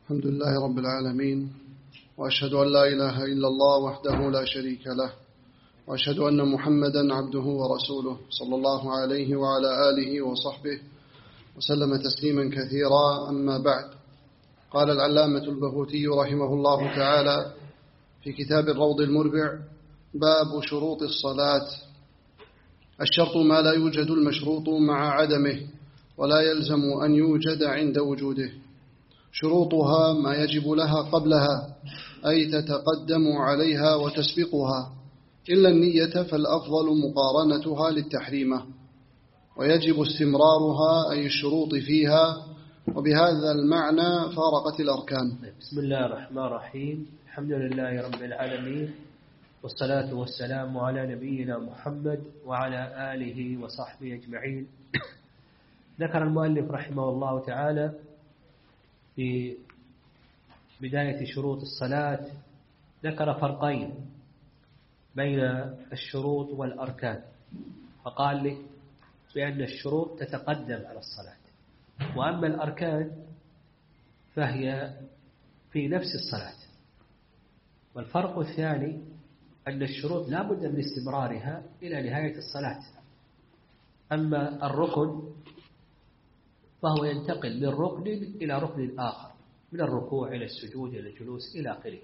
الحمد لله رب العالمين، وأشهد أن لا إله إلا الله وحده لا شريك له، وأشهد أن محمدا عبده ورسوله صلى الله عليه وعلى آله وصحبه وسلم تسليما كثيرا. أما بعد، قال العلامة البهوتي رحمه الله تعالى في كتاب الروض المربع: باب شروط الصلاة. الشرط ما لا يوجد المشروط مع عدمه، ولا يلزم أن يوجد عند وجوده. شروطها ما يجب لها قبلها، أي تتقدم عليها وتسبقها، إلا النية فالأفضل مقارنتها للتحريمة، ويجب استمرارها أي الشروط فيها، وبهذا المعنى فارقت الأركان. بسم الله الرحمن الرحيم. الحمد لله رب العالمين، والصلاة والسلام على نبينا محمد وعلى آله وصحبه أجمعين. ذكر المؤلف رحمه الله تعالى في بداية شروط الصلاة، ذكر فرقين بين الشروط والأركان، فقال لك بأن الشروط تتقدم على الصلاة، وأما الأركان فهي في نفس الصلاة. والفرق الثاني أن الشروط لا بد من استمرارها إلى نهاية الصلاة، أما الركن فهو ينتقل من ركن إلى ركن آخر، من الركوع إلى السجود إلى الجلوس إلى آخره.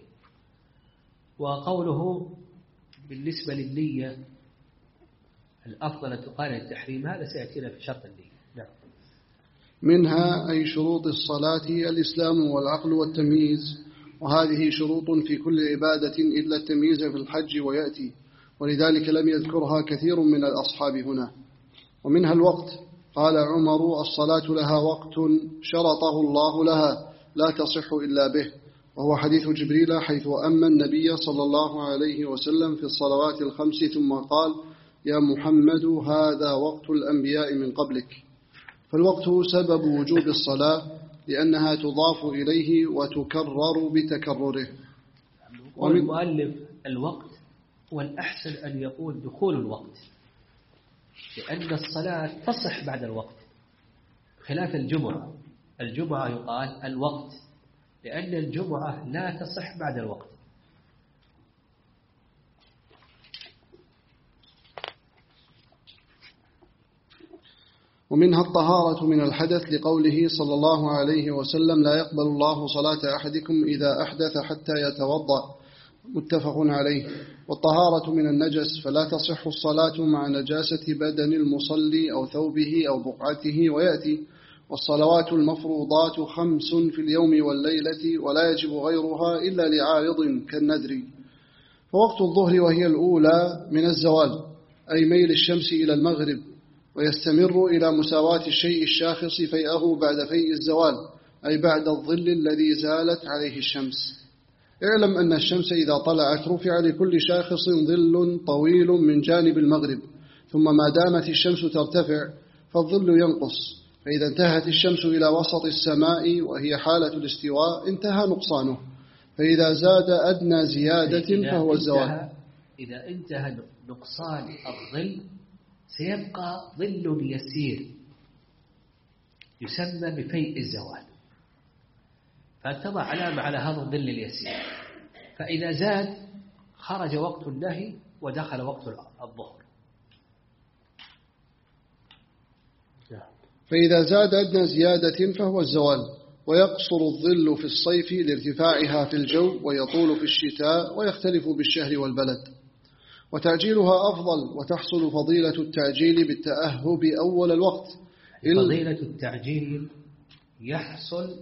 وقوله بالنسبة للنية الأفضل أن تقارن التحريم، هذا سيأتينا في شرط النية. نعم. منها أي شروط الصلاة الإسلام والعقل والتمييز، وهذه شروط في كل عبادة إلا التمييز في الحج ويأتي، ولذلك لم يذكرها كثير من الأصحاب هنا. ومنها الوقت، قال عمر: الصلاة لها وقت شرطه الله لها لا تصح إلا به، وهو حديث جبريل حيث أما النبي صلى الله عليه وسلم في الصلوات الخمس ثم قال: يا محمد هذا وقت الأنبياء من قبلك. فالوقت سبب وجوب الصلاة لأنها تضاف إليه وتكرر بتكرره. والمؤلف الوقت، والأحسن أن يقول دخول الوقت، لأن الصلاة تصح بعد الوقت، خلاف الجمعة. الجمعة يقال الوقت، لأن الجمعة لا تصح بعد الوقت. ومنها الطهارة من الحدث لقوله صلى الله عليه وسلم: لا يقبل الله صلاة أحدكم إذا أحدث حتى يتوضأ، متفق عليه. والطهارة من النجس، فلا تصح الصلاة مع نجاسة بدن المصلي أو ثوبه أو بقعته ويأتي. والصلوات المفروضات 5 في اليوم والليلة، ولا يجب غيرها إلا لعارض كالنذر. فوقت الظهر وهي الأولى من الزوال، أي ميل الشمس إلى المغرب، ويستمر إلى مساواة الشيء الشاخص فيئه بعد فيء الزوال، أي بعد الظل الذي زالت عليه الشمس. اعلم أن الشمس إذا طلعت رفع لكل شاخص ظل طويل من جانب المغرب، ثم ما دامت الشمس ترتفع فالظل ينقص، فإذا انتهت الشمس إلى وسط السماء وهي حالة الاستواء انتهى نقصانه، فإذا زاد أدنى زيادة فهو الزوال. إذا انتهى نقصان الظل سيبقى ظل يسير يسمى بفيء الزوال، فاتضع علامة على هذا الظل اليسير، فإذا زاد خرج وقت النهي ودخل وقت الظهر. فإذا زاد أدنى زيادة فهو الزوال، ويقصر الظل في الصيف لارتفاعها في الجو، ويطول في الشتاء، ويختلف بالشهر والبلد. وتعجيلها أفضل، وتحصل فضيلة التعجيل بالتأهب أول الوقت. فضيلة التعجيل يحصل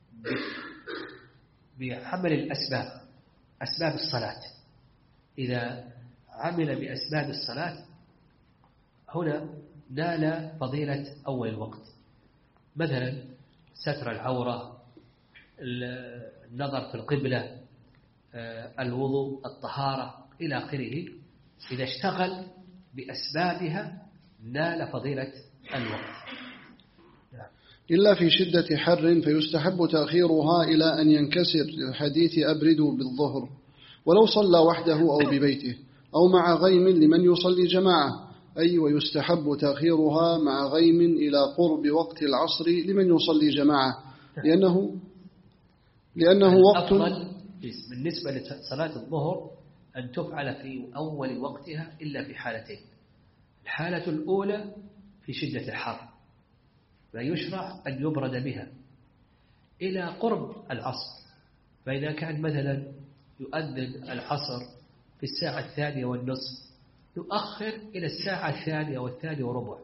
بحمل الأسباب، أسباب الصلاة. إذا عمل بأسباب الصلاة هنا نال فضيلة أول الوقت، مثلا ستر العورة، النظر في القبلة، الوضوء، الطهارة إلى آخره. إذا اشتغل بأسبابها نال فضيلة الوقت. إلا في شدة حر فيستحب تأخيرها إلى أن ينكسر، للحديث أبردوا بالظهر، ولو صلى وحده أو ببيته، أو مع غيم لمن يصلي جماعة، أي ويستحب تأخيرها مع غيم إلى قرب وقت العصر لمن يصلي جماعة، لأنه وقت بالنسبة لصلاة الظهر أن تفعل في أول وقتها إلا في حالتين. الحالة الأولى في شدة الحر، فيشرع أن يبرد بها إلى قرب العصر. فإذا كان مثلا يؤذن العصر في الساعة 2:30 يؤخر إلى الساعة 2:03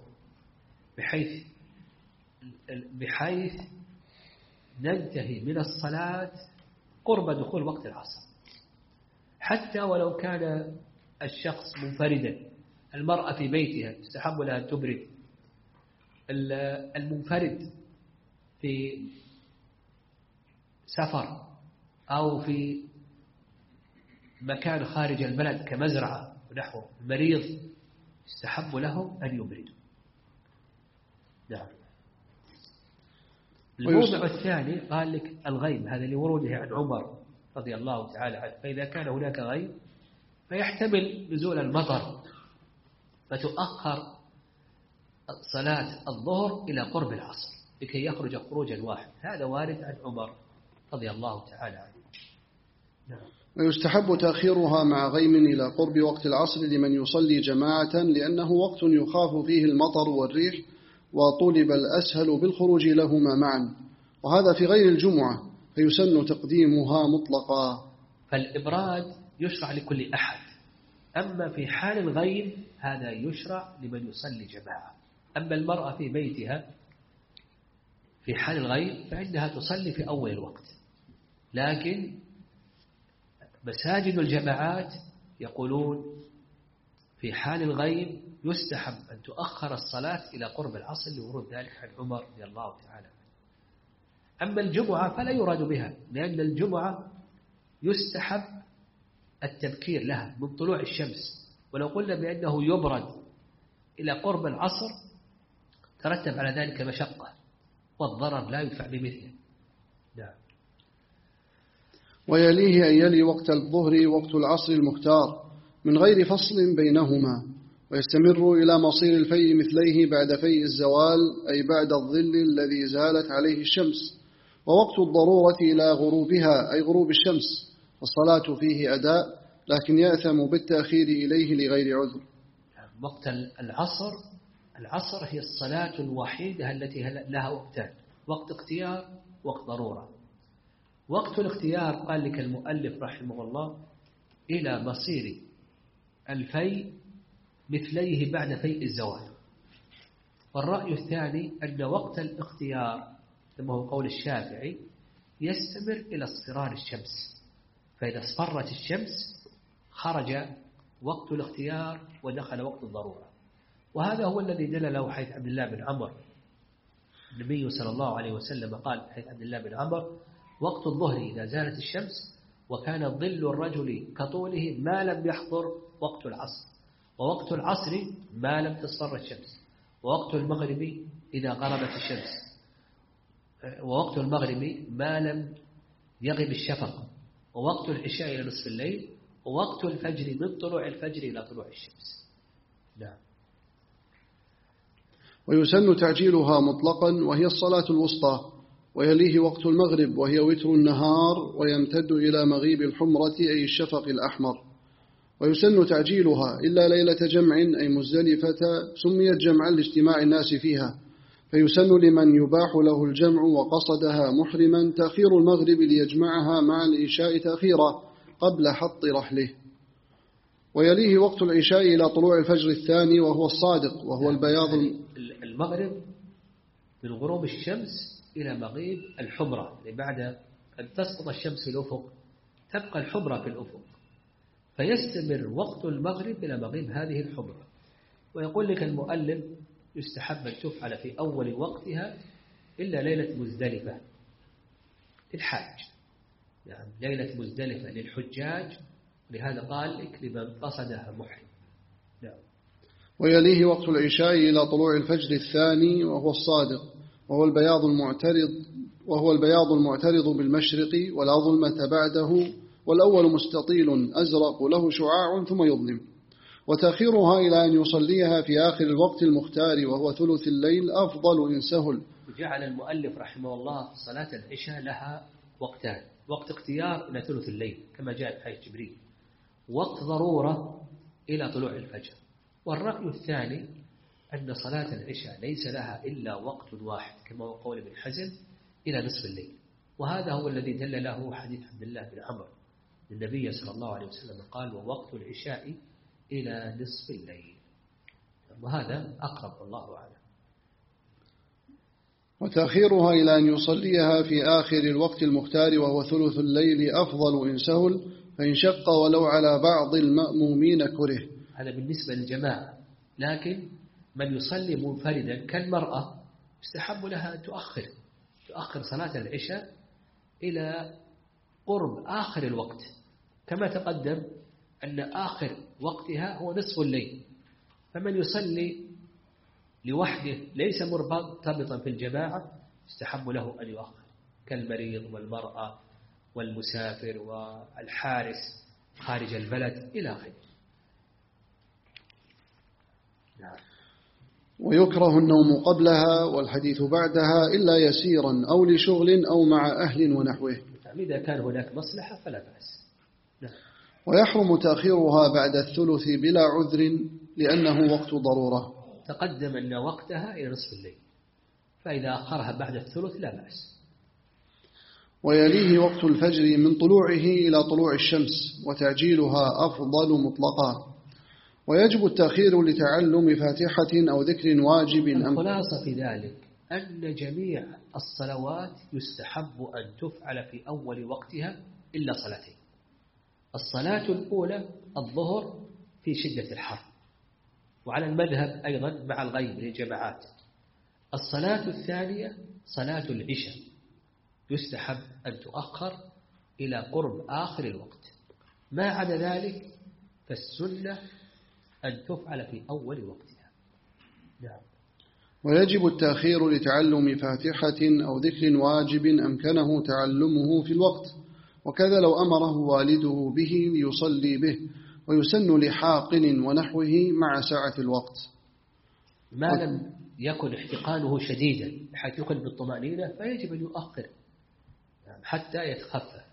بحيث ننتهي من الصلاة قرب دخول وقت العصر، حتى ولو كان الشخص منفردا. المرأة في بيتها يستحب لها أن تبرد. المنفرد في سفر أو في مكان خارج البلد كمزرعة ونحوه، المريض يستحب له أن يبردوا. نعم. الموضع الثاني قال لك الغيم، هذا لوروده عن عمر رضي الله تعالى عنه. فإذا كان هناك غيم فيحتمل نزول المطر، فتؤخر صلاة الظهر إلى قرب العصر لكي يخرج خروجا واحد. هذا وارد عن عمر رضي الله تعالى عنه. نعم. ويستحب تأخيرها مع غيم إلى قرب وقت العصر لمن يصلي جماعة، لأنه وقت يخاف فيه المطر والريح، وطلب الأسهل بالخروج لهما معا، وهذا في غير الجمعة فيسن تقديمها مطلقا. فالإبراد يشرع لكل أحد، أما في حال الغيم هذا يشرع لمن يصلي جماعة. أما المرأة في بيتها في حال الغيم فإنها تصلي في أول الوقت، لكن مساجد الجماعات يقولون في حال الغيم يستحب أن تؤخر الصلاة إلى قرب العصر لورود ذلك عن عمر رضي الله تعالى. أما الجمعة فلا يراد بها، لأن الجمعة يستحب التبكير لها من طلوع الشمس، ولو قلنا بأنه يبرد إلى قرب العصر ترتب على ذلك مشقة والضرر لا يدفع بمثله. نعم. ويليه أن يلي وقت الظهر وقت العصر المختار من غير فصل بينهما، ويستمر إلى مصير الفيء مثليه بعد فيء الزوال، أي بعد الظل الذي زالت عليه الشمس، ووقت الضرورة إلى غروبها أي غروب الشمس، والصلاة فيه أداء، لكن يأثم بالتأخير إليه لغير عذر. وقت العصر هي الصلاة الوحيدة التي لها وقتان، وقت اختيار وقت ضرورة. وقت الاختيار قال لك المؤلف رحمه الله إلى مصير الفيء مثليه بعد فيء الزوال. والرأي الثاني أن وقت الاختيار كما هو قول الشافعي يستمر إلى اصفرار الشمس، فإذا اصفرت الشمس خرج وقت الاختيار ودخل وقت الضرورة. وهذا هو الذي دل له حيث عبد الله بن عمر، النبي صلى الله عليه وسلم قال حيث عبد الله بن عمر: وقت الظهر إذا زالت الشمس وكان ظل الرجل كطوله ما لم يحضر وقت العصر، ووقت العصر ما لم تصفر الشمس، ووقت المغرب إذا غربت الشمس، ووقت المغرب ما لم يغب الشفق، ووقت العشاء إلى نصف الليل، ووقت الفجر من طلوع الفجر إلى طلوع الشمس. نعم. ويسن تعجيلها مطلقا وهي الصلاة الوسطى، ويليه وقت المغرب وهي وتر النهار، ويمتد إلى مغيب الحمرة أي الشفق الأحمر. ويسن تعجيلها إلا ليلة جمع أي مزدلفة، سميت جمعا لاجتماع الناس فيها، فيسن لمن يباح له الجمع وقصدها محرما تأخير المغرب ليجمعها مع العشاء تأخيرا قبل حط رحله. ويليه وقت العشاء إلى طلوع الفجر الثاني وهو الصادق، وهو البياض المغرب من غروب الشمس إلى مغيب الحمرة، بعد أن تسقط الشمس في الأفق تبقى الحمرة في الأفق، فيستمر وقت المغرب إلى مغيب هذه الحمرة. ويقول لك المؤلف يستحب أن تفعل في أول وقتها إلا ليلة مزدلفة للحاج، يعني ليلة مزدلفة للحجاج، لهذا قال لك لمن قصدها محرم. نعم. ويليه وقت العشاء إلى طلوع الفجر الثاني وهو الصادق، وهو البياض المعترض بالمشرق، ولا ظلمة بعده، والأول مستطيل أزرق له شعاع ثم يظلم. وتأخيرها إلى أن يصليها في آخر الوقت المختار وهو ثلث الليل أفضل إن سهل. وجعل المؤلف رحمه الله صلاة العشاء لها وقتان، وقت اختيار إلى ثلث الليل كما جاء في حديث جبريل، وقت ضرورة إلى طلوع الفجر. والرأي الثاني أن صلاة العشاء ليس لها إلا وقت واحد كما هو قول ابن حزم إلى نصف الليل، وهذا هو الذي دل له حديث عبد الله بن عمرو النبي صلى الله عليه وسلم قال ووقت العشاء إلى نصف الليل، وهذا أقرب والله أعلم. وتأخيرها إلى أن يصليها في آخر الوقت المختار وهو ثلث الليل أفضل إن سهل، فإن شق ولو على بعض المأمومين كره. هذا بالنسبة للجماعة، لكن من يصلي منفردا كالمرأة يستحب لها أن تؤخر صلاة العشاء إلى قرب آخر الوقت، كما تقدم أن آخر وقتها هو نصف الليل. فمن يصلي لوحده ليس مرتبطا في الجماعة يستحب له أن يؤخر، كالمريض والمرأة والمسافر والحارس خارج البلد إلى آخره. نعم. ويكره النوم قبلها والحديث بعدها إلا يسيرا أو لشغل أو مع أهل ونحوه. إذا كان هناك مصلحة فلا بأس. نعم. ويحرم تأخيرها بعد الثلث بلا عذر لأنه وقت ضرورة. تقدم أن وقتها إلى نصف الليل، فإذا أخرها بعد الثلث لا بأس. ويليه وقت الفجر من طلوعه إلى طلوع الشمس، وتعجيلها أفضل مطلقا. ويجب التأخير لتعلم فاتحة أو ذكر واجب. الخلاصة في ذلك أن جميع الصلوات يستحب أن تفعل في أول وقتها إلا صلاتين. الصلاة الأولى الظهر في شدة الحر، وعلى المذهب أيضا مع الغيب للجماعات. الصلاة الثانية صلاة العشاء يستحب أن تؤخر إلى قرب آخر الوقت، ما عدا ذلك فالسنة أن تفعل في أول وقتها. نعم. ويجب التأخير لتعلم فاتحة أو ذكر واجب أمكنه تعلمه في الوقت، وكذا لو أمره والده به ليصلي به، ويسن لحاقن ونحوه مع سعة الوقت. ما لم يكن احتقانه شديدا بحيث يكون بالطمأنينة فيجب أن يؤخر حتى يتخفف.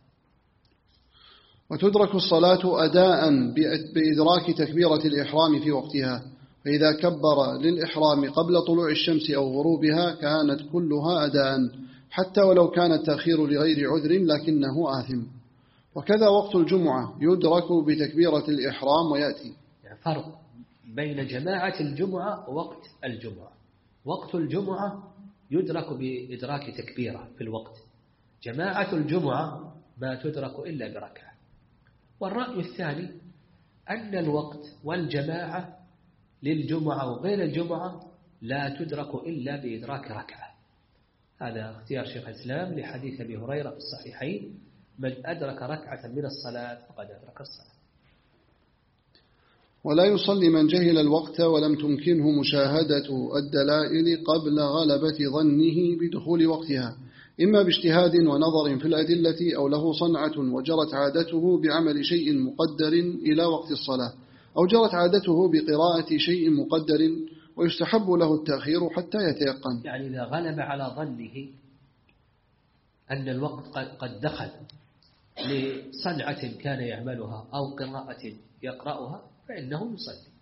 وتدرك الصلاة أداء بإدراك تكبيرة الإحرام في وقتها، فإذا كبر للإحرام قبل طلوع الشمس أو غروبها كانت كلها أداء، حتى ولو كان التأخير لغير عذر لكنه آثم. وكذا وقت الجمعة يدرك بتكبيرة الإحرام ويأتي. فرق بين جماعة الجمعة ووقت الجمعة. وقت الجمعة يدرك بإدراك تكبيرة في الوقت، جماعة الجمعة ما تدرك إلا بركعة. والرأي الثاني أن الوقت والجماعة للجمعة وغير الجمعة لا تدرك إلا بإدراك ركعة. هذا اختيار شيخ الإسلام لحديث أبي هريرة في الصحيحين: من أدرك ركعة من الصلاة فقد أدرك الصلاة. ولا يصلي من جهل الوقت ولم تمكنه مشاهدة الدلائل قبل غلبة ظنه بدخول وقتها، إما باجتهاد ونظر في الأدلة أو له صنعة وجرت عادته بعمل شيء مقدر إلى وقت الصلاة، أو جرت عادته بقراءة شيء مقدر، ويستحب له التأخير حتى يتيقن. يعني إذا غلب على ظنه أن الوقت قد دخل لصنعة كان يعملها أو قراءة يقرأها فإنه يصلي.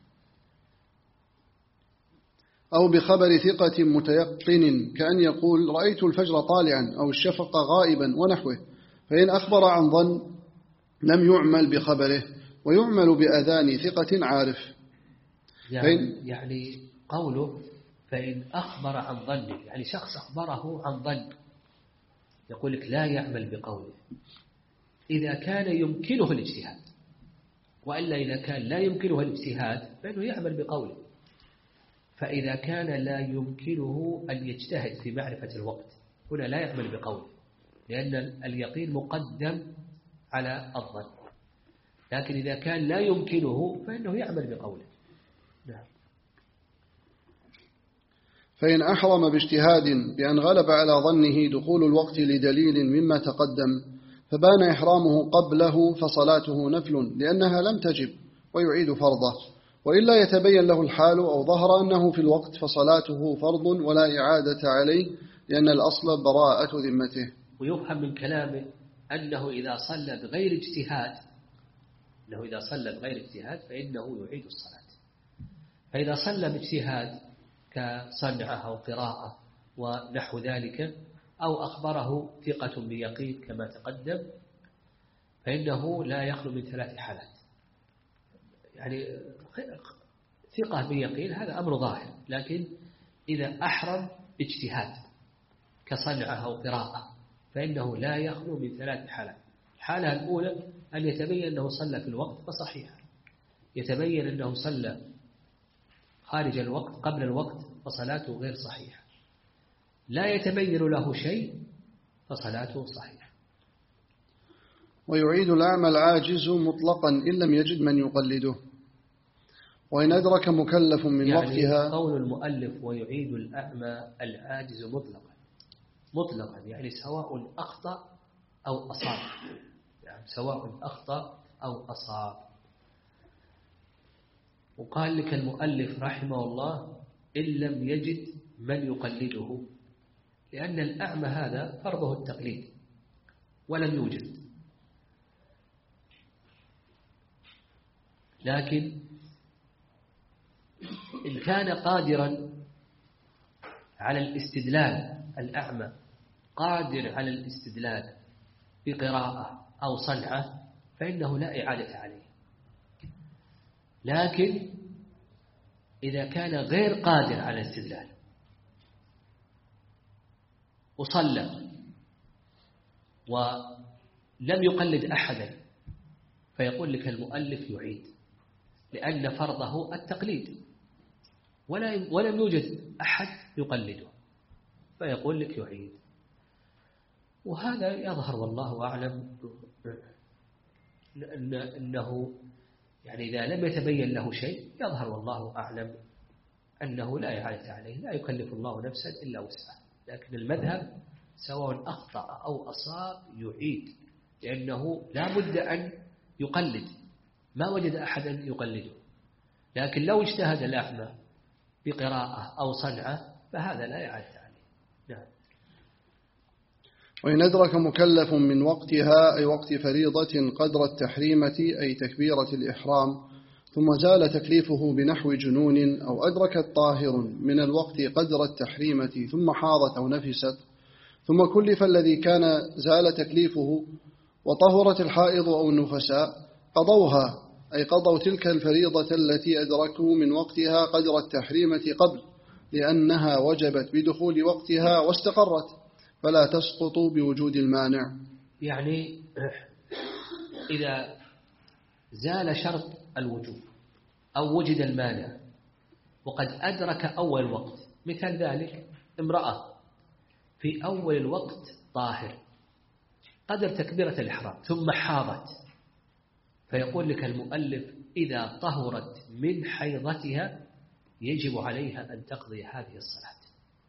أو بخبر ثقة متيقن كأن يقول رأيت الفجر طالعا أو الشفق غائبا ونحوه، فإن أخبر عن ظن لم يعمل بخبره، ويعمل بأذان ثقة عارف. يعني قوله فإن أخبر عن ظن، يعني شخص أخبره عن ظن يقول لك لا يعمل بقوله إذا كان يمكنه الاجتهاد، وإلا إذا كان لا يمكنه الاجتهاد فإنه يعمل بقوله. فإذا كان لا يمكنه أن يجتهد في معرفة الوقت هنا لا يعمل بقوله، لأن اليقين مقدم على الظن. لكن إذا كان لا يمكنه فإنه يعمل بقوله. نعم. فإن أحرم باجتهاد بأن غلب على ظنه دخول الوقت لدليل مما تقدم فبان إحرامه قبله فصلاته نفل لأنها لم تجب ويعيد فرضه، وإلا يتبين له الحال أو ظهر أنه في الوقت فصلاته فرض ولا إعادة عليه، لأن الأصل براءة ذمته. ويفهم من كلامه أنه إذا صلى بغير اجتهاد فإنه يعيد الصلاة. فإذا صلى باجتهاد كصنعة أو قراءة ونحو ذلك، أو أخبره ثقة بيقين كما تقدم، فإنه لا يخلو من 3 حالات. يعني ثقة بيقين هذا أمر ظاهر، لكن إذا أحرم اجتهاد كصنعة أو قراءة فإنه لا يخلو من 3 حالات. الحالة الأولى أن يتبين أنه صلى في الوقت فصحيح، يتبين أنه صلى خارج الوقت قبل الوقت فصلاته غير صحيحة، لا يتبين له شيء فصلاته صحيحة. ويعيد الأعمى العاجز مطلقا إن لم يجد من يقلده، وإن أدرك مكلف من وقتها. قول المؤلف ويعيد الأعمى العاجز مطلقا يعني سواء أخطأ أو أصاب، وقال لك المؤلف رحمه الله إن لم يجد من يقلده، لأن الأعمى هذا فرضه التقليد ولم يوجد. لكن إن كان قادرا على الاستدلال، الأعمى قادر على الاستدلال بقراءة أو صنعة فإنه لا إعادة عليه. لكن إذا كان غير قادر على الاستدلال وصلى ولم يقلد أحدا فيقول لك المؤلف يعيد، لأن فرضه التقليد ولم يوجد أحد يقلده، فيقول لك يعيد. وهذا يظهر والله أعلم أنه يعني إذا لم يتبين له شيء يظهر والله أعلم أنه لا إعادة عليه، لا يكلف الله نفسا إلا وسعها. لكن المذهب سواء أخطأ أو أصاب يعيد، لأنه لا بد أن يقلد، ما وجد أحدا يقلده. لكن لو اجتهد الأعمى بقراءة أو صنعة فهذا لا إعادة عليه. نعم. وإن أدرك مكلف من وقتها أي وقت فريضة قدر التحريمة أي تكبيرة الإحرام، ثم زال تكليفه بنحو جنون، أو أدركت طاهر من الوقت قدر التحريمة ثم حاضت أو نفست، ثم كلف الذي كان زال تكليفه، وطهرت الحائض أو النفساء، قضوها أي قضوا تلك الفريضة التي أدركوا من وقتها قدر التحريمة قبل، لأنها وجبت بدخول وقتها واستقرت، فلا تسقط بوجود المانع. يعني إذا زال شرط الوجوب أو وجد المانع وقد أدرك أول وقت، مثل ذلك امرأة في أول الوقت طاهر قدر تكبيرة الإحرام ثم حاضت، فيقول لك المؤلف إذا طهرت من حيضتها يجب عليها أن تقضي هذه الصلاة.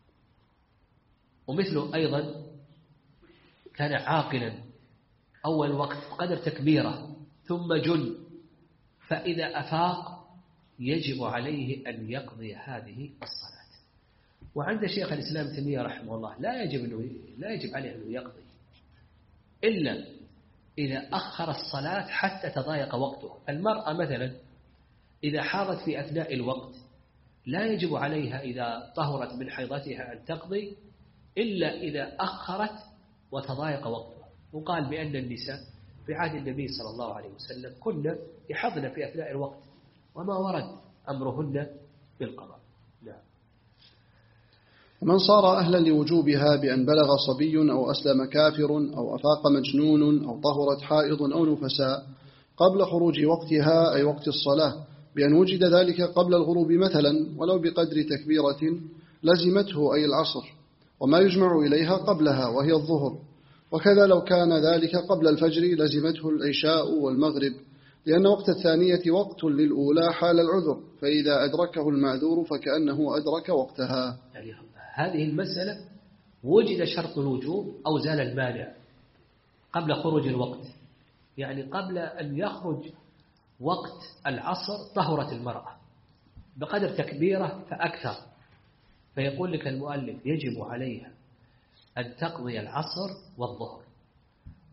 ومثله أيضا كان عاقلا أول وقت قدر تكبيرة ثم جن، فإذا أفاق يجب عليه أن يقضي هذه الصلاة. وعند شيخ الإسلام تيمية رحمه الله لا يجب عليه أن يقضي إلا إذا أخر الصلاة حتى تضايق وقته. المرأة مثلا إذا حاضت في أثناء الوقت لا يجب عليها إذا طهرت من حيضتها أن تقضي إلا إذا أخرت وتضايق وقتها. وقال بأن النساء في عهد النبي صلى الله عليه وسلم كنا يحضن في أثناء الوقت وما ورد أمرهن بالقضاء. نعم. من صار أهلا لوجوبها بأن بلغ صبي أو أسلم كافر أو أفاق مجنون أو طهرت حائض أو نفساء قبل خروج وقتها أي وقت الصلاة، بأن وجد ذلك قبل الغروب مثلا ولو بقدر تكبيرة لزمته أي العصر، وما يجمع إليها قبلها وهي الظهر، وكذا لو كان ذلك قبل الفجر لزمته العشاء والمغرب، لأن وقت الثانية وقت للأولى حال العذر، فإذا أدركه المعذور فكأنه أدرك وقتها. يعني هذه المسألة وجد شرط الوجوب أو زال المانع قبل خروج الوقت، يعني قبل أن يخرج وقت العصر طهرت المرأة بقدر تكبيرة فأكثر، فيقول لك المؤلف يجب عليها أن تقضي العصر والظهر.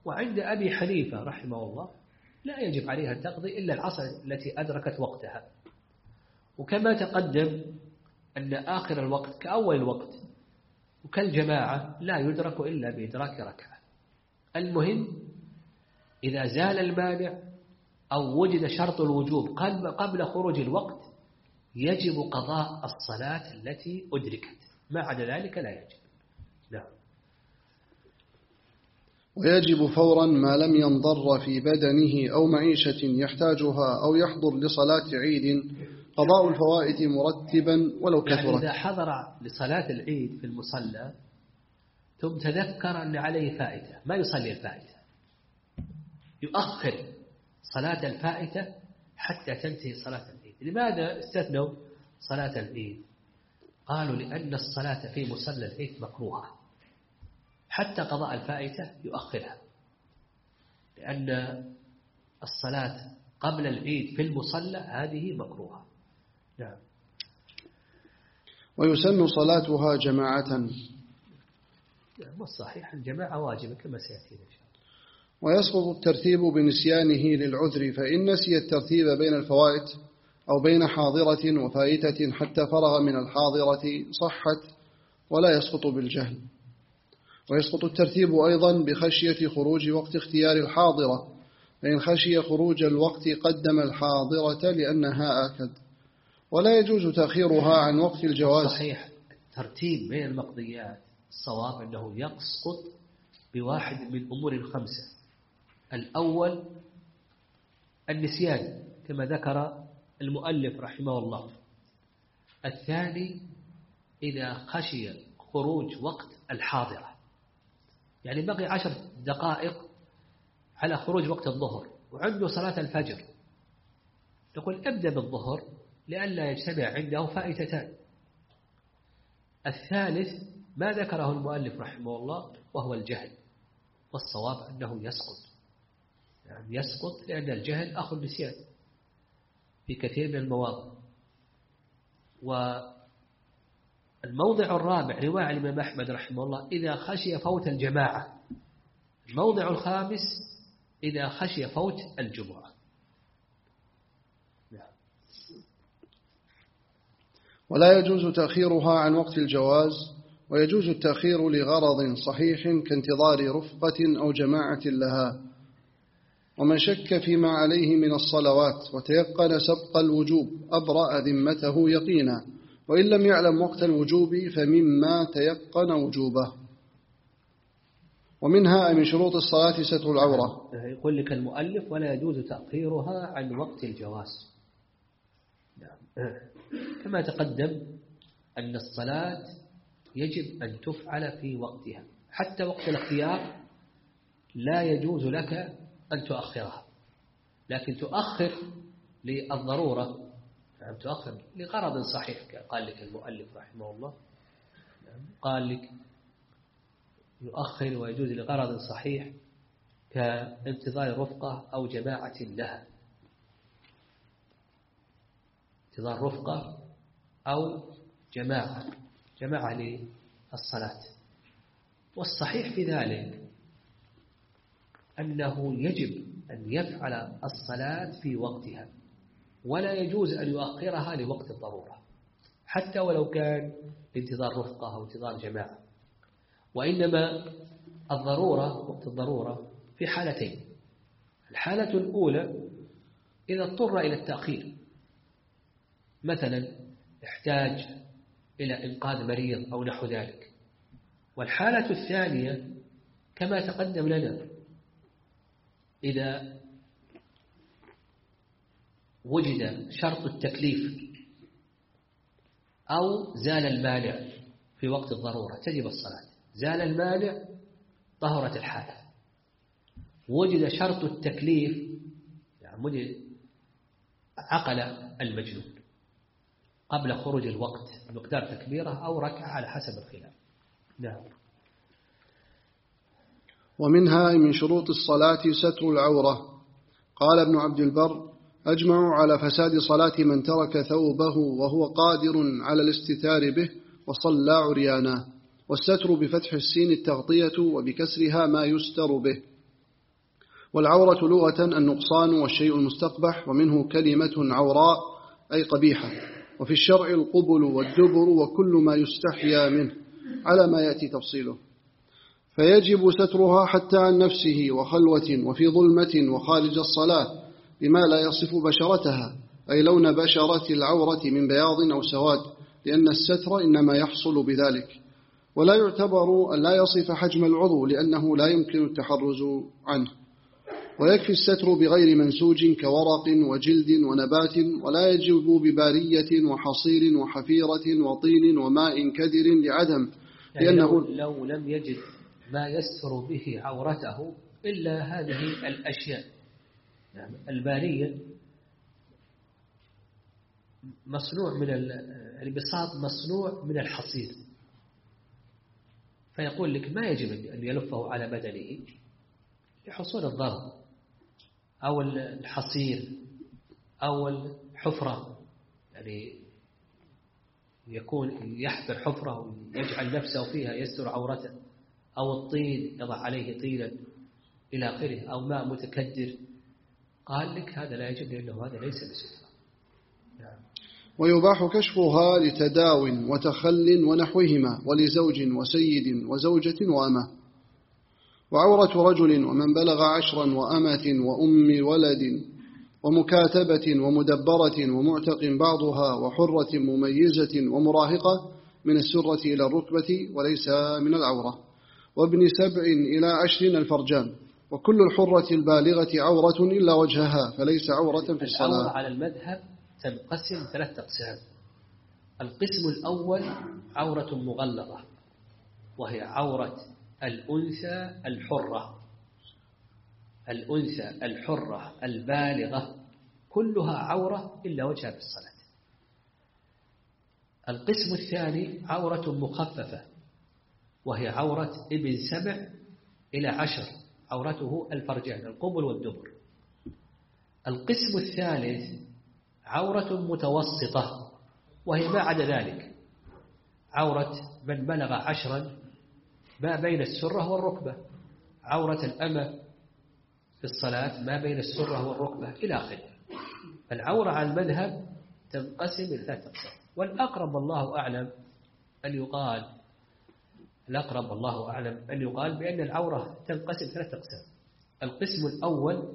وعند أبي حنيفة رحمه الله لا يجب عليها أن تقضي إلا العصر التي أدركت وقتها. وكما تقدم أن آخر الوقت كأول الوقت وكالجماعة لا يدرك إلا بإدراك ركعة. المهم إذا زال المانع أو وجد شرط الوجوب قبل خروج الوقت يجب قضاء الصلاة التي أدركت، ما عدا ذلك لا يجب. نعم. ويجب فورا ما لم ينضر في بدنه أو معيشة يحتاجها أو يحضر لصلاة عيد قضاء الفوائت مرتبا ولو كثرت. يعني إذا حضر لصلاة العيد في المصلى ثم تذكر أن عليه فائتة ما يصلي الفائتة، يؤخر صلاة الفائتة حتى تنتهي صلاة العيد. لماذا استثنوا صلاة العيد؟ قالوا لأن الصلاة في مصلى العيد مكروهة، حتى قضاء الفائتة يؤخرها، لأن الصلاة قبل العيد في المصلى هذه مكروهة. نعم. ويسن صلاتها جماعة. والصحيح الجماعة واجبة كما سيأتي إن شاء الله. ويسقط الترتيب بنسيانه للعذر، فإن نسي الترتيب بين الفوائت أو بين حاضرة وفائتة حتى فرغ من الحاضرة صحت ولا يسقط بالجهل. ويسقط الترتيب أيضا بخشية خروج وقت اختيار الحاضرة، فإن خشي خروج الوقت قدم الحاضرة لأنها آكد، ولا يجوز تأخيرها عن وقت الجواز. صحيح الترتيب بين المقضيات الصواب أنه يسقط بواحد من أمور خمسة. الأول النسيان كما ذكر المؤلف رحمه الله. الثاني إذا خشي خروج وقت الحاضرة، يعني بقي 10 دقائق على خروج وقت الظهر وعنده صلاة الفجر، نقول ابدأ بالظهر لئلا يجتمع عنده فائتتان. الثالث ما ذكره المؤلف رحمه الله وهو الجهل، والصواب أنه يسقط، يعني يسقط لأن الجهل أخو النسيان في كثير من المواضع. والموضع الرابع رواية عن الإمام أحمد رحمه الله إذا خشي فوت الجماعة. الموضع الخامس إذا خشي فوت الجمعة. ولا يجوز تأخيرها عن وقت الجواز، ويجوز التأخير لغرض صحيح كانتظار رفقة أو جماعة لها. ومن شك فيما عليه من الصلوات وتيقن سبق الوجوب أبرأ ذمته يقينا، وإن لم يعلم وقت الوجوب فمما تيقن وجوبه. ومنها من شروط الصلاة ستر العورة. يقول لك المؤلف ولا يجوز تأخيرها عن وقت الجواز. كما تقدم أن الصلاة يجب أن تفعل في وقتها، حتى وقت الاختيار لا يجوز لك أن تؤخرها، لكن تؤخر للضرورة، يعني تؤخر لغرض صحيح قال لك المؤلف رحمه الله، قال لك يؤخر ويجوز لغرض صحيح كانتظار رفقة أو جماعة لها، انتظار رفقة أو جماعة للصلاة. والصحيح في ذلك أنه يجب أن يفعل الصلاة في وقتها، ولا يجوز أن يؤخرها لوقت الضرورة حتى ولو كان انتظار رفقة أو انتظار جماعة. وإنما الضرورة وقت الضرورة في حالتين. الحالة الأولى إذا اضطر إلى التأخير، مثلا احتاج إلى إنقاذ مريض أو نحو ذلك. والحالة الثانية كما تقدم لنا إذا وجد شرط التكليف أو زال المانع في وقت الضرورة تجب الصلاة. زال المانع طهرت الحالة، وجد شرط التكليف يعني وجد عقل المجنون قبل خروج الوقت مقدار تكبيره أو ركعة على حسب الخلاف. نعم. ومنها من شروط الصلاة ستر العورة. قال ابن عبد البر أجمعوا على فساد صلاة من ترك ثوبه وهو قادر على الاستتار به وصلى عريانا. والستر بفتح السين التغطية وبكسرها ما يستر به. والعورة لغة النقصان والشيء المستقبح، ومنه كلمة عوراء أي قبيحة. وفي الشرع القبل والدبر وكل ما يستحيا منه على ما يأتي تفصيله، فيجب سترها حتى عن نفسه وخلوة وفي ظلمة وخارج الصلاة بما لا يصف بشرتها، أي لون بشرة العورة من بياض أو سواد، لأن الستر إنما يحصل بذلك. ولا يعتبر أن لا يصف حجم العضو لأنه لا يمكن التحرز عنه. ويكفي الستر بغير منسوج كورق وجلد ونبات، ولا يجب ببارية وحصير وحفيرة وطين وماء كدر لعدم، لأنه لو لم يجد ما يستر به عورته إلا هذه الأشياء. يعني البارية مصنوع من البساط مصنوع من الحصير، فيقول لك ما يجب أن يلفه على بدنه لحصول الضرر، أو الحصير أو الحفرة، يعني يكون يحفر حفرة ويجعل نفسه فيها يستر عورته، أو الطين يضع عليه طينا إلى آخره، أو ماء متكدر. قال لك هذا لا يجب لأنه هذا ليس بستر. نعم. ويباح كشفها لتداو وتخل ونحوهما، ولزوج وسيد وزوجة وأمة. وعورة رجل ومن بلغ 10 وأمة وأم ولد ومكاتبة ومدبرة ومعتق بعضها وحرة مميزة ومراهقة من السرة إلى الركبة وليس من العورة. وابن 7 إلى 10 الفرجان. وكل الحرة البالغة عورة إلا وجهها فليس عورة في الصلاة. العورة على المذهب تنقسم 3 أقسام. القسم الأول عورة مغلظة، وهي عورة الأنثى الحرة. الأنثى الحرة البالغة كلها عورة إلا وجهها في الصلاة. القسم الثاني عورة مخففة، وهي عورة ابن 7 إلى 10، عورته الفرجان القبل والدبر. القسم الثالث عورة متوسطة، وهي ما عدا ذلك، عورة من بلغ 10 ما بين السرة والركبة، عورة الأمة في الصلاة ما بين السرة والركبة إلى آخره. العورة على المذهب تنقسم إلى 3 أقسام. والأقرب والله أعلم أن يقال بأن العورة تنقسم 3 أقسام. القسم الأول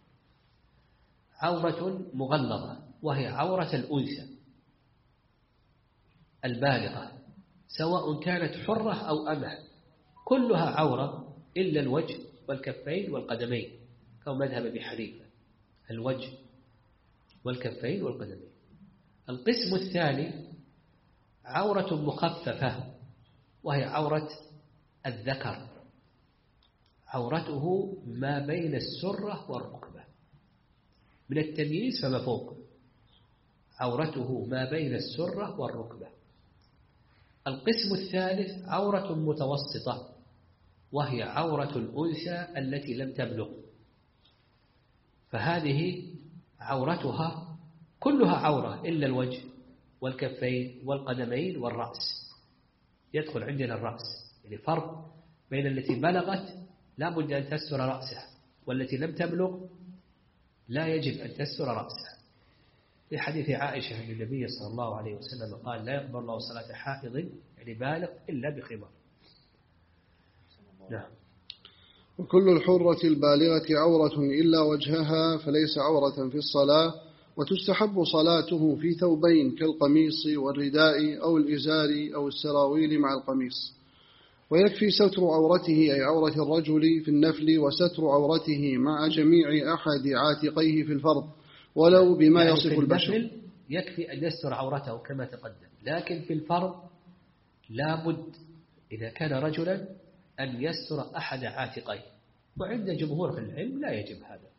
عورة مغلظة، وهي عورة الأنثى البالغة سواء كانت حرة أو أمة، كلها عورة إلا الوجه والكفين والقدمين، كما مذهب أبي حنيفة، الوجه والكفين والقدمين. القسم الثاني عورة مخففة، وهي عورة الذكر، عورته ما بين السرة والركبة، من التمييز فما فوق، عورته ما بين السرة والركبة. القسم الثالث عورة متوسطة، وهي عورة الأنثى التي لم تبلغ، فهذه عورتها كلها عورة إلا الوجه والكفين والقدمين والرأس. يدخل عندنا الرأس، يعني فرق بين التي بلغت لا بد أن تستر رأسها، والتي لم تبلغ لا يجب أن تستر رأسها. في حديث عائشة أن النبي صلى الله عليه وسلم قال: لا يقبل الله صلاة حائض يعني بالغ إلا بخمار. نعم. وكل الحرة البالغة عورة إلا وجهها فليس عورة في الصلاة، وتستحب صلاته في ثوبين كالقميص والرداء أو الإزار أو السراويل مع القميص. ويكفي ستر عورته أي عورة الرجل في النفل، وستر عورته مع جميع أحد عاتقيه في الفرض ولو بما يعني يصف البشر. يكفي أن يستر عورته كما تقدم، لكن في الفرض لابد إذا كان رجلا أن يستر أحد عاتقيه، وعند جمهور العلم لا يجب هذا،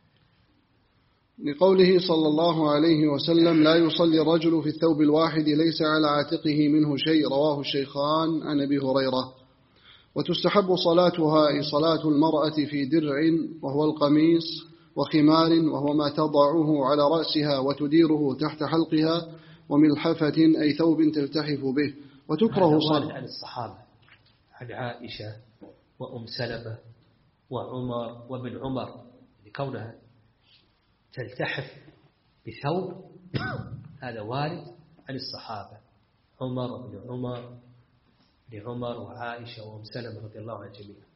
لقوله صلى الله عليه وسلم: لا يصلي الرجل في الثوب الواحد ليس على عاتقه منه شيء، رواه الشيخان عن أبي هريرة. وتستحب صلاتها أي صلاة المرأة في درع وهو القميص، وخمار وهو ما تضعه على رأسها وتديره تحت حلقها، وملحفة أي ثوب تلتحف به. وتكره صلاة عن الصحابة، عن عائشة وأم سلمة وعمر وابن عمر كونها تلتحف بثوب هذا وارد عن الصحابة عمر وعائشة وأم سلمة رضي الله عنهم جميعا.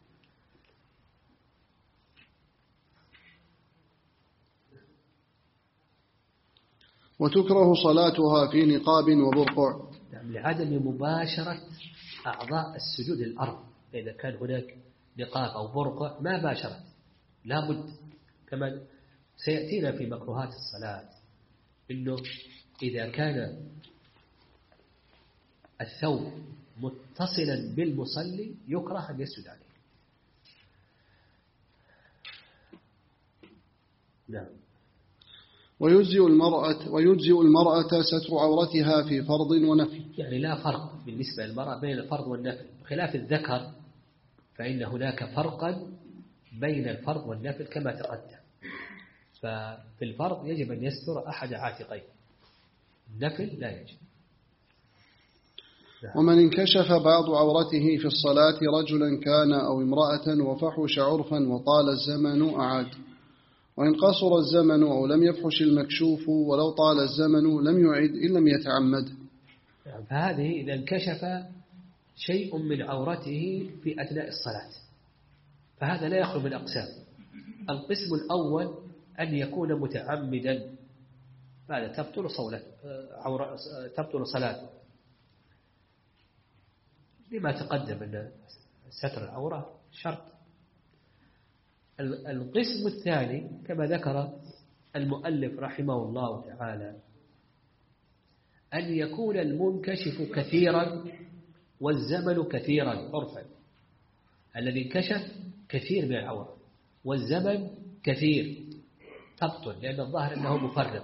وتكره صلاتها في نقاب وبرقع. لعدم مباشرة أعضاء السجود الأرض، إذا كان هناك نقاب أو برقع ما باشرت، لابد كما سيأتينا في مكروهات الصلاة إنه إذا كان الثوب متصلا بالمصلي يكره أن يسجد عليه. نعم. ويجزئ المرأة ستر عورتها في فرض ونفل. يعني لا فرق بالنسبة للمرأة بين الفرض والنفل، بخلاف الذكر فإن هناك فرقا بين الفرض والنفل كما تقدم. ففي الفرض يجب أن يستر أحد عاتقيه، النفل لا يجب. ومن انكشف بعض عورته في الصلاة رجلا كان أو امرأة وفحش عرفا وطال الزمن أعاد، وإن قصر الزمن أو لم يفحش المكشوف ولو طال الزمن لم يعد إن لم يتعمد. فهذه إذا انكشف شيء من عورته في أثناء الصلاة فهذا لا يخرج من أقسام. القسم الأول أن يكون متعمدا، هذا تبطل صلاته لما تقدم أن ستر العورة شرط. القسم الثاني كما ذكر المؤلف رحمه الله تعالى أن يكون المنكشف كثيرا والزمن كثيرا عرفا. الذي انكشف كثير من العورة والزمن كثير تبطل لأن الظاهر أنه مفرط.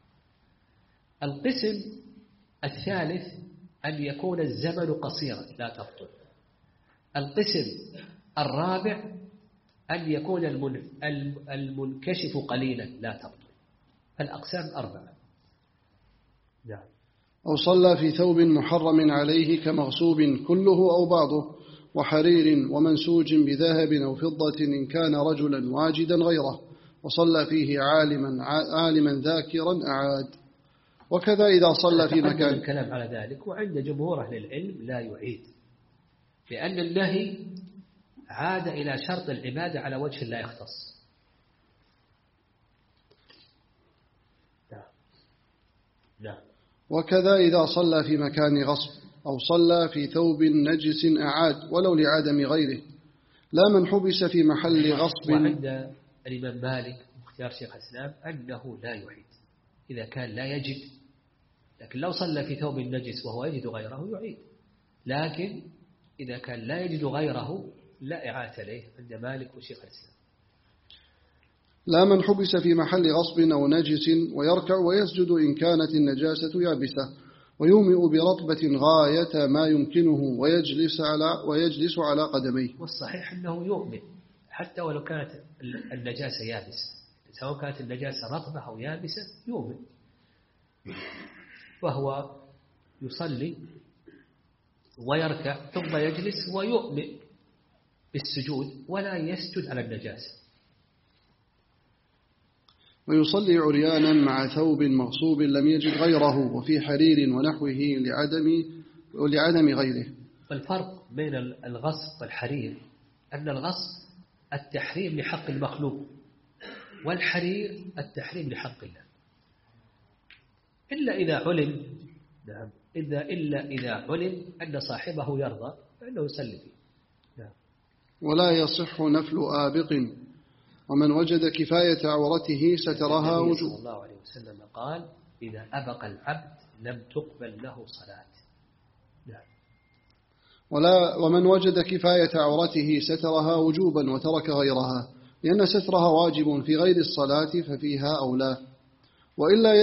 القسم الثالث أن يكون الزمن قصيرا لا تبطل. القسم الرابع أن يكون المنكشف قليلا لا تبطل. الأقسام 4. نعم. أو صلى في ثوب محرم عليه كمغصوب كله أو بعضه وحرير ومنسوج بذهب أو فضة إن كان رجلا واجدا غيره وصلى فيه عالما ذاكرا أعاد. وكذا إذا صلى في مكان. الكلام على ذلك، وعند جمهور أهل العلم لا يعيد، لأن النهي عاد إلى شرط العبادة على وجه لا يختص. نعم. وكذا إذا صلى في مكان غصب أو صلى في ثوب نجس أعاد ولو لعدم غيره لا من حبس في محل غصب. وعند الإمام مالك واختيار شيخ الإسلام أنه لا يعيد إذا كان لا يجد، لكن لو صلى في ثوب نجس وهو يجد غيره يعيد، لكن إذا كان لا يجد غيره لا إعادة عليه عند مالك وشيخ الإسلام. لا من حبس في محل غصب أو نجس ويركع ويسجد إن كانت النجاسة يابسة ويومئ برطبة غاية ما يمكنه ويجلس على قدميه. والصحيح أنه يؤمن حتى ولو كانت النجاسة يابسة، سواء كانت النجاسة رطبة أو يابسة يؤمن، وهو يصلي ويركع ثم يجلس ويؤمن بالسجود ولا يسجد على النجاسة. ويصلي عريانا مع ثوب مغصوب لم يجد غيره وفي حرير ونحوه لعدم غيره. الفرق بين الغصب والحرير أن الغصب التحريم لحق المخلوق والحرير التحريم لحق الله، إلا إذا علم. نعم. إلا إذا علم أن صاحبه يرضى فإنه يصلي فيه. نعم. ولا يصح نفل آبق ومن وجد كفاية عورته سترها وجوب. صلى الله عليه وسلم قال إذا أبق العبد لم تقبل له صلاة. نعم. ومن وجد كفاية عورته سترها وجوبا وترك غيرها لأن سترها واجب في غير الصلاة ففيها أولى. وإلا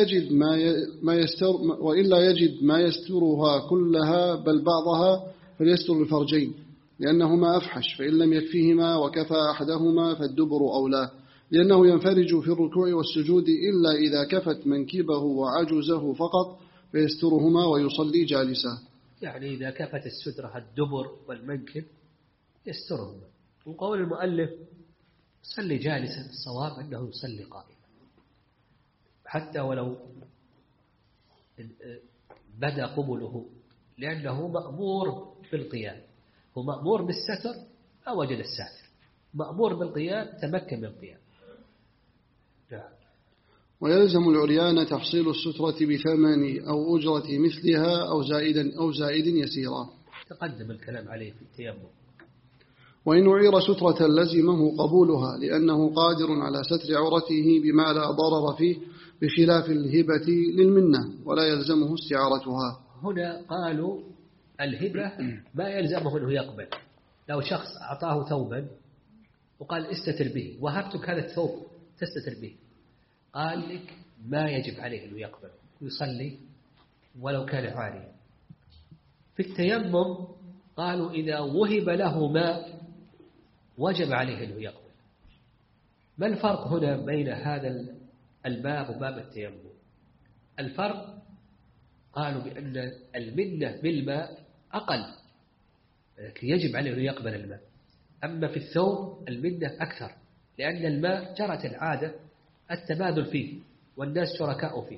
يجد ما يسترها كلها بل بعضها فليستر الفرجين لأنهما أفحش، فإن لم يكفيهما وكفى أحدهما فالدبر أولى لأنه ينفرج في الركوع والسجود إلا إذا كفت منكبه وعجزه فقط فيسترهما ويصلي جالسا. يعني إذا كفت السترة الدبر والمنكب يسترهما. وقول المؤلف يصلي جالسا، الصواب أنه يصلي قائما، حتى ولو بدأ قبله، لأنه مأمور بالقيام، هو مأمور بالستر أو وجد الساتر، مأمور بالقيام تمكن من القيام. ويلزم العريان تحصيل السترة بثمن أو أجرة مثلها أو زائد يسيرا. تقدم الكلام عليه في التيمم. وإن أعير سترة لزمه قبولها لأنه قادر على ستر عورته بما لا ضرر فيه، بخلاف الهبة للمنة ولا يلزمه استعارتها. هنا قالوا الهبة ما يلزمه أنه يقبل. لو شخص أعطاه ثوبا وقال استتر به، وهبتك هذا الثوب تستتر به، قال لك ما يجب عليه أنه يقبل، يصلي ولو كان عاريا. في التيمم قالوا إذا وهب له ما وجب عليه أنه يقبل. ما الفرق هنا بين هذا الباب وباب التيمم؟ الفرق قالوا بأن المنة بالماء أقل، يجب عليه أن يقبل الماء. أما في الثوب المنة أكثر، لأن الماء جرت العادة التبادل فيه والناس شركاء فيه.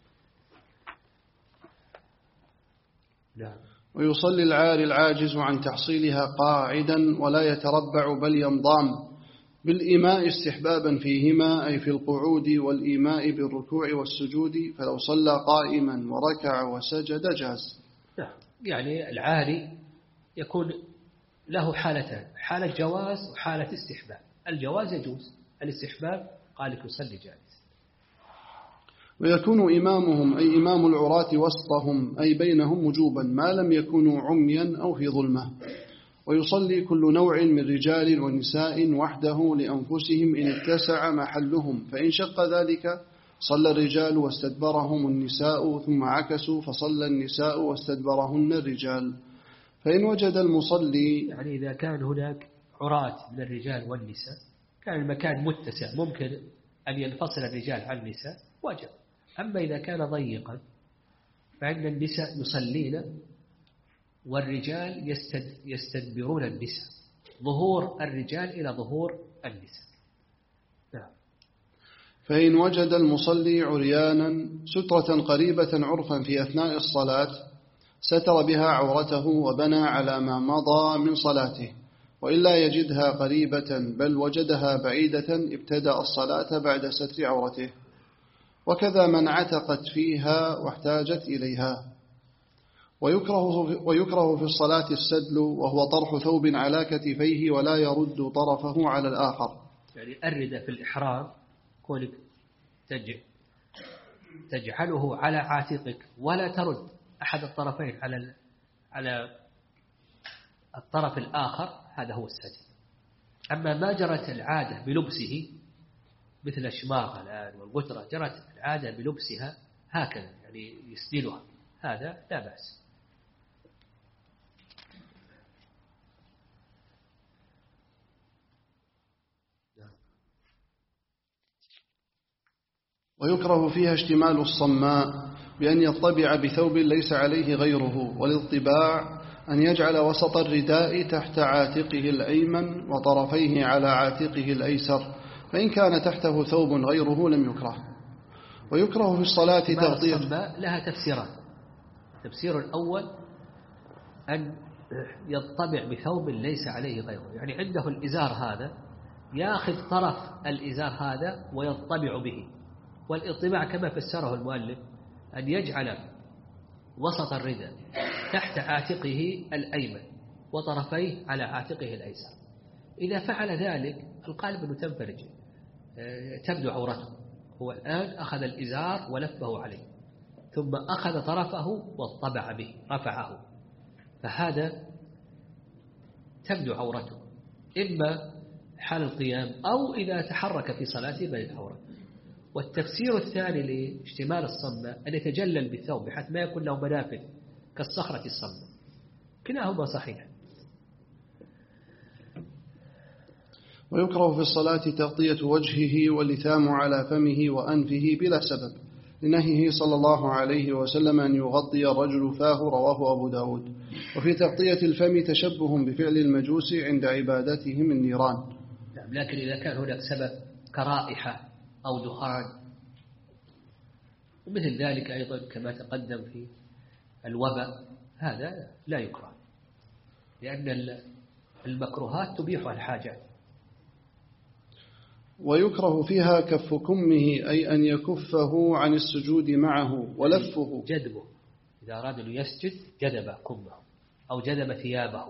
نعم. ويصلي العاري العاجز عن تحصيلها قاعدا ولا يتربع بل ينضام بالإيماء استحبابا فيهما، أي في القعود والإيماء بالركوع والسجود، فلو صلى قائما وركع وسجد جاز. يعني العاري يكون له حالتان، حالة جواز وحالة استحباب. الجواز يجوز، الاستحباب قال لك يصلي جالس. ويكون إمامهم أي إمام العراة وسطهم أي بينهم وجوبا ما لم يكونوا عميا أو في ظلمة. ويصلي كل نوع من رجال ونساء وحده لأنفسهم إن اتسع محلهم، فإن شق ذلك صلى الرجال واستدبرهم النساء، ثم عكسوا فصلى النساء واستدبرهن الرجال. فإن وجد المصلي، يعني إذا كان هناك عراة من الرجال والنساء، كان المكان متسع ممكن أن ينفصل الرجال عن النساء وجب. أما إذا كان ضيقا فإن النساء يصلين والرجال يستدبرون النساء، ظهور الرجال إلى ظهور النساء. نعم. فإن وجد المصلي عريانا سترة قريبة عرفا في أثناء الصلاة ستر بها عورته وبنى على ما مضى من صلاته، وإلا يجدها قريبة بل وجدها بعيدة ابتدأ الصلاة بعد ستر عورته. وكذا من عتقت فيها واحتاجت إليها. ويكره في الصلاة السدل، وهو طرح ثوب على كتفيه ولا يرد طرفه على الآخر. يعني الردة في الإحرام كونك تجعله على عاتقك ولا ترد أحد الطرفين على الطرف الآخر، هذا هو السدل. أما ما جرت العادة بلبسه مثل الشماغ الآن والقطرة، جرت العادة بلبسها هكذا يعني يسدلها، هذا لا بأس. ويكره فيها اشتمال الصماء بأن يطبع بثوب ليس عليه غيره، والاطباع أن يجعل وسط الرداء تحت عاتقه الأيمن وطرفيه على عاتقه الأيسر، فإن كان تحته ثوب غيره لم يكره. ويكره في الصلاة تغطية الصماء لها تفسيران. التفسير الأول أن يطبع بثوب ليس عليه غيره، يعني عنده الإزار هذا يأخذ طرف الإزار هذا ويطبع به. والاطباع كما فسره المؤلف أن يجعل وسط الرداء تحت عاتقه الأيمن وطرفيه على عاتقه الأيسر. إذا فعل ذلك القالب أنه تبدو عورته. هو الآن أخذ الإزار ولفه عليه، ثم أخذ طرفه واطبع به رفعه، فهذا تبدو عورته إما حال القيام أو إذا تحرك في صلاته بين العورة. والتفسير الثاني لاشتمال الصماء أن يتجلل بالثوب بحيث ما يكون له منافذ كالصخرة الصماء. كلاهما صحيح. ويكره في الصلاة تغطية وجهه واللثام على فمه وأنفه بلا سبب، لنهيه صلى الله عليه وسلم أن يغطي الرجل فاه، رواه أبو داود. وفي تغطية الفم تشبه بفعل المجوس عند عبادتهم النيران. نعم. لكن إذا كان هناك سبب كرائحة أو دخان ومثل ذلك أيضا كما تقدم في الوباء، هذا لا يكره، لأن المكروهات تبيح الحاجات. ويكره فيها كف كمه، أي أن يكفه عن السجود معه ولفه. جذبه، إذا أراد أن يسجد جذب كمه أو جذب ثيابه.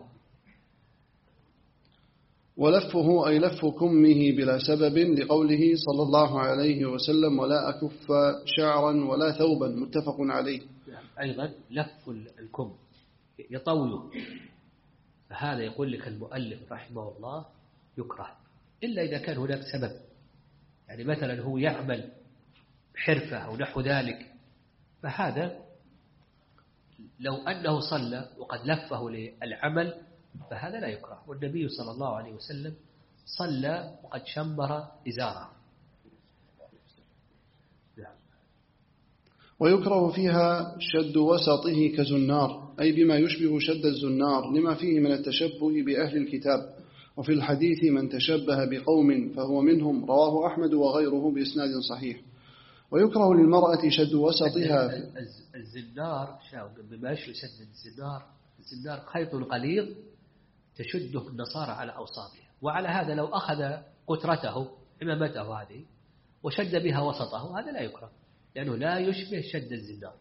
ولفه أي لف كمه بلا سبب، لقوله صلى الله عليه وسلم: ولا أكف شعرا ولا ثوبا، متفق عليه. أيضا لف الكم يطول، فهذا يقول لك المؤلف رحمه الله يكره إلا إذا كان هناك سبب، يعني مثلا هو يعمل حرفة أو نحو ذلك، فهذا لو أنه صلى وقد لفه للعمل فهذا لا يكره. والنبي صلى الله عليه وسلم صلى وقد شمر إزاره. ويكره فيها شد وسطه كزنار، أي بما يشبه شد الزنار، لما فيه من التشبه بأهل الكتاب. وفي الحديث: من تشبه بقوم فهو منهم، رواه أحمد وغيره بإسناد صحيح. ويكره للمرأة شد وسطها. الزنار بما يشبه شد الزنار خيط غليظ تشده النصارى على أوساطها، وعلى هذا لو أخذ قترته عمامته هذه وشد بها وسطه هذا لا يكره، لأنه لا يشبه شد الزنار.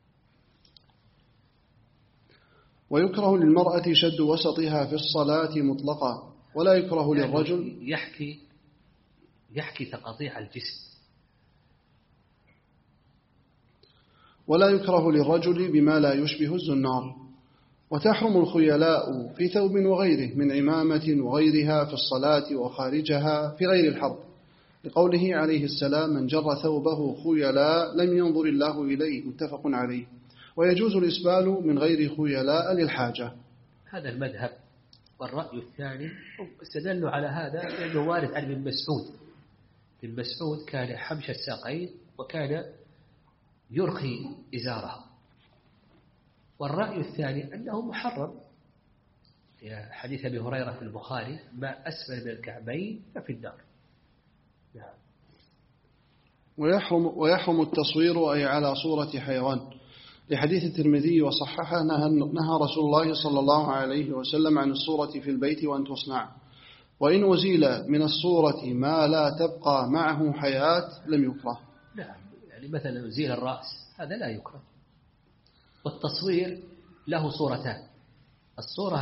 ويكره للمرأة شد وسطها في الصلاة مطلقا، ولا يكره يعني للرجل. يحكي تقطيع الجسم. ولا يكره للرجل بما لا يشبه الزنار. وتحرم الخيلاء في ثوب وغيره من عمامة وغيرها في الصلاة وخارجها في غير الحرب، لقوله عليه السلام: من جر ثوبه خيلاء لم ينظر الله إليه، متفق عليه. ويجوز الإسبال من غير خيلاء للحاجة. هذا المذهب. والرأي الثاني استدلوا على هذا لأنه وارد عن ابن مسعود. ابن مسعود كان حمش الساقين وكان يرخي إزاره. والرأي الثاني أنه محرم، في حديث أبي هريرة في البخاري: ما أسفل من الكعبين ففي النار. ويحرم التصوير، أي على صورة حيوان، لحديث الترمذي وصححه: نهى رسول الله صلى الله عليه وسلم عن الصورة في البيت وأن تصنع، وإن أزيل من الصورة ما لا تبقى معه حياة لم يكره. نعم، يعني مثلا أزيل الرأس هذا لا يكره. والتصوير له صورتان: الصورة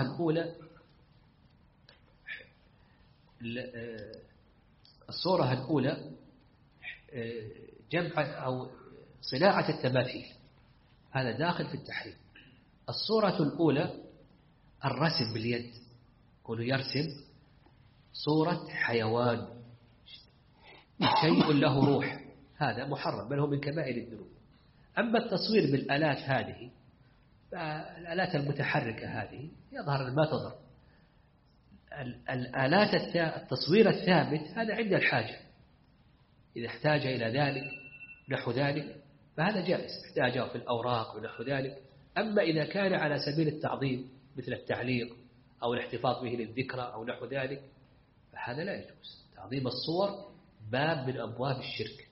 الأولى جمع أو صناعة التماثيل، هذا داخل في التحريم. الصورة الأولى الرسم باليد، يقول يرسم صورة حيوان، شيء له روح، هذا محرم بل هو من كبائر الذنوب. أما التصوير بالآلات هذه، الآلات المتحركة هذه يظهر ما تضر. الآلات التصوير الثابت هذا عند الحاجة، إذا احتاج إلى ذلك نحو ذلك فهذا جائز، احتاجه في الأوراق ونحو ذلك. أما إذا كان على سبيل التعظيم مثل التعليق أو الاحتفاظ به للذكرى أو نحو ذلك فهذا لا يجوز. تعظيم الصور باب من أبواب الشرك.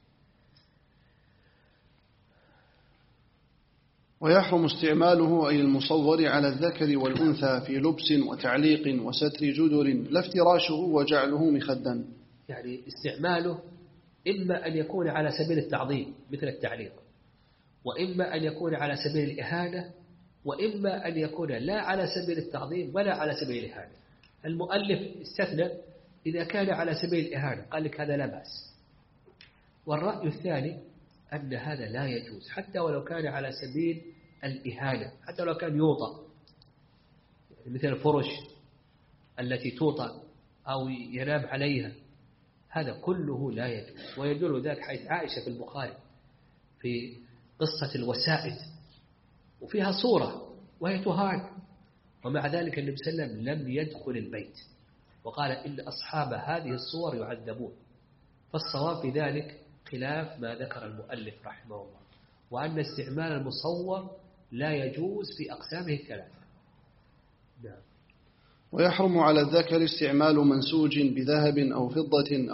ويحرم استعماله، أي المصور، على الذكر والأنثى في لبس وتعليق وستر جدر، لا افتراشه وجعله مخدا. يعني استعماله إما أن يكون على سبيل التعظيم مثل التعليق، وإما أن يكون على سبيل الإهانة، وإما أن يكون لا على سبيل التعظيم ولا على سبيل الإهانة. المؤلف استثنى إذا كان على سبيل الإهانة، قال لك هذا لا بأس. والرأي الثاني أن هذا لا يجوز حتى ولو كان على سبيل الإهانة، حتى ولو كان يوطى، مثل الفرش التي توطى أو ينام عليها، هذا كله لا يجوز. ويدل ذلك حيث عائشة في البخاري في قصة الوسائد، وفيها صورة وهي تهان، ومع ذلك النبي صلى الله عليه وسلم لم يدخل البيت وقال إن أصحاب هذه الصور يعذبون. فالصواب في ذلك خلاف ما ذكر المؤلف رحمه الله، وأن استعمال المصور لا يجوز في أقسامه الثلاثة. نعم. ويحرم على الذكر استعمال منسوج بذهب أو فضة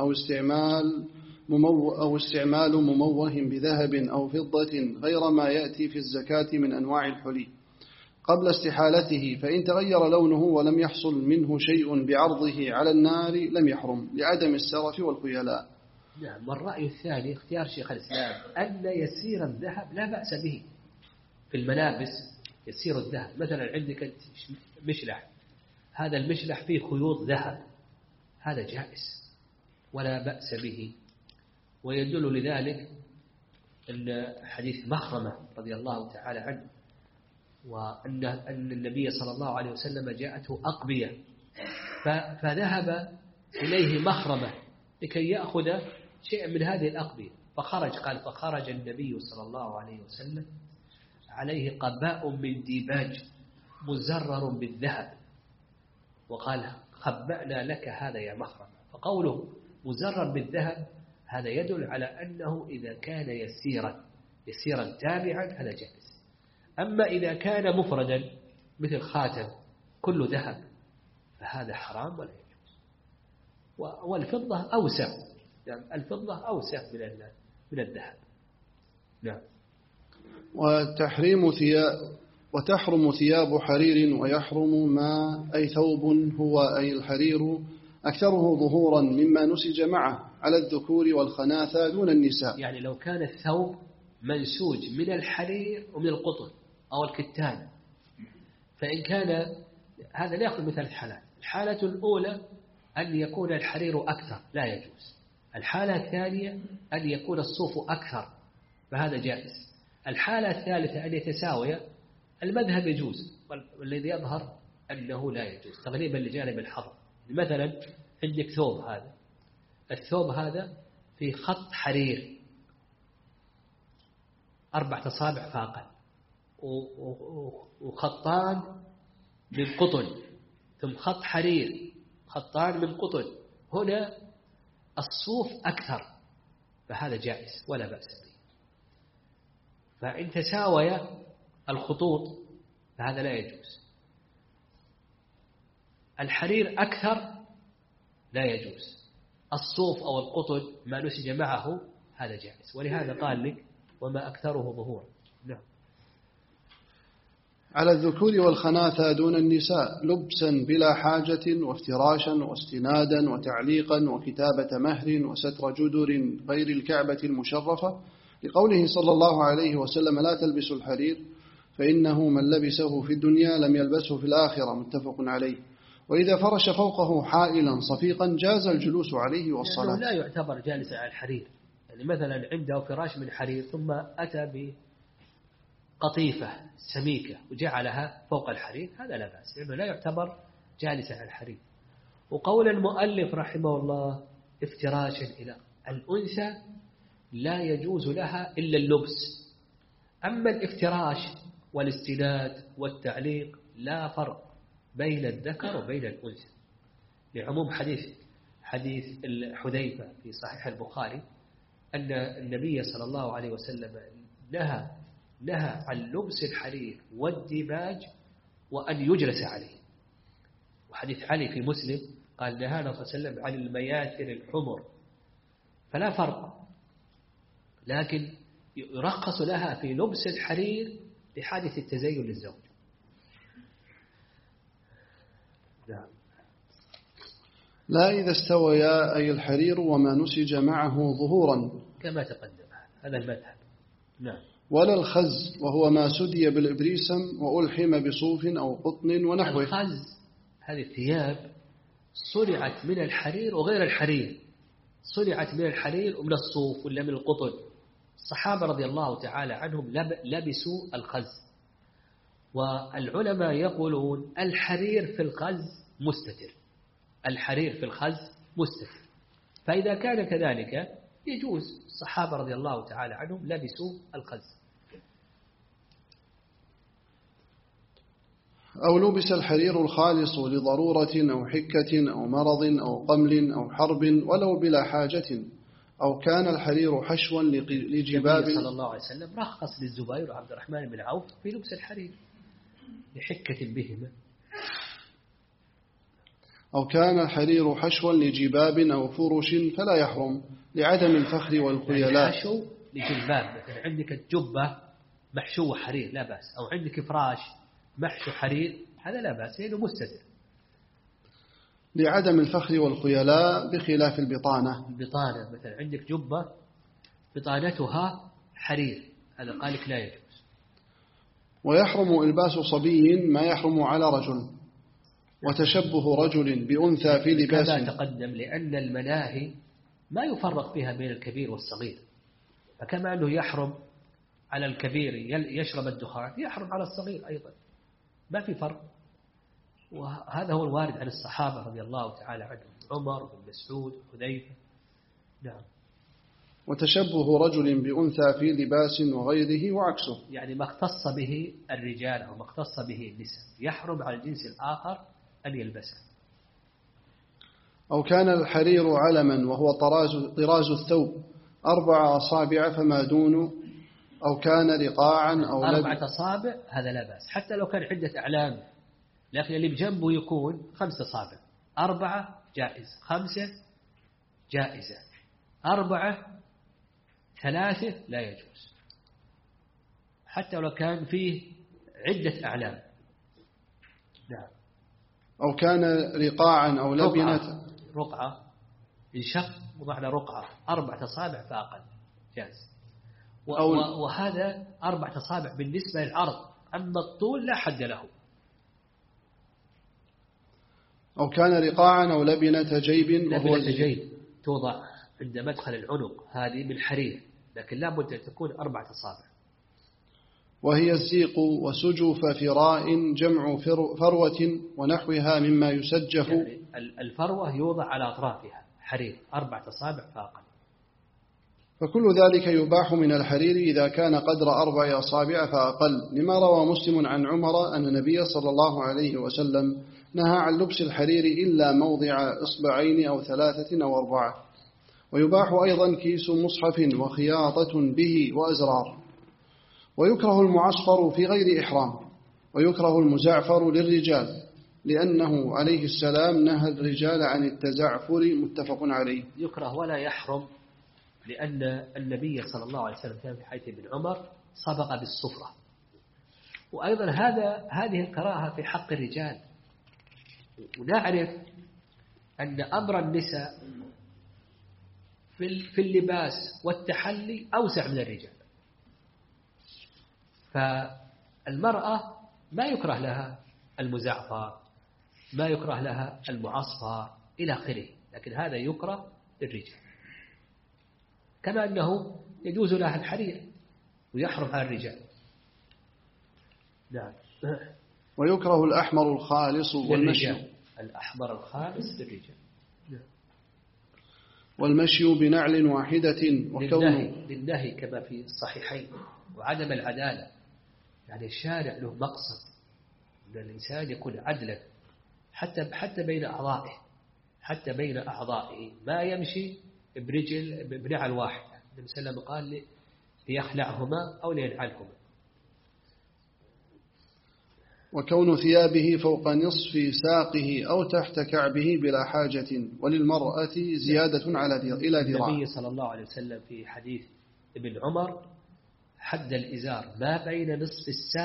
أو استعمال مموه بذهب أو فضة غير ما يأتي في الزكاة من أنواع الحلي قبل استحالته، فإن تغير لونه ولم يحصل منه شيء بعرضه على النار لم يحرم لعدم السرف والخيلاء. نعم. والرأي الثاني اختيار شيخ الإسلام أن يسير الذهب لا بأس به في الملابس. يسير الذهب مثلا عندك مشلح، هذا المشلح فيه خيوط ذهب، هذا جائز ولا بأس به. ويدل لذلك حديث مخرمة رضي الله تعالى عنه، وأن النبي صلى الله عليه وسلم جاءته أقبية فذهب إليه مخرمة لكي يأخذ شيئا من هذه الأقبية، فخرج النبي صلى الله عليه وسلم عليه قباء من ديباج مزرر بالذهب، وقال خبأنا لك هذا يا مخرمة. فقوله مزرر بالذهب هذا يدل على أنه إذا كان يسيرا تابعا هذا جائز. أما إذا كان مفردا مثل خاتم كله ذهب فهذا حرام ولا يجوز. والفضة أوسع، يعني الفضة أوسع من الذهب. نعم. وتحرم ثياب حرير ويحرم ما أي ثوب هو أي الحرير أكثره ظهورا مما نسج معه على الذكور والخناثة دون النساء. يعني لو كان الثوب منسوج من الحرير ومن القطن أو الكتان، فإن كان هذا نأخذ مثال الحالات. الحالة الأولى أن يكون الحرير أكثر لا يجوز. الحالة الثانية أن يكون الصوف أكثر فهذا جائز. الحالة الثالثة أن يتساوي. المذهب يجوز، والذي يظهر أنه لا يجوز تغليبا لجانب الحظر. مثلا عندك ثوب، هذا الثوب هذا في خط حرير 4 أصابع فاقا وخطان من قطن، ثم خط حرير خطان من قطن، هنا الصوف أكثر فهذا جائز ولا بأس به. فإن تساوي الخطوط فهذا لا يجوز. الحرير أكثر لا يجوز، الصوف أو القطن ما نسج معه هذا جائز. ولهذا قال لك وما أكثره ظهور. نعم. على الذكور والخناثة دون النساء لبسا بلا حاجة وافتراشا واستنادا وتعليقا وكتابة مهر وستر جدر غير الكعبة المشرفة، لقوله صلى الله عليه وسلم لا تلبسوا الحرير فإنه من لبسه في الدنيا لم يلبسه في الآخرة، متفق عليه. وإذا فرش فوقه حائلا صفيقا جاز الجلوس عليه والصلاة. لا يعتبر جالسا على الحرير. يعني مثلا عنده فراش من حرير ثم أتى بقطيفة سميكة وجعلها فوق الحرير هذا لا بأس، لأنه لا يعتبر جالسا على الحرير. وقول المؤلف رحمه الله افتراشا إلى الأنثى لا يجوز لها إلا اللبس. أما الافتراش والاستناد والتعليق لا فرق بين الذكر وبين الأنثى، لعموم حديث حذيفة في صحيح البخاري أن النبي صلى الله عليه وسلم نهى عن لبس الحرير والديباج وأن يجلس عليه. وحديث علي في مسلم قال نهانا صلى الله عليه وسلم عن المياثر الحمر. فلا فرق، لكن يرخص لها في لبس الحرير لحادث التزين للزوج. لا إذا استويا أي الحرير وما نسج معه ظهورا كما تقدم هذا المذهب. نعم. ولا الخز وهو ما سدي بالإبريسم وألحم بصوف أو قطن ونحوه. الخز هذه الثياب صنعت من الحرير وغير الحرير، صنعت من الحرير ومن الصوف ولا من القطن. الصحابة رضي الله تعالى عنهم لبسوا الخز. والعلماء يقولون الحرير في الخز مستتر، الحرير في الخز مستتر. فإذا كان كذلك يجوز. الصحابة رضي الله تعالى عنهم لبسوا الخز. أو لبس الحرير الخالص لضرورة أو حكة أو مرض أو قمل أو حرب ولو بلا حاجة، أو كان الحرير حشوا لجباب. النبي صلى الله عليه وسلم رخص للزبير وعبد الرحمن بن عوف في لبس الحرير لحكة بهما. أو كان الحرير حشوا لجباب أو فرش فلا يحرم لعدم الفخر والخيلاء. يعني حشو لجلباب، مثلا عندك الجبة محشو حرير لا بأس، أو عندك فراش محشو حرير هذا لا بأس لأنه مستتر. لعدم الفخر والخيلاء بخلاف البطانة. البطانة مثلا عندك جبة بطانتها حرير هذا قال لك لا يجوز. ويحرم إلباس صبي ما يحرم على رجل، وتشبه رجل بأنثى في لباس كما تقدم، لأن المناهي ما يفرق فيها بين الكبير والصغير، فكما أنه يحرم على الكبير يشرب الدخان يحرم على الصغير أيضا، ما في فرق. وهذا هو الوارد عن الصحابة رضي الله تعالى عنهم، عمر بن مسعود حذيفة. نعم. وتشبه رجل بأنثى في لباس وغيره وعكسه، يعني ما اختص به الرجال أو ما اختص به النساء يحرم على الجنس الآخر أن يلبسه. أو كان الحرير علما وهو طراز الثوب 4 أصابع فما دون، أو كان رقاعا أو 4 أصابع هذا لا بأس، حتى لو كان عدة أعلام، لكن اللي بجنبه يكون 5 أصابع. 4 جائز، 5 جائزة، 4 3 لا يجوز، حتى لو كان فيه عدة أعلام. نعم. أو كان رقاعا أو لبنة. رقعة انشق ومعنى رقعة 4 أصابع فأقل جائز. وهذا 4 أصابع بالنسبة للعرض، أما الطول لا حد له. أو كان رقاعا أو لبنة جيب، وهو لبنة جيب توضع عند مدخل العنق، هذه من حرير، لكن لا بد أن تكون 4 أصابع. وهي الزيق وسجف فراء جمع فروة ونحوها مما يسجف. يعني الفروة يوضع على أطرافها حرير 4 أصابع فأقل. فكل ذلك يباح من الحرير إذا كان قدر 4 أصابع فأقل، لما روى مسلم عن عمر أن النبي صلى الله عليه وسلم نهى عن لبس الحرير إلا موضع 2 أو 3 أو 4. ويباح أيضا كيس مصحف وخياطة به وأزرار. ويكره المعصفر في غير إحرام. ويكره المزعفر للرجال، لأنه عليه السلام نهى الرجال عن التزعفر، متفق عليه. يكره ولا يحرم، لأن النبي صلى الله عليه وسلم كان في حديث ابن عمر صبغ بالصفرة. وأيضا هذه الكراهة في حق الرجال. ونعرف أن أمر النساء في اللباس والتحلي أوسع من الرجال، فالمرأة ما يكره لها المزعفر، ما يكره لها المعصفر إلى آخره، لكن هذا يكره للرجال، كما أنه يجوز لها الحرير ويحرم على الرجال. نعم. ويكره الأحمر الخالص والمشي. الأحمر الخالص للرجال. والمشي بنعل واحدة للنهي كما في الصحيحين. وعدم العدالة، يعني الشارع له مقصد أن الإنسان يكون عدلا حتى بين أعضائه، حتى بين أعضائه ما يمشي بنعل واحدة. النبي صلى الله عليه وسلم قال ليخلعهما أو لينعلهما. وكون ثيابه فوق نصف ساقه أو تحت كعبه بلا حاجة، وللمرأة زيادة إلى ذراع. النبي صلى الله عليه وسلم في حديث ابن عمر حد الإزار ما بين نصف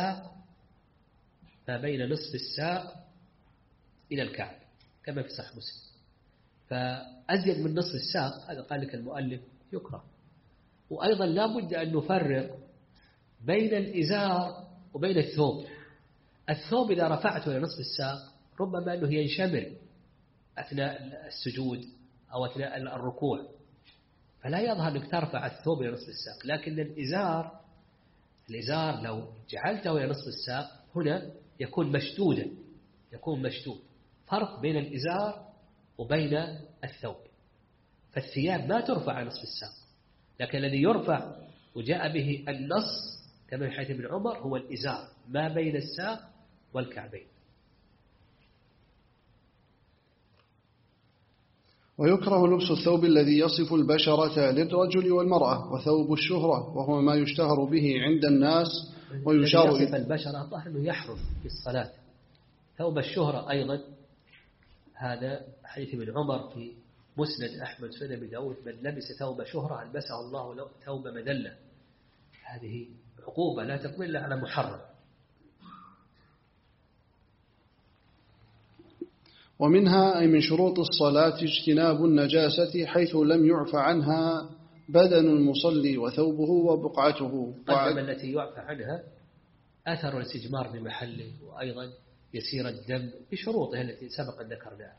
الساق إلى الكعب، كما في صحيح مسلم. فأزيد من نصف الساق هذا قال لك المؤلف يكره. وأيضا لا بد أن نفرق بين الإزار وبين الثوب. الثوب إذا رفعته إلى نصف الساق ربما أنه ينشمل أثناء السجود أو أثناء الركوع، فلا يظهر أنك ترفع الثوب إلى نصف الساق. لكن الإزار لو جعلته إلى نصف الساق هنا يكون مشدود. فرق بين الإزار وبين الثوب. فالثياب ما ترفع على نصف الساق، لكن الذي يرفع وجاء به النص كما في حديث ابن عمر هو الإزار ما بين الساق والكعبين. ويكره لبس الثوب الذي يصف البشرة للرجل والمرأة، وثوب الشهرة وهو ما يشتهر به عند الناس ويشار إليه. يصف البشرة الظاهر أنه يحرم في الصلاة. ثوب الشهرة أيضا هذا حديث ابن عمر في مسند أحمد سنن أبي داود: من لبس ثوب شهرة ألبسه الله ثوب مذلة. هذه عقوبة لا تكون إلا على محرم. ومنها أي من شروط الصلاة اجتناب النجاسة حيث لم يعف عنها بدن المصلي وثوبه وبقعته. قدم التي يعفى عنها أثر الاستجمار بمحله، وأيضا يسير الدم بشروطها التي سبق ذكرناها.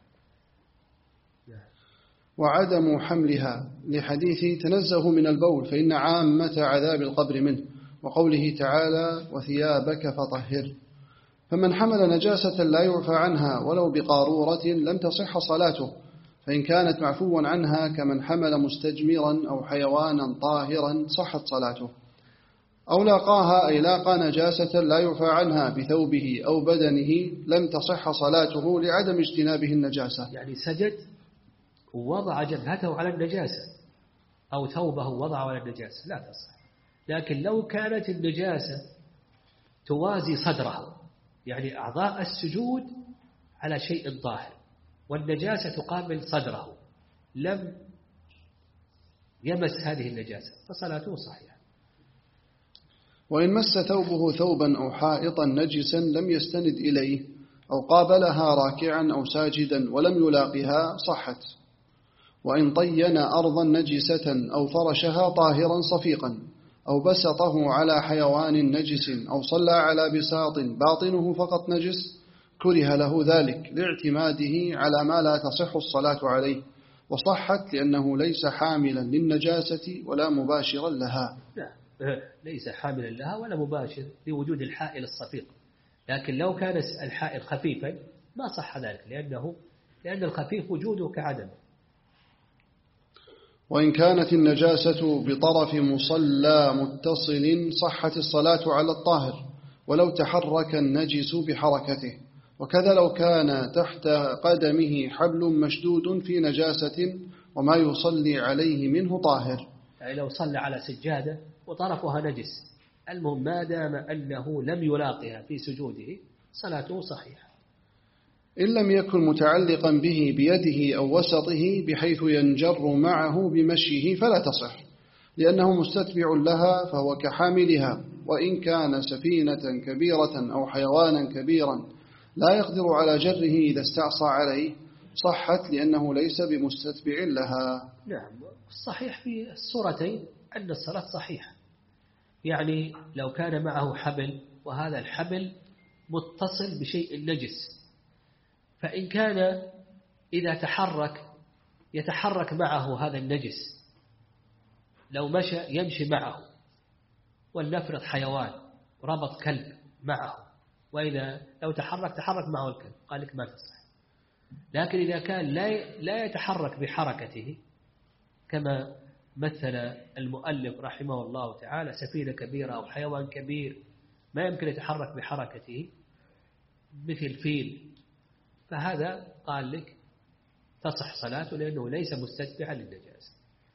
وعدم حملها لحديث تنزه من البول فإن عامة عذاب القبر منه، وقوله تعالى: وثيابك فطهر. فمن حمل نجاسة لا يعفى عنها ولو بقارورة لم تصح صلاته، فإن كانت معفوا عنها كمن حمل مستجمرا أو حيوانا طاهرا صحت صلاته. أو لاقاها أي لاقى نجاسة لا يعفى عنها بثوبه أو بدنه لم تصح صلاته لعدم اجتنابه النجاسة. يعني سجد ووضع جبهته على النجاسة أو ثوبه وضعه على النجاسة لا تصح. لكن لو كانت النجاسة توازي صدره، يعني أعضاء السجود على شيء ظاهر والنجاسة تقابل صدره، لم يمس هذه النجاسة فصلاته صحيحة. وإن مس ثوبه ثوبا أو حائطا نجسا لم يستند إليه أو قابلها راكعا أو ساجدا ولم يلاقها صحت. وإن طين أرضا نجسة أو فرشها طاهرا صفيقا أو بسطه على حيوان نجس أو صلى على بساط باطنه فقط نجس كره له ذلك لاعتماده على ما لا تصح الصلاة عليه، وصحت لأنه ليس حاملا للنجاسة ولا مباشرا لها. لا، ليس حاملا لها ولا مباشر لوجود الحائل الصفيق. لكن لو كان الحائل خفيفا ما صح ذلك، لأن الخفيف وجوده كعدم. وإن كانت النجاسة بطرف مصلى متصل صحت الصلاة على الطاهر ولو تحرك النجس بحركته. وكذا لو كان تحت قدمه حبل مشدود في نجاسة وما يصلي عليه منه طاهر، يعني لو صلى على سجادة وطرفها نجس، المهم ما دام أنه لم يلاقها في سجوده صلاته صحيحة. إن لم يكن متعلقا به بيده أو وسطه بحيث ينجر معه بمشيه فلا تصح، لأنه مستتبع لها فهو كحاملها. وإن كان سفينة كبيرة أو حيوانا كبيرا لا يقدر على جره إذا استعصى عليه صحت لأنه ليس بمستتبع لها. نعم، الصحيح في الصورتين أن الصلاة صحيحة. يعني لو كان معه حبل وهذا الحبل متصل بشيء نجس، فإن كان إذا يتحرك معه هذا النجس، لو مشى يمشي معه، ولنفرض حيوان ربط كلب معه، وإذا لو تحرك معه الكلب، قال لك ما تصح. لكن إذا كان لا يتحرك بحركته كما مثل المؤلف رحمه الله تعالى سفينة كبيرة أو حيوان كبير ما يمكن يتحرك بحركته مثل فيل، فهذا قال لك تصح صلاته لأنه ليس مستتبعا للنجاسة.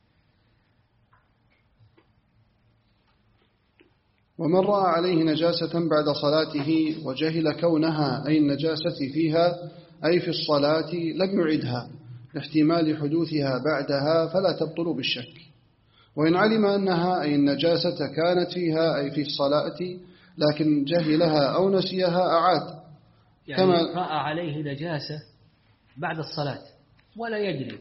ومن رأى عليه نجاسة بعد صلاته وجهل كونها أي النجاسة فيها أي في الصلاة لم يعدها لاحتمال حدوثها بعدها فلا تبطل بالشك. وإن علم أنها أي النجاسة كانت فيها أي في الصلاة لكن جهلها أو نسيها أعاد. يعني كما رأى عليه نجاسة بعد الصلاة ولا يدري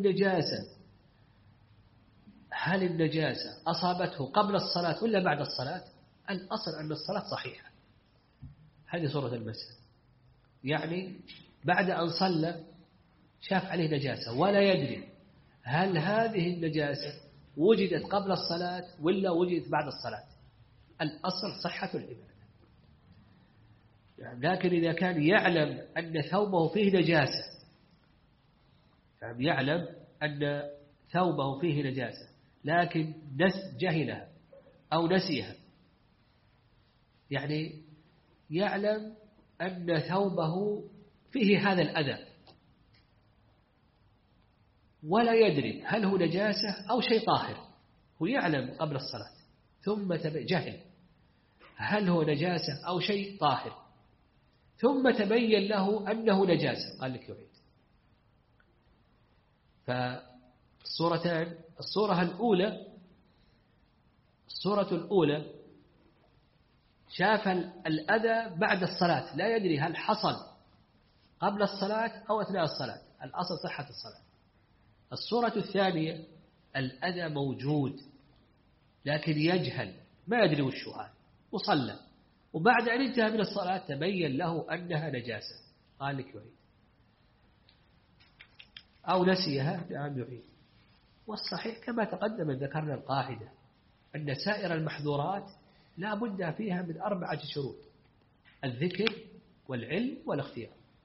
هل النجاسة أصابته قبل الصلاة ولا بعد الصلاة، الأصل أن الصلاة صحيحة. هذه صورة المسألة. يعني بعد أن صلى شاف عليه نجاسة ولا يدري هل هذه النجاسة وجدت قبل الصلاة ولا وجدت بعد الصلاة، الأصل صحة العبادة. لكن إذا كان يعلم أن ثوبه فيه نجاسة، يعلم أن ثوبه فيه نجاسة لكن جهلها أو نسيها، يعني يعلم أن ثوبه فيه هذا الأذى ولا يدري هل هو نجاسة أو شيء طاهر، هو يعلم قبل الصلاة ثم جهل هل هو نجاسة أو شيء طاهر، ثم تبين له أنه نجاسة، قال لك يعيد. فالصورتان، الصورة الأولى شاف الأذى بعد الصلاة، لا يدري هل حصل قبل الصلاة أو أثناء الصلاة، الأصل صحة الصلاة. الصورة الثانية الأذى موجود لكن يجهل، ما يدري وش هذا، وصلى، وبعد أن انتهى من الصلاة تبين له أنها نجاسة، قال لك يعيد، أو نسيها نعم يعيد. والصحيح كما تقدم ذكرنا القاعدة أن سائر المحظورات لا بد فيها من 4 شروط: الذكر والعلم والاختيار.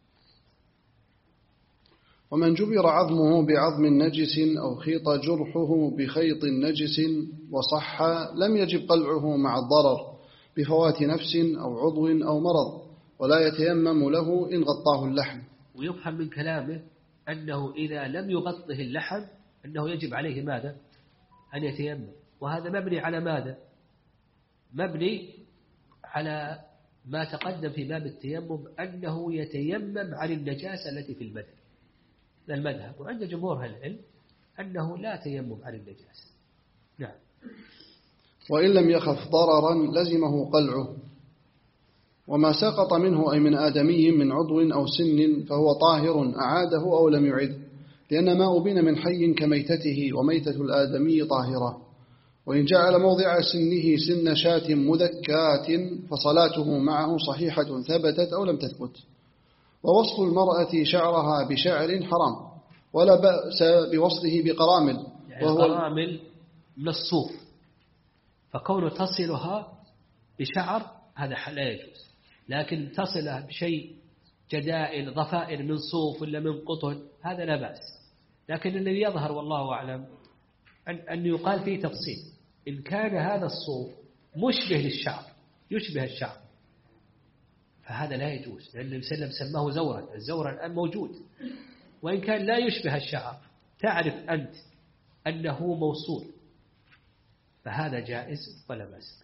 ومن جبر عظمه بعظم نجس أو خيط جرحه بخيط نجس وصح لم يجب قلعه مع الضرر بفوات نفس أو عضو أو مرض، ولا يتيمم له إن غطاه اللحم. ويفهم من كلامه أنه إذا لم يغطه اللحم أنه يجب عليه ماذا؟ أن يتيمم. وهذا مبني على ماذا؟ مبني على ما تقدم في باب التيمم أنه يتيمم عن النجاسة التي في البدن، المذهب. وعند جمهور العلم أنه لا تيمم عن النجاسة. نعم. وإن لم يخف ضررا لزمه قلعه. وما سقط منه أي من آدمي من عضو أو سن فهو طاهر أعاده أو لم يعد، لأن ما أبين من حي كميتته وميتة الآدمي طاهرة. وإن جعل موضع سنه سن شاة مذكات فصلاته معه صحيحة ثبتت أو لم تثبت. ووصل المرأة شعرها بشعر حرام، ولا بأس بوصله بقرامل، يعني القرامل من الصوف، فكون تصلها بشعر هذا لا يجوز، لكن تصلها بشيء جدائل ضفائر من صوف ولا من قطن هذا لا بأس. لكن الذي يظهر والله أعلم أن يقال فيه تفصيل: إن كان هذا الصوف مشبه للشعر يشبه الشعر فهذا لا يجوز، لأن النبي صلى الله عليه وسلم سماه زورا، الزور الآن موجود. وإن كان لا يشبه الشعر تعرف أنت أنه موصول فهذا جائز ولا بأس.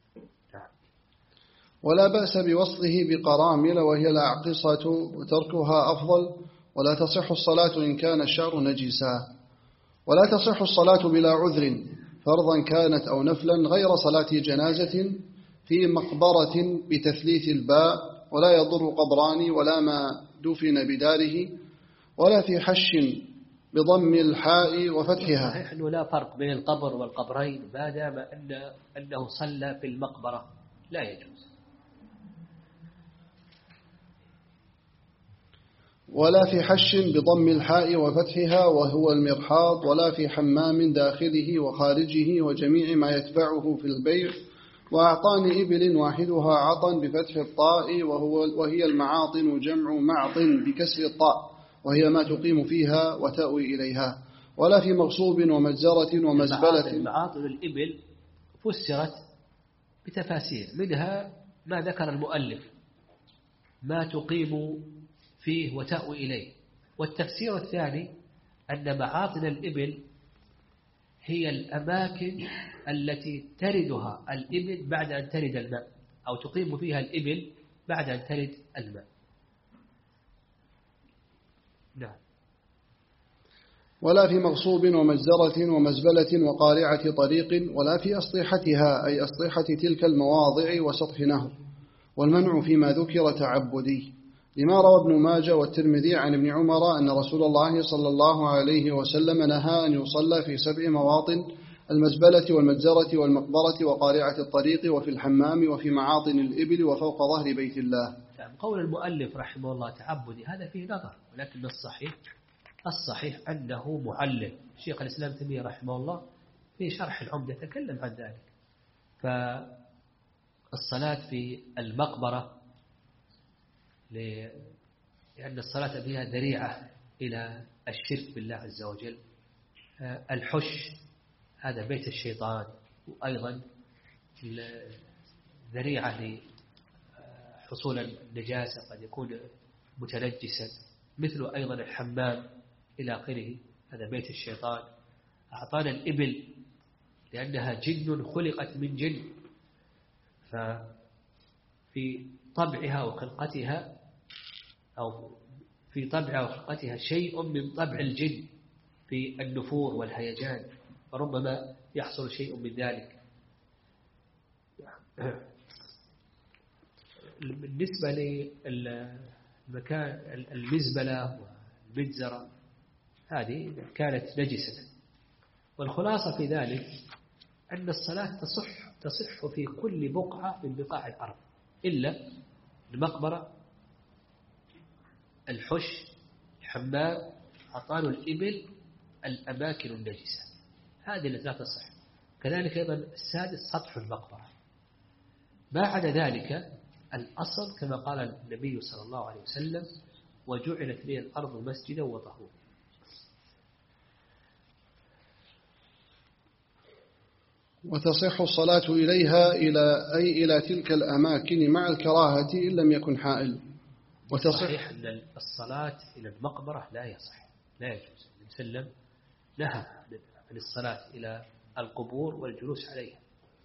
ولا بأس بوصله بقرامل وهي الأعقصة، وتركها أفضل. ولا تصح الصلاة إن كان الشعر نجسا. ولا تصح الصلاة بلا عذر فرضا كانت أو نفلا غير صلاة جنازة في مقبرة بتثليث الباء، ولا يضر قبران ولا ما دفن بداره، ولا في حش بضم الحاء وفتحها. صحيح أنه لا فرق بين القبر والقبرين ما دام أنه صلى في المقبرة لا يجوز. ولا في حش بضم الحاء وفتحها وهو المرحاض، ولا في حمام داخله وخارجه وجميع ما يتبعه في البيع. وأعطان إبل واحدها عطن بفتح الطاء وهي المعاطن جمع معطن بكسر الطاء، وهي ما تقيم فيها وتأوي إليها. ولا في مغصوب ومجزرة ومزبلة. معاطن الإبل فسرت بتفاسير، منها ما ذكر المؤلف ما تقيم فيه وتأوي إليه. والتفسير الثاني أن معاطن الإبل هي الأماكن التي تردها الإبل بعد أن ترد الماء، أو تقيم فيها الإبل بعد أن ترد الماء. نعم. ولا في مغصوب ومجزرة ومزبلة وقارعة طريق، ولا في أسطيحتها أي أسطيحة تلك المواضع وسطح نهر. والمنع فيما ذكر تعبدي، لما روى ابن ماجه والترمذي عن ابن عمر أن رسول الله صلى الله عليه وسلم نهى أن يصلى في 7 مواطن: المزبلة والمجزرة والمقبرة وقارعة الطريق وفي الحمام وفي معاطن الإبل وفوق ظهر بيت الله. قول المؤلف رحمه الله تعبدي هذا فيه نظر، ولكن الصحيح أنه معلل. شيخ الإسلام تيمية رحمه الله في شرح العمدة تكلم عن ذلك. فالصلاة في المقبرة لأن الصلاة فيها ذريعة إلى الشرك بالله عز وجل. الحش هذا بيت الشيطان، وأيضا ذريعة لحصول النجاسة، قد يكون متنجسا، مثل أيضا الحمام إلى آخره، هذا بيت الشيطان. أعطانا الإبل لأنها جن خلقت من جن، ففي طبعها وخلقتها أو في طبعها وخلقتها شيء من طبع الجن، في النفور والهيجان، فربما يحصل شيء من ذلك. بالنسبة للمكان المزبلة والمجزرة هذه كانت نجسة، والخلاصة في ذلك أن الصلاة تصح في كل بقعة من بقاع الأرض إلا المقبرة، الحش، الحمام، عطان الإبل، الأماكن النجسة، هذه التي لا تصح. كذلك أيضا السادس سطح المقبرة. ما عدا ذلك الأصل كما قال النبي صلى الله عليه وسلم: وجعلت لي الأرض مسجدا وطهورا. وتصح الصلاة إليها إلى تلك الأماكن مع الكراهة إن لم يكن حائل. صحيح أن الصلاة إلى المقبرة لا يصح، لا يجوز. النبي صلى الله عليه وسلم نهى عن الصلاة إلى القبور والجلوس عليها.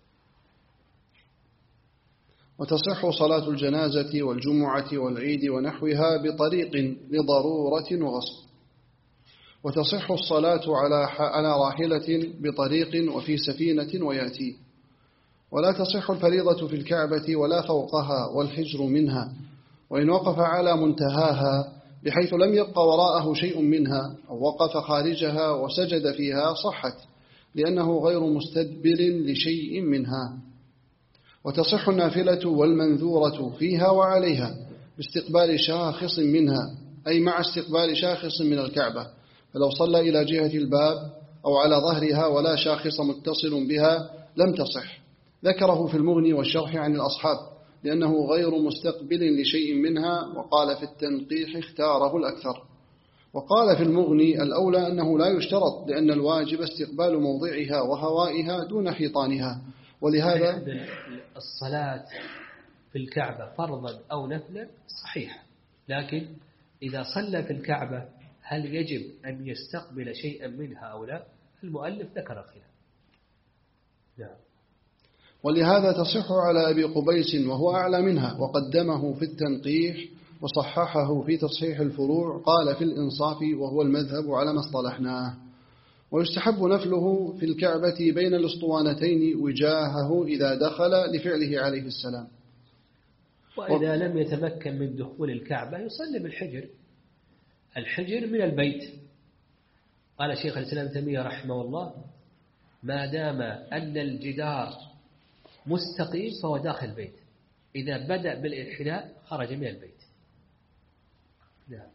وتصح صلاة الجنازة والجمعة والعيد ونحوها بطريق لضرورة وغصب. وتصح الصلاة على راحلة بطريق وفي سفينة ويأتي. ولا تصح الفريضة في الكعبة ولا فوقها والحجر منها، وإن وقف على منتهاها بحيث لم يبق وراءه شيء منها أو وقف خارجها وسجد فيها صحت، لأنه غير مستدبر لشيء منها. وتصح النافلة والمنذورة فيها وعليها باستقبال شاخص منها، أي مع استقبال شاخص من الكعبة، فلو صلى إلى جهة الباب أو على ظهرها ولا شاخص متصل بها لم تصح. ذكره في المغني والشرح عن الأصحاب لأنه غير مستقبل لشيء منها، وقال في التنقيح اختاره الأكثر. وقال في المغني الأولى أنه لا يشترط، لأن الواجب استقبال موضعها وهوائها دون حيطانها. ولهذا الصلاة في الكعبة فرضا أو نفلا صحيح، لكن إذا صلى في الكعبة هل يجب أن يستقبل شيئا منها أو لا؟ المؤلف ذكر الخلاف. نعم. ولهذا تصح على أبي قبيس وهو أعلى منها، وقدمه في التنقيح وصححه في تصحيح الفروع. قال في الإنصاف وهو المذهب على ما اصطلحناه. ويستحب نفله في الكعبة بين الاسطوانتين وجاهه إذا دخل لفعله عليه السلام. وإذا لم يتمكن من دخول الكعبة يصلي بالحجر. الحجر من البيت. قال شيخ الإسلام ابن تيمية رحمه الله: ما دام أن الجدار مستقيم فهو داخل البيت، إذا بدأ بالانحناء خرج من البيت. نعم.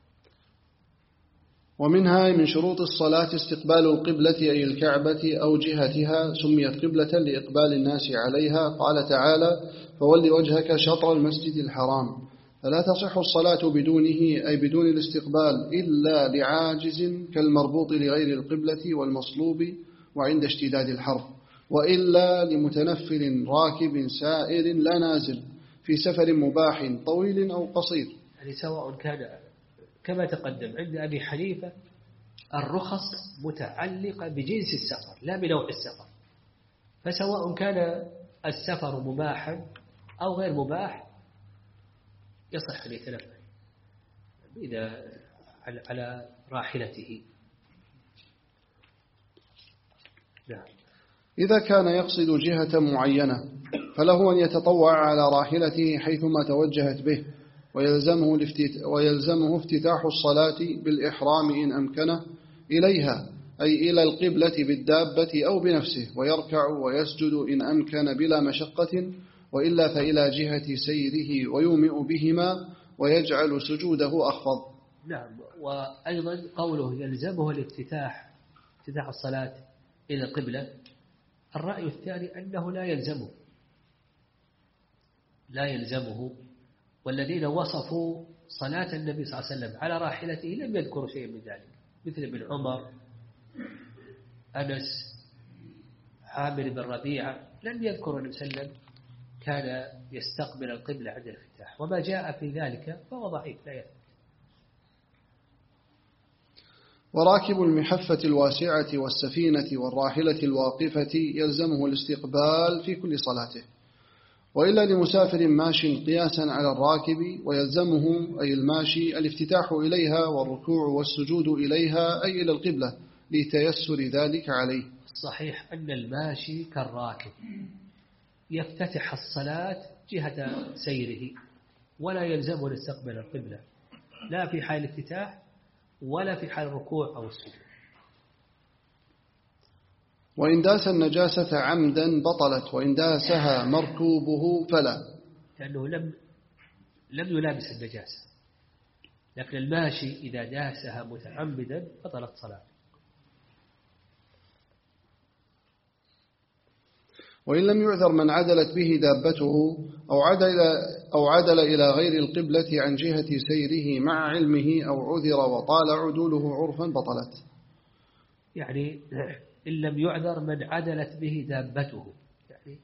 ومنها من شروط الصلاة استقبال القبلة أي الكعبة أو جهتها، سميت قبلة لإقبال الناس عليها. قال تعالى: فول وجهك شطر المسجد الحرام. فلا تصح الصلاة بدونه، أي بدون الاستقبال، إلا لعاجز كالمربوط لغير القبلة والمصلوب وعند اشتداد الحر، وإلا لمتنفل راكب سائر لا نازل في سفر مباح طويل أو قصير. يعني سواء كان كما تقدم عند أبي حنيفة الرخص متعلقة بجنس السفر لا بنوع السفر، فسواء كان السفر مباحا أو غير مباح يصح ليتنفل إذا على راحلته. نعم. إذا كان يقصد جهة معينة فله أن يتطوع على راحلته حيثما توجهت به، ويلزمه افتتاح الصلاة بالإحرام إن أمكنه إليها، أي إلى القبلة بالدابة أو بنفسه، ويركع ويسجد إن أمكن بلا مشقة، وإلا فإلى جهة سيره ويومئ بهما ويجعل سجوده أخفض. نعم. وأيضا قوله يلزمه افتتاح الصلاة إلى القبلة، الرأي الثاني أنه لا يلزمه. والذين وصفوا صلاة النبي صلى الله عليه وسلم على راحلته لم يذكروا شيء من ذلك، مثل ابن عمر، أنس، عامر بن ربيعة، لم يذكروا النبي صلى الله عليه وسلم كان يستقبل القبلة عند الافتتاح، وما جاء في ذلك فهو ضعيف لا يثبت. وراكب المحفة الواسعة والسفينة والراحلة الواقفة يلزمه الاستقبال في كل صلاته، وإلا لمسافر ماش قياسا على الراكب، ويلزمه أي الماشي الافتتاح إليها والركوع والسجود إليها أي إلى القبلة، لتيسر ذلك عليه. صحيح أن الماشي كالراكب يفتتح الصلاة جهة سيره ولا يلزمه الاستقبال القبلة، لا في حال الافتتاح ولا في حال الركوع أو السجود. وإن داس النجاسة عمدا بطلت، وإن داسها مركوبه فلا، لأنه لم يلامس النجاسة، لكن الماشي إذا داسها متعمدا بطلت صلاته. وإن لم يعذر من عدلت به دابته أو عدل إلى غير القبلة عن جهة سيره مع علمه أو عذر وطال عدوله عرفا بطلت. يعني إن لم يعذر من عدلت به دابته، يعني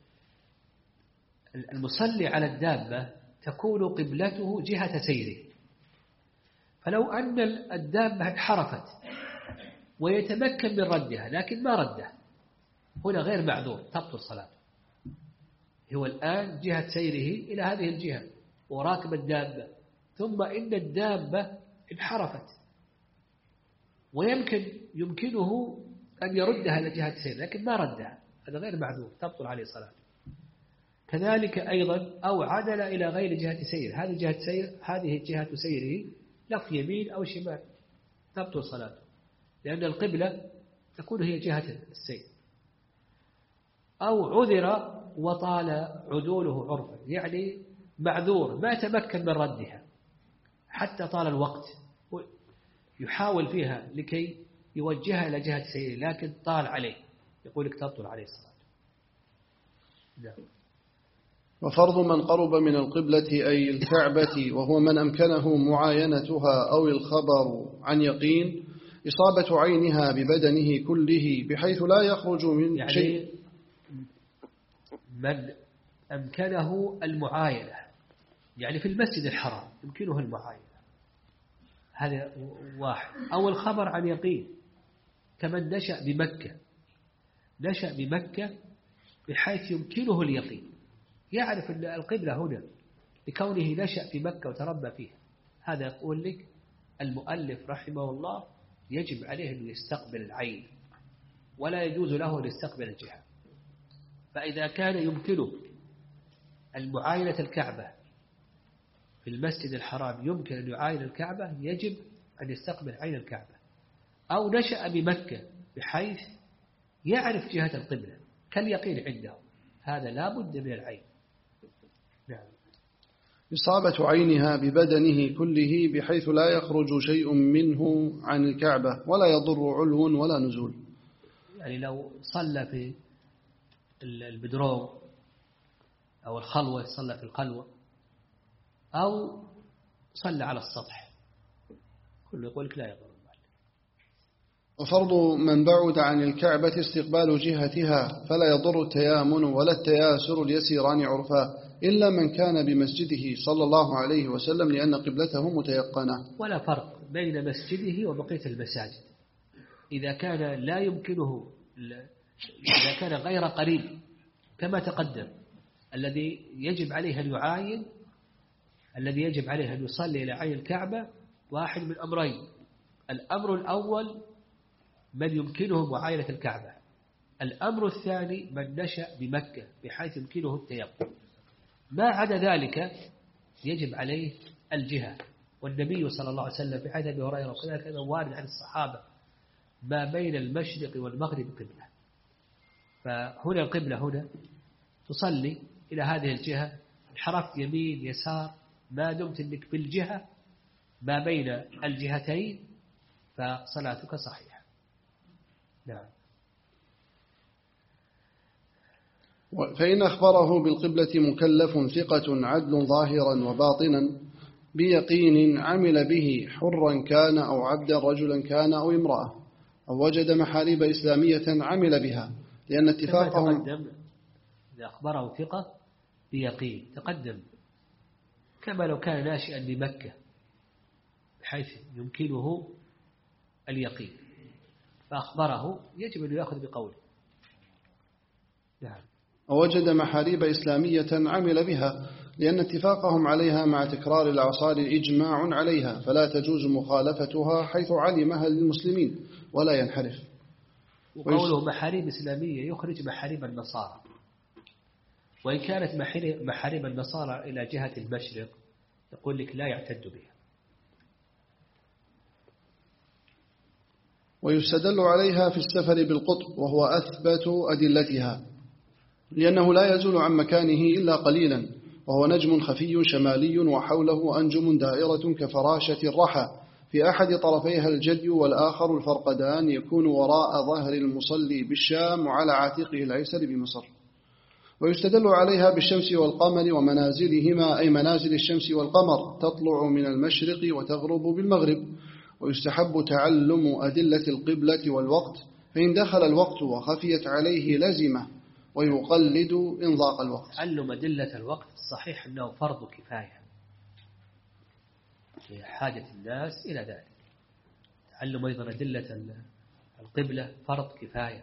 المصلي على الدابة تكون قبلته جهة سيره، فلو أن الدابة انحرفت ويتمكن من ردها لكن ما رده، هنا غير معذور تبطل صلاته. هو الآن جهة سيره إلى هذه الجهة وراكب الدابة، ثم إن الدابة انحرفت ويمكنه أن يردها إلى جهة سيره لكن ما ردها، هذا غير معذور تبطل عليه صلاته. كذلك أيضا أو عدل إلى غير جهة سير، هذه جهة سيره لف يمين أو شمال تبطل صلاته، لأن القبلة تكون هي جهة السير. أو عذر وطال عدوله عرفا، يعني معذور ما تمكن من ردها حتى طال الوقت يحاول فيها لكي يوجهها إلى جهة سيره لكن طال عليه، يقول لك تبطل عليه الصلاة. نعم. وفرض من قرب من القبلة أي الكعبة وهو من أمكنه معاينتها أو الخبر عن يقين إصابة عينها ببدنه كله بحيث لا يخرج من يعني شيء. من أمكنه المعاينة يعني في المسجد الحرام يمكنه المعاينة، هذا واحد. أو الخبر عن يقين كمن نشأ بمكة بحيث يمكنه اليقين، يعرف أن القبلة هنا لكونه نشأ في مكة وتربى فيها. هذا يقول لك المؤلف رحمه الله يجب عليه أن يستقبل العين ولا يجوز له أن يستقبل الجهة. فإذا كان يمكنه المعاينة الكعبة في المسجد الحرام، يمكن أن يعاين الكعبة، يجب أن يستقبل عين الكعبة. أو نشأ بمكة بحيث يعرف جهة القبلة كاليقين عنده، هذا لا بد من العين. نعم. إصابة عينها ببدنه كله بحيث لا يخرج شيء منه عن الكعبة ولا يضر علو ولا نزول. يعني لو صلى في البدروم أو الخلوة، صلى في الخلوة أو صلى على السطح، كله يقول لك لا يضر. وفرض من بعد عن الكعبة استقبال جهتها فلا يضر التيامن ولا التياسر اليسيران عرفا إلا من كان بمسجده صلى الله عليه وسلم لأن قبلته متيقنة. ولا فرق بين مسجده وبقية المساجد إذا كان لا يمكنه، إذا كان غير قريب كما تقدم. الذي يجب عليه أن يعاين، الذي يجب عليه أن يصلي إلى عين الكعبة واحد من أمرين: الأمر الأول من يمكنه معاينة الكعبة، الأمر الثاني من نشأ بمكة بحيث يمكنه التيقن. ما عدا ذلك يجب عليه الجهة. والنبي صلى الله عليه وسلم في حديث أبي هريرة وكذلك أيضا وارد عن الصحابة ما بين المشرق والمغرب قبلة، فهنا القبلة هنا تصلي إلى هذه الجهة، انحرفت يمين يسار ما دمت أنك بالجهة ما بين الجهتين فصلاتك صحيحة. نعم. فإن أخبره بالقبلة مكلف ثقة عدل ظاهرا وباطنا بيقين عمل به حرا كان أو عبدا رجلا كان أو امرأة أو وجد محاريب إسلامية عمل بها لأن اتفاقهم. إذا أخبره ثقة بيقين تقدم، كما لو كان ناشئا بمكة بحيث يمكنه اليقين فأخبره يجب أن يأخذ بقوله. نعم. ووجد محاريب إسلامية عمل بها لأن اتفاقهم عليها مع تكرار الأعصار إجماع عليها فلا تجوز مخالفتها حيث علمها للمسلمين ولا ينحرف. وقوله محاريب إسلامية يخرج محاريب النصارى، وإن كانت محاريب النصارى إلى جهة المشرق يقول لك لا يعتد بها. ويستدل عليها في السفر بالقطب وهو أثبت أدلتها، لأنه لا يزول عن مكانه إلا قليلا، وهو نجم خفي شمالي وحوله أنجم دائرة كفراشة الرحى في أحد طرفيها الجدي والآخر الفرقدان، يكون وراء ظهر المصلي بالشام وعلى عاتقه الأيسر بمصر. ويستدل عليها بالشمس والقمر ومنازلهما، أي منازل الشمس والقمر، تطلع من المشرق وتغرب بالمغرب. ويستحب تعلم أدلة القبلة والوقت، فإن دخل الوقت وخفيت عليه لزمه، ويقلد إن ضاق الوقت. تعلم أدلة الوقت الصحيح أنه فرض كفاية في حاجة الناس إلى ذلك. تعلم أيضا أدلة القبلة فرض كفاية.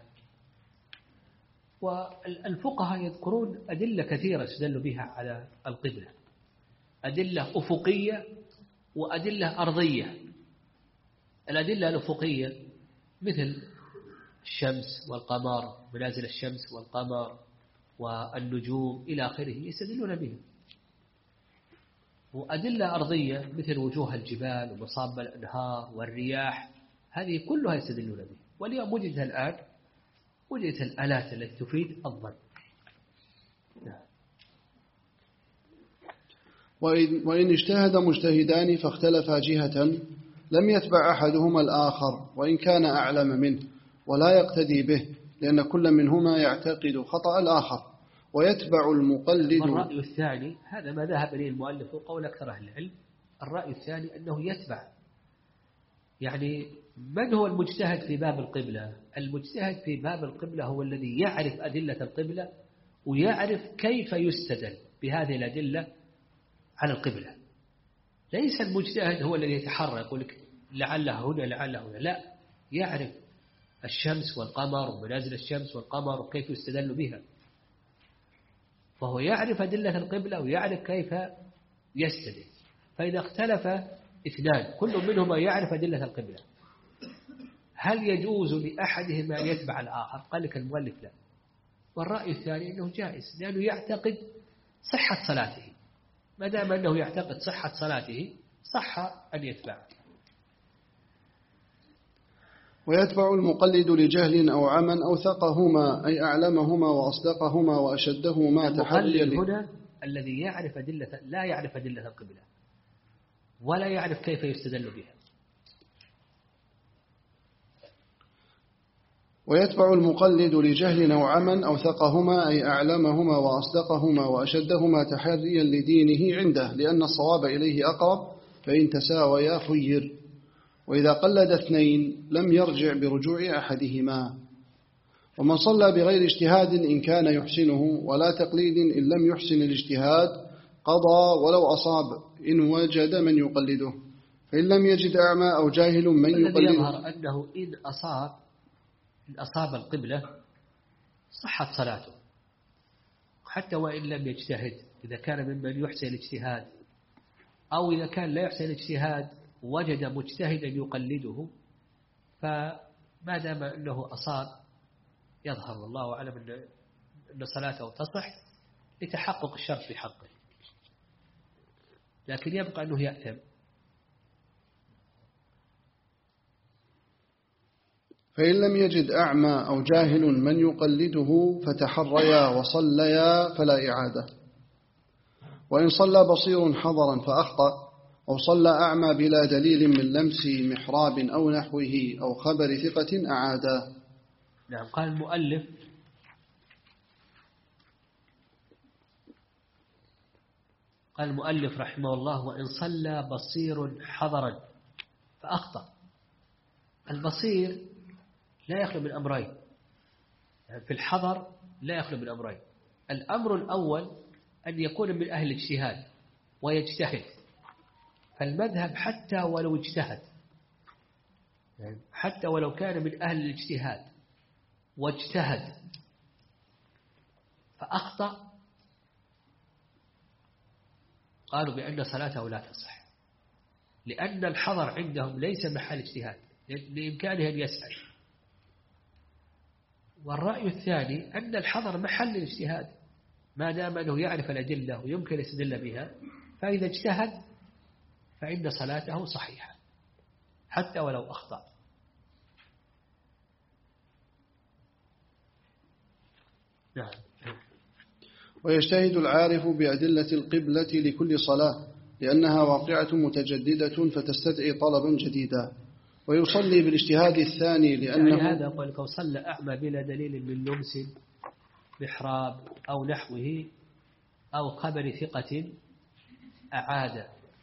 والفقهاء يذكرون أدلة كثيرة يستدل بها على القبلة، أدلة أفقية وأدلة أرضية. الأدلة الأفقية مثل الشمس والقمر، منازل الشمس والقمر والنجوم إلى آخره يستدلون بها. وأدلة أرضية مثل وجوه الجبال ومصاب الأنهار والرياح، هذه كلها يستدلون بها. واليوم وجدت الآن وجدت الآلات التي تفيد الظن. وإن اجتهد مجتهدان فاختلفا جهة لم يتبع أحدهما الآخر وإن كان أعلم منه، ولا يقتدي به، لأن كل منهما يعتقد خطأ الآخر، ويتبع المقلد. والرأي الثاني هذا ما ذهب إليه المؤلف وقول أكثر أهل العلم. الرأي الثاني أنه يتبع، يعني من هو المجتهد في باب القبلة؟ المجتهد في باب القبلة هو الذي يعرف أدلة القبلة ويعرف كيف يستدل بهذه الأدلة على القبلة. ليس المجتهد هو الذي يتحرى يقول لك لعله هنا لعل هنا، لا، يعرف الشمس والقمر ومنازل الشمس والقمر وكيف يستدل بها، فهو يعرف أدلة القبلة ويعرف كيف يستدل. فإذا اختلف اثنان كل منهما يعرف أدلة القبلة، هل يجوز لأحدهما أن يتبع الآخر؟ قال لك المؤلف لا. والرأي الثاني أنه جائز، لأنه يعتقد صحة صلاته، ما دام أنه يعتقد صحة صلاته صح أن يتبعه. ويتبع المقلد لجهل أو عمى أو ثقهما، أي أعلمهما وأصدقهما وأشدهما تحريا. المقلد هنا الذي يعرف أدلة، لا يعرف أدلة القبلة ولا يعرف كيف يستدل بها. ويتبع المقلد لجهل أو عمى أو ثقهما، أي أعلمهما وأصدقهما وأشدهما تحريا لدينه عنده، لأن الصواب إليه أقرب، فإن تساويا خير. وإذا قلد اثنين لم يرجع برجوع أحدهما. ومن صلى بغير اجتهاد إن كان يحسنه، ولا تقليد إن لم يحسن الاجتهاد، قضى ولو أصاب إن وجد من يقلده، فإن لم يجد أعمى أو جاهل من يقلده. الذي يظهر أنه إن أصاب القبلة صحت صلاته، حتى وإن لم يجتهد. إذا كان ممن يحسن الاجتهاد، أو إذا كان لا يحسن الاجتهاد وجد مجتهدا يقلده، فما دام أنه أصاب يظهر والله أعلم أن صلاته تصح لتحقق الشرط في حقه، لكن يبقى أنه يأثم. فإن لم يجد أعمى أو جاهل من يقلده فتحريا وصليا فلا إعادة. وإن صلى بصير حضرا فأخطأ، أو صلى أعمى بلا دليل من لمس محراب أو نحوه أو خبر ثقة أعادا. نعم. قال المؤلف رحمه الله: وإن صلى بصير حضرا فأخطأ. البصير لا يخلو من أمرين، يعني في الحضر لا يخلو من أمرين. الأمر الأول أن يكون من أهل الاجتهاد ويجتهد، فالمذهب حتى ولو اجتهد، يعني حتى ولو كان من أهل الاجتهاد واجتهد فأخطأ، قالوا بأن صلاته لا تصح، لأن الحضر عندهم ليس محل اجتهاد، لإمكانه أن يسأل. والرأي الثاني أن الحضر محل الاجتهاد، ما دام أنه يعرف الأدلة ويمكن يستدل بها، فإذا اجتهد فإن صلاته صحيحة حتى ولو أخطأ. نعم. ويجتهد العارف بأدلة القبلة لكل صلاة لأنها واقعة متجددة فتستدعي طلبا جديدا. ويصلي بالاجتهاد الثاني لأنه يعني هذا أقول لك صلى أعمى بلا دليل من لمس محراب أو نحوه أو خبر ثقة أعاد،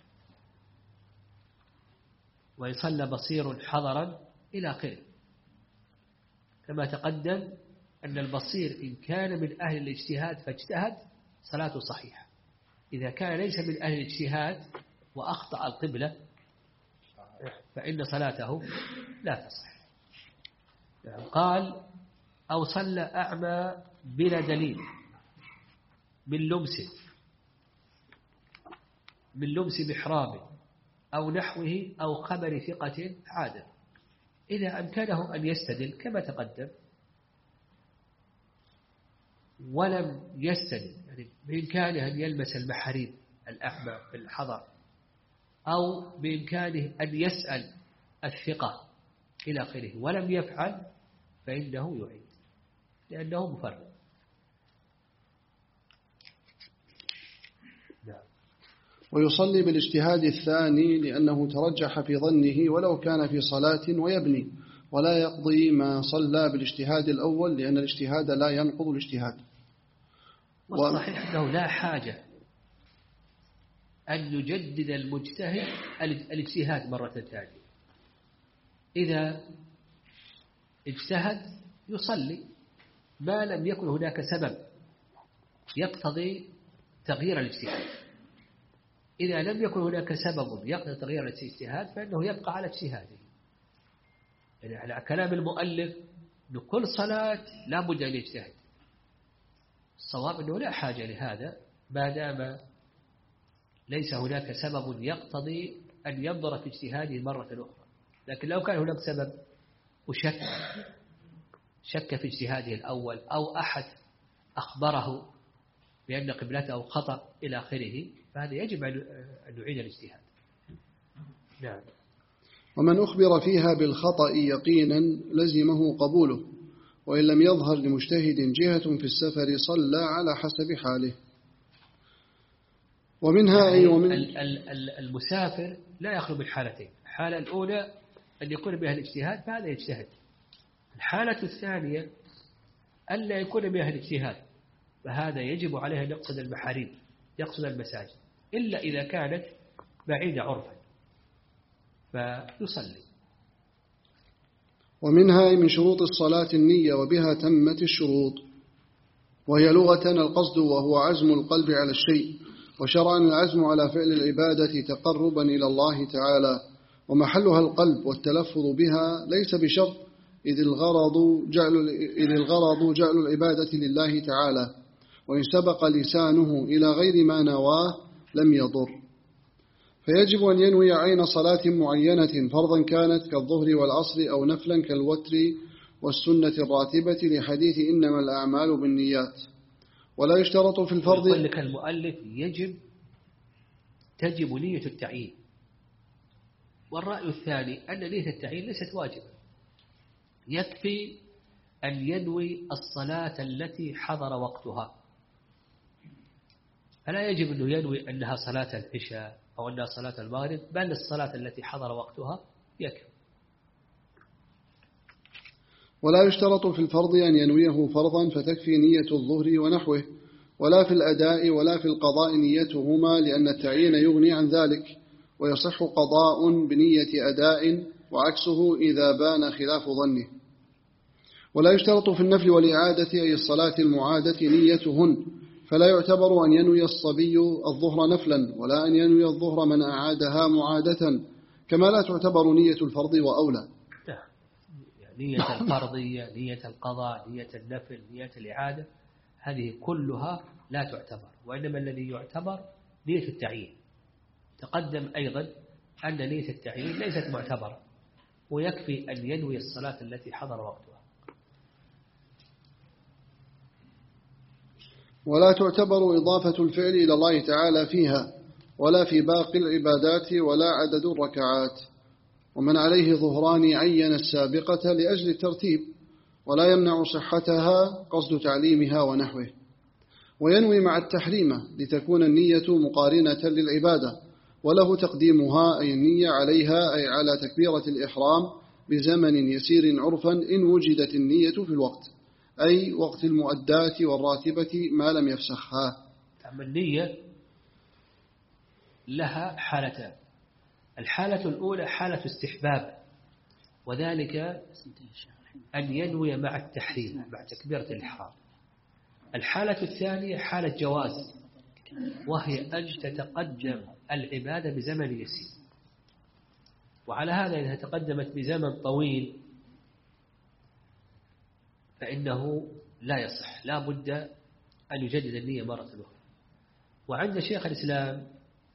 ويصلى بصير حضرا إلى آخره. كما تقدم أن البصير إن كان من أهل الاجتهاد فاجتهد صلاته صحيحة، إذا كان ليس من أهل الاجتهاد وأخطأ القبلة فإن صلاته لا تصح. قال أو صلى أعمى بلا دليل من لمس محراب أو نحوه أو خبر ثقة عادة، إذا أمكنه أن يستدل كما تقدم ولم يستدل، يعني بإمكانه أن يلمس المحاريب الأعمى في الحضر، أو بإمكانه أن يسأل الثقة إلى آخره ولم يفعل، فإنه يعيد لأنه مفرد. ويصلي بالاجتهاد الثاني لأنه ترجح في ظنه ولو كان في صلاة ويبني، ولا يقضي ما صلى بالاجتهاد الأول لأن الاجتهاد لا ينقض الاجتهاد. والصحيح أنه لا حاجة أن يجدد المجتهد الاجتهاد مرة ثانية، إذا اجتهد يصلي ما لم يكن هناك سبب يقتضي تغيير الاجتهاد. إذا لم يكن هناك سبب يقتضي تغيير الاجتهاد فإنه يبقى على اجتهاده. يعني على كلام المؤلف أن كل صلاة لا بد أن يجتهد، الصواب أنه لا حاجة لهذا ما دام ليس هناك سبب يقتضي أن ينظر في اجتهاده مرة أخرى. لكن لو كان هناك سبب شك في اجتهاده الأول أو أحد أخبره بأن قبلته خطأ إلى آخره، فهذا يجب أن يعيد الاجتهاد. نعم. ومن أخبر فيها بالخطأ يقينا لزمه قبوله، وإن لم يظهر لمجتهد جهة في السفر صلى على حسب حاله. ومنها المسافر لا يخلو من حالتين، الحالة الأولى أن يكون بها الاجتهاد فهذا يجتهد، الحالة الثانية أن لا يكون بها الاجتهاد فهذا يجب عليه أن يقصد المحاريب يقصد المساجد، إلا إذا كانت بعيدة عرفا فيصلي. ومنها من شروط الصلاة النية وبها تمت الشروط، وهي لغة القصد وهو عزم القلب على الشيء، وشرعا العزم على فعل العبادة تقربا إلى الله تعالى، ومحلها القلب والتلفظ بها ليس بشرط إذ الغرض جعل العبادة لله تعالى، وإن سبق لسانه إلى غير ما نواه لم يضر. فيجب أن ينوي عين صلاة معينة فرضا كانت كالظهر والعصر أو نفلا كالوتر والسنة الراتبة لحديث إنما الأعمال بالنيات. ولا يشترط في الفرض. يقول لك المؤلف تجب نية التعيين. والرأي الثاني أن نية التعيين ليست واجبة، يكفي أن ينوي الصلاة التي حضر وقتها، فلا يجب أن ينوي أنها صلاة العشاء أو أنها صلاة المغرب، بل الصلاة التي حضر وقتها يكفي. ولا يشترط في الفرض أن ينويه فرضا فتكفي نية الظهر ونحوه، ولا في الأداء ولا في القضاء نيتهما لأن التعيين يغني عن ذلك، ويصح قضاء بنية أداء وعكسه إذا بان خلاف ظنه. ولا يشترط في النفل والإعادة أي الصلاة المعادة نيتهن، فلا يعتبر أن ينوي الصبي الظهر نفلا ولا أن ينوي الظهر من أعادها معادة، كما لا تعتبر نية الفرض وأولى. نية الفرضية، نية القضاء، نية النفل، نية الإعادة، هذه كلها لا تعتبر، وإنما الذي يعتبر نية التعيين. تقدم أيضا أن نية التعيين ليست معتبرة، ويكفي أن ينوي الصلاة التي حضر وقتها. ولا تعتبر إضافة الفعل إلى الله تعالى فيها ولا في باقي العبادات ولا عدد الركعات. ومن عليه ظهران عين السابقة لأجل الترتيب، ولا يمنع صحتها قصد تعليمها ونحوه. وينوي مع التحريم لتكون النية مقارنة للعبادة، وله تقديمها أي النية عليها أي على تكبيرة الإحرام بزمن يسير عرفا إن وجدت النية في الوقت، أي وقت المؤدات والراتبة ما لم يفسخها. النية لها حالتان. الحالة الأولى حالة استحباب، وذلك أن ينوي مع التحريم مع تكبيرة الإحرام. الحالة الثانية حالة جواز، وهي أن تتقدم العبادة بزمن يسير. وعلى هذا إذا تقدمت بزمن طويل فإنه لا يصح، لا بد أن يجدد النية مرة أخرى. وعند شيخ الإسلام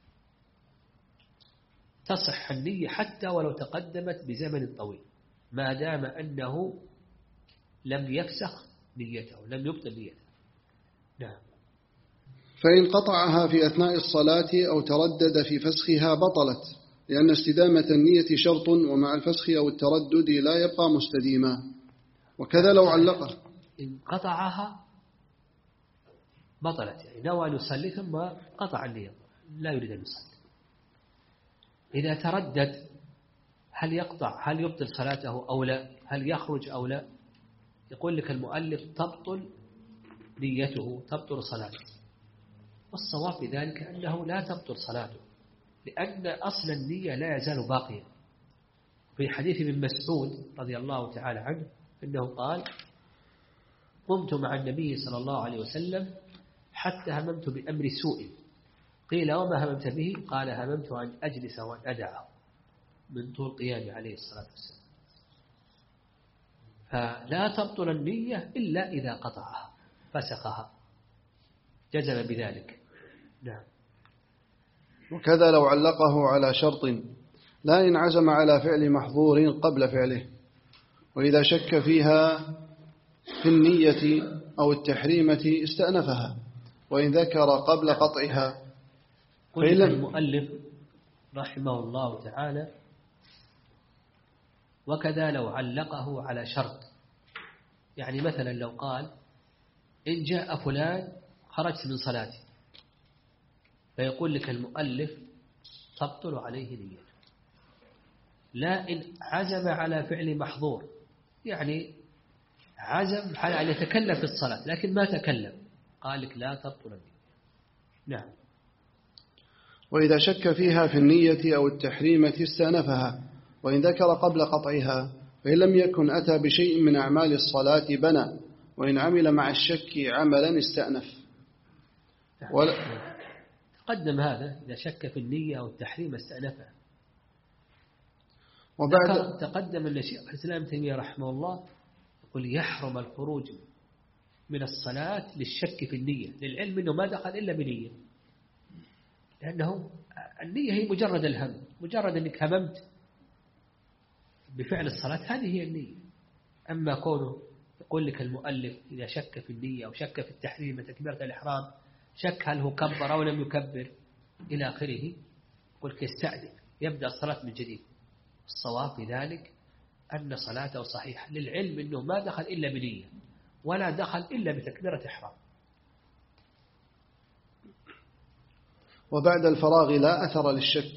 تصح النية حتى ولو تقدمت بزمن طويل، ما دام أنه لم يفسخ نيته، لم يبطل نيته. نعم. فإن قطعها في أثناء الصلاة أو تردد في فسخها بطلت، لأن استدامة النية شرط، ومع الفسخ أو التردد لا يبقى مستديما. وكذا لو علقه إن قطعها بطلت، يعني نوى أن يصلي ثم قطع النية، لا يريد أن يصلي. إذا تردد هل يقطع، هل يبطل صلاته أو لا، هل يخرج أو لا، يقول لك المؤلف تبطل نيته، تبطل صلاته. والصواب في ذلك أنه لا تبطل صلاته، لأن أصل النية لا يزال باقيا. في حديث ابن مسعود رضي الله تعالى عنه أنه قال: قمت مع النبي صلى الله عليه وسلم حتى هممت بأمر سوء. قيل: وما هممت به؟ قال: هممت أن أجلس وأن أدعه، من طول قيامه عليه الصلاة والسلام. فلا تبطل النية إلا إذا قطعها فسخها، جزم بذلك. نعم. وكذا لو علقه على شرط، لا إن عزم على فعل محظور قبل فعله، وإذا شك فيها في النية أو التحريمة استأنفها، وإن ذكر قبل قطعها. قل المؤلف رحمه الله تعالى: وكذا لو علقه على شرط، يعني مثلا لو قال: إن جاء فلان خرجت من صلاتي، فيقول لك المؤلف تبطل عليه نيته. لا إن عزم على فعل محظور، يعني عزم على أن يتكلم في الصلاة لكن ما تكلم، قال لك لا تبطل النية. نعم. وإذا شك فيها في النية أو التحريمة استأنفها، وإن ذكر قبل قطعها، فإن لم يكن أتى بشيء من أعمال الصلاة بنى، وإن عمل مع الشك عملا استأنف. تقدم هذا إذا شك في النية أو التحريم استأنفها. وبعد تقدم أن شيخ الإسلام تيمية رحمه الله يقول: يحرم الخروج من الصلاة للشك في النية، للعلم أنه ما دخل إلا بنية، لأنه النية هي مجرد الهم، مجرد أنك هممت بفعل الصلاة، هذه هي النية. أما كونه يقول لك المؤلف إذا شك في النية أو شك في التحريم تكبيرة الإحرام، شك هل هو كبر أو لم يكبر إلى آخره، يقول لك يستأذن يبدأ الصلاة من جديد. الصواب في ذلك أن صلاته صحيحة، للعلم أنه ما دخل إلا بنية ولا دخل إلا بتكبيرة إحرام. وبعد الفراغ لا أثر للشك،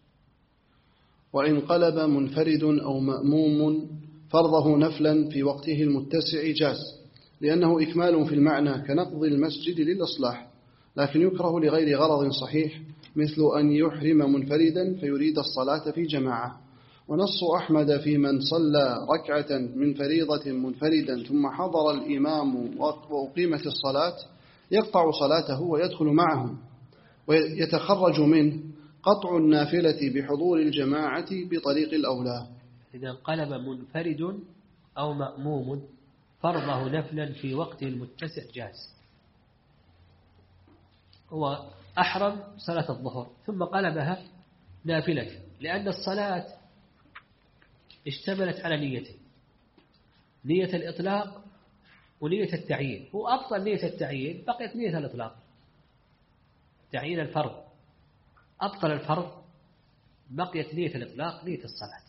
وإن قلب منفرد أو مأموم فرضه نفلا في وقته المتسع جاز، لأنه إكمال في المعنى كنقض المسجد للإصلاح، لكن يكره لغير غرض صحيح، مثل أن يحرم منفردا فيريد الصلاة في جماعة. ونص أحمد في من صلى ركعة من فريضة منفردا ثم حضر الإمام وأقيمت الصلاة يقطع صلاته ويدخل معهم، ويتخرج منه قطع النافلة بحضور الجماعة بطريق الأولى. إذا انقلب منفرد أو مأموم فرضه نفلا في وقت المتسع جاز. هو أحرم صلاة الظهر ثم قلبها نافلة، لأن الصلاة اشتملت على نيتين: نية الإطلاق ونية التعيين. هو أبطل نية التعيين، بقيت نية الإطلاق، تعيين الفرض أبطل الفرض، بقيت نية الإطلاق نية الصلاة.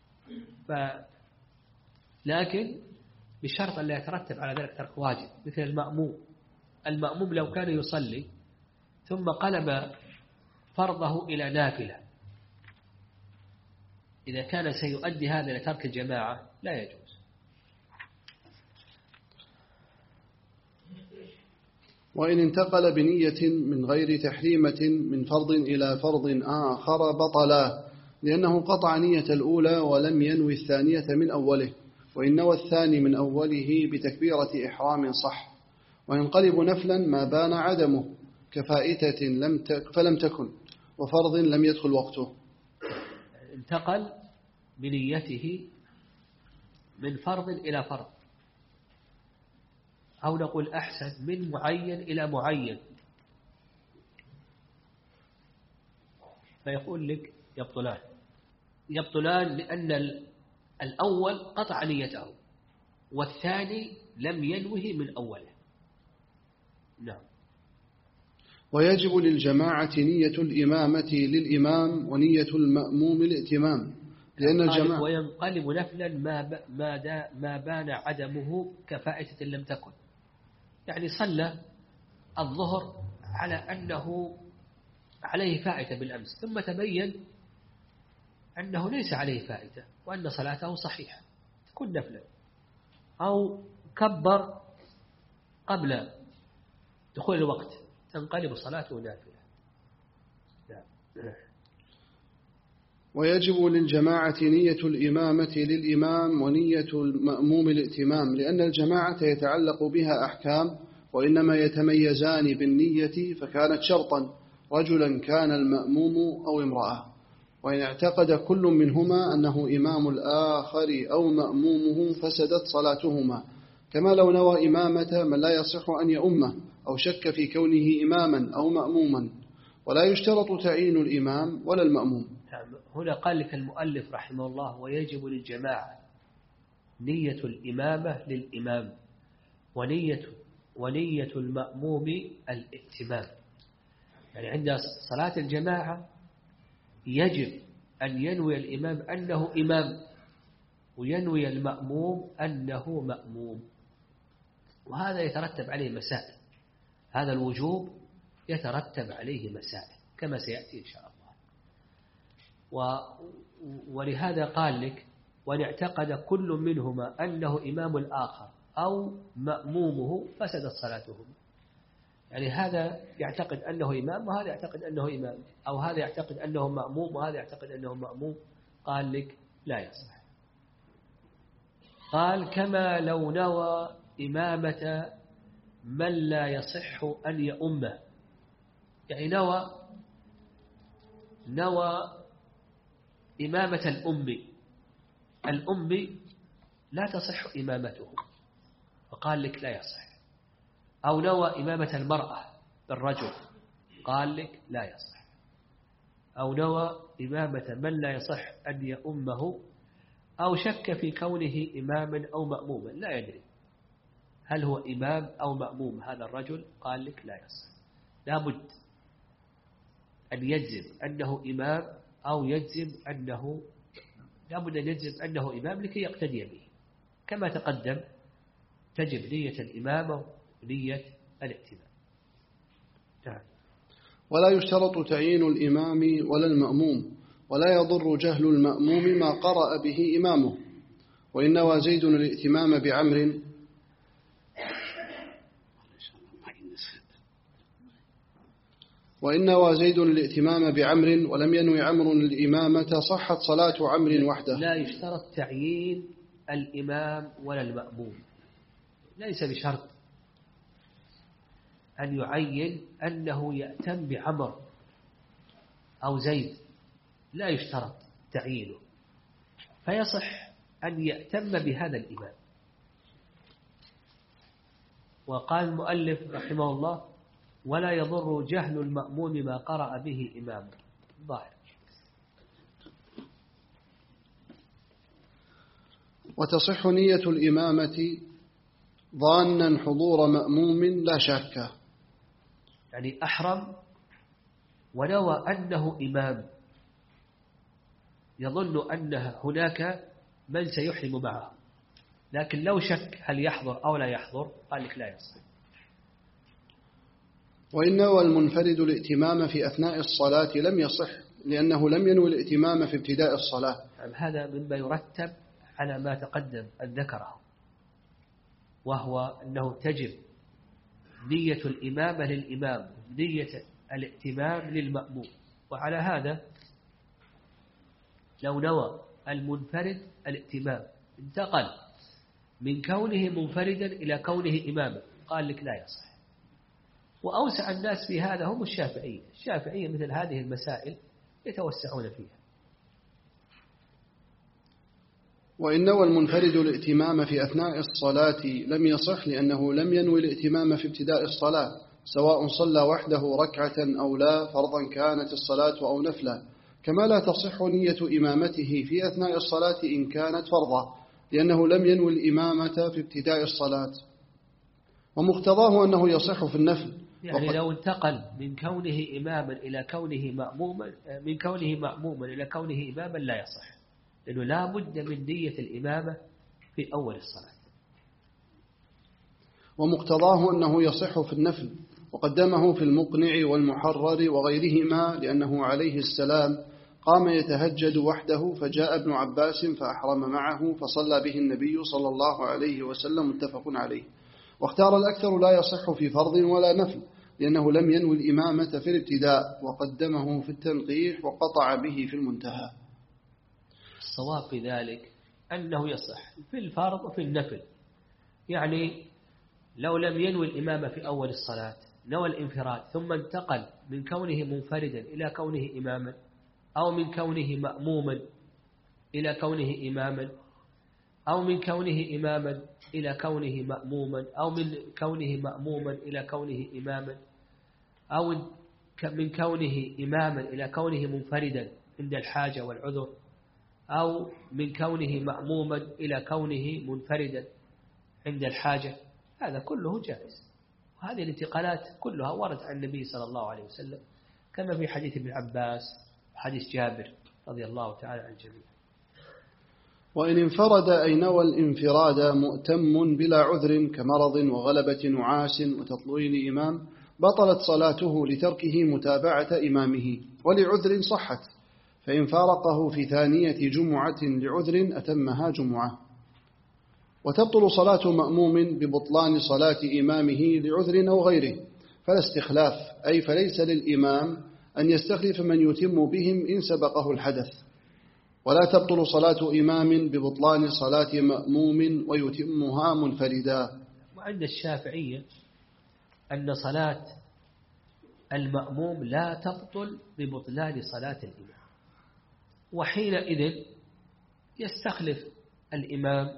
لكن بشرط أن لا يترتب على ذلك ترك واجب، مثل المأموم لو كان يصلي ثم قلب فرضه إلى نافلة، إذا كان سيؤدي هذا لترك الجماعة لا يجوز. وإن انتقل بنية من غير تحريمة من فرض إلى فرض آخر بطلا، لأنه قطع نية الأولى ولم ينوي الثانية من أوله، وإن نوى الثاني من أوله بتكبيرة إحرام صح. وينقلب نفلا ما بان عدمه كفائتة فلم تكن، وفرض لم يدخل وقته. انتقل بنيته من فرض إلى فرض، أو نقول أحسن من معين إلى معين، فيقول لك يبطلان لأن الأول قطع نيته والثاني لم ينوه من أوله. نعم. ويجب للجماعة نية الإمامة للإمام ونية المأموم الائتمام، لأن الجماعة وينقلب نفلا ما بان عدمه كفائتة لم تكن، يعني صلى الظهر على أنه عليه فائتة بالأمس، ثم تبين أنه ليس عليه فائتة وأن صلاته صحيحة، تكون نفلا. أو كبر قبل دخول الوقت، تنقلب صلاته نافلة. ويجب للجماعة نية الإمامة للإمام ونية المأموم الائتمام، لأن الجماعة يتعلق بها أحكام، وإنما يتميزان بالنية، فكانت شرطا رجلا كان المأموم أو امرأة، وإن اعتقد كل منهما أنه إمام الآخر أو مأمومه فسدت صلاتهما، كما لو نوى إمامة من لا يصح أن يؤمه أو شك في كونه إماما أو مأموما، ولا يشترط تعيين الإمام ولا المأموم. هنا قال لك المؤلف رحمه الله ويجب للجماعة نية الإمامة للإمام ونية المأموم الائتمام، يعني عند صلاة الجماعة يجب أن ينوي الإمام أنه إمام وينوي المأموم أنه مأموم، وهذا يترتب عليه مسائل، هذا الوجوب يترتب عليه مسائل كما سيأتي إن شاء الله. ولهذا قال لك وأن اعتقد كل منهما أنه إمام الآخر أو مأمومه فسدت صلاتهما، يعني هذا يعتقد أنه إمام وهذا يعتقد أنه إمام، أو هذا يعتقد أنه مأموم وهذا يعتقد أنه مأموم، قال لك لا يصح. قال كما لو نوى إمامة من لا يصح أن يؤمه، يعني نوى إمامة الأم لا تصح إمامته، فقال لك لا يصح. أو نوى إمامة المرأة بالرجل، قال لك لا يصح. أو نوى إمامة من لا يصح أن يؤمه، أو شك في كونه إماما أو مأموما، لا يدري هل هو إمام أو مأموم هذا الرجل، قال لك لا يصح. لابد أن يجزم أنه إمام أو يجزم أنه إمام لكي يقتدي به، كما تقدم تجب نية الإمامة ونية الائتمام. ولا يشترط تعيين الإمام ولا المأموم، ولا يضر جهل المأموم ما قرأ به إمامه. وإن نوى زيد الائتمام بعمر ولم ينوي عمر الإمامة صحت صلاة عمر وحده. لا يشترط تعيين الإمام ولا المأموم، ليس بشرط أن يعين أنه يأتم بعمر أو زيد، لا يشترط تعيينه، فيصح أن يأتم بهذا الإمام. وقال المؤلف رحمه الله ولا يضر جهل المأموم ما قرأ به إمامه، ظاهر. وتصح نية الإمامة ظانا حضور مأموم لا شك. يعني أحرم ونوى أنه إمام، يظن أن هناك من سيحرم معه، لكن لو شك هل يحضر أو لا يحضر قال لك لا يصح. وإن نوى المنفرد الائتمام في أثناء الصلاة لم يصح، لأنه لم ينوي الائتمام في ابتداء الصلاة. هذا مما يرتب على ما تقدم أن ذكره، وهو أنه تجب نية الإمامة للإمام، نية الائتمام للمأموم. وعلى هذا لو نوى المنفرد الائتمام انتقل من كونه منفردا إلى كونه إماما قال لك لا يصح. وأوسع الناس في هذا هم الشافعية مثل هذه المسائل يتوسعون فيها. وإن نوى المنفرد الائتمام في أثناء الصلاة لم يصح، لأنه لم ينوي الائتمام في ابتداء الصلاة، سواء صلى وحده ركعة أو لا، فرضا كانت الصلاة أو نفلا، كما لا تصح نية إمامته في أثناء الصلاة إن كانت فرضا، لأنه لم ينوي الإمامة في ابتداء الصلاة. ومقتضاه أنه يصح في النفل. يعني لو انتقل من كونه إماما إلى كونه مأموما، من كونه مأموما إلى كونه إماما لا يصح، لأنه لا بد من نية الإمامة في أول الصلاة. ومقتضاه أنه يصح في النفل، وقدمه في المقنع والمحرر وغيرهما، لأنه عليه السلام قام يتهجد وحده، فجاء ابن عباس فأحرم معه فصلى به النبي صلى الله عليه وسلم، متفق عليه. واختار الأكثر لا يصح في فرض ولا نفل، لأنه لم ينوي الإمامة في الابتداء، وقدمه في التنقيح وقطع به في المنتهى. الصواب في ذلك أنه يصح في الفرض وفي النفل. يعني لو لم ينوي الإمامة في أول الصلاة، نوى الانفراد ثم انتقل من كونه منفردا إلى كونه إماما، أو من كونه مأموما إلى كونه إماما، أو من كونه إماما إلى كونه مأموما، أو من كونه مأموما إلى كونه إماما، أو من كونه إماما إلى كونه منفردا عند الحاجة والعذر، أو من كونه مأموما إلى كونه منفردا عند الحاجة، هذا كله جائز. وهذه الانتقالات كلها وردت عن النبي صلى الله عليه وسلم، كما في حديث ابن عباس وحديث جابر رضي الله تعالى عن الجميع. وإن انفرد أي نوى الانفراد مؤتم بلا عذر كمرض وغلبة نعاس وتطويل إمام، بطلت صلاته لتركه متابعة إمامه، ولعذر صحت، فإن فارقه في ثانية جمعة لعذر أتمها جمعة. وتبطل صلاة مأموم ببطلان صلاة إمامه لعذر أو غيره، فلا استخلاف، أي فليس للإمام أن يستخلف من يتم بهم إن سبقه الحدث. ولا تبطل صلاة إمام ببطلان صلاة مأموم ويتمها منفردا. وعند الشافعية أن صلاة المأموم لا تبطل ببطلان صلاة الإمام، وحينئذ يستخلف الإمام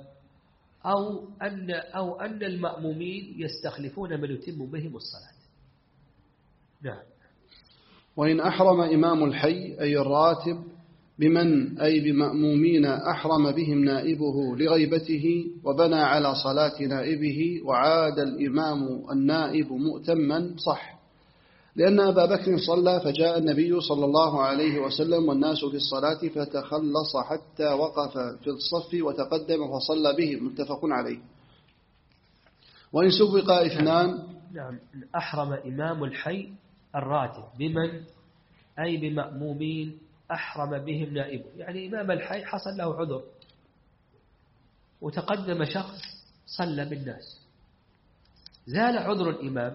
أو أن المأمومين يستخلفون من يتم بهم الصلاة. نعم. وإن أحرم إمام الحي أي الراتب بمن أي بمأمومين أحرم بهم نائبه لغيبته، وبنى على صلاة نائبه، وعاد الإمام النائب مؤتما، صح، لأن أبا بكر صلى فجاء النبي صلى الله عليه وسلم والناس في الصلاة فتخلص حتى وقف في الصف وتقدم فصلى به، متفق عليه. وإن سبق اثنان. نعم. أحرم إمام الحي الراتب بمن أي بمأمومين أحرم بهم نائبه، يعني إمام الحي حصل له عذر وتقدم شخص صلى بالناس، زال عذر الإمام،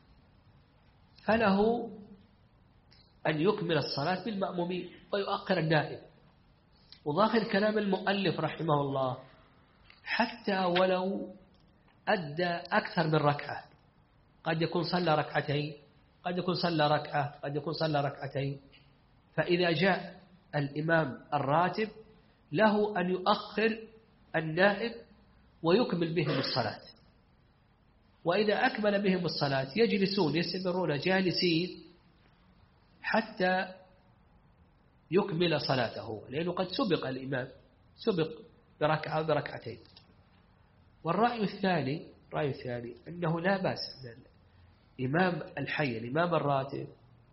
فله أن يكمل الصلاة بالمأمومين ويؤخر النائب. وظاهر كلام المؤلف رحمه الله حتى ولو أدى أكثر من ركعة، قد يكون صلى ركعتين، قد يكون صلى ركعة، قد يكون صلى ركعتين، فإذا جاء الإمام الراتب له أن يؤخر النائب ويكمل بهم الصلاة. وإذا أكمل بهم الصلاة يجلسون يستمرون جالسين حتى يكمل صلاته، لأنه قد سبق الإمام، سبق بركعة بركعتين. والرأي الثاني رأي ثاني أنه لا بأس إمام الحي الإمام الراتب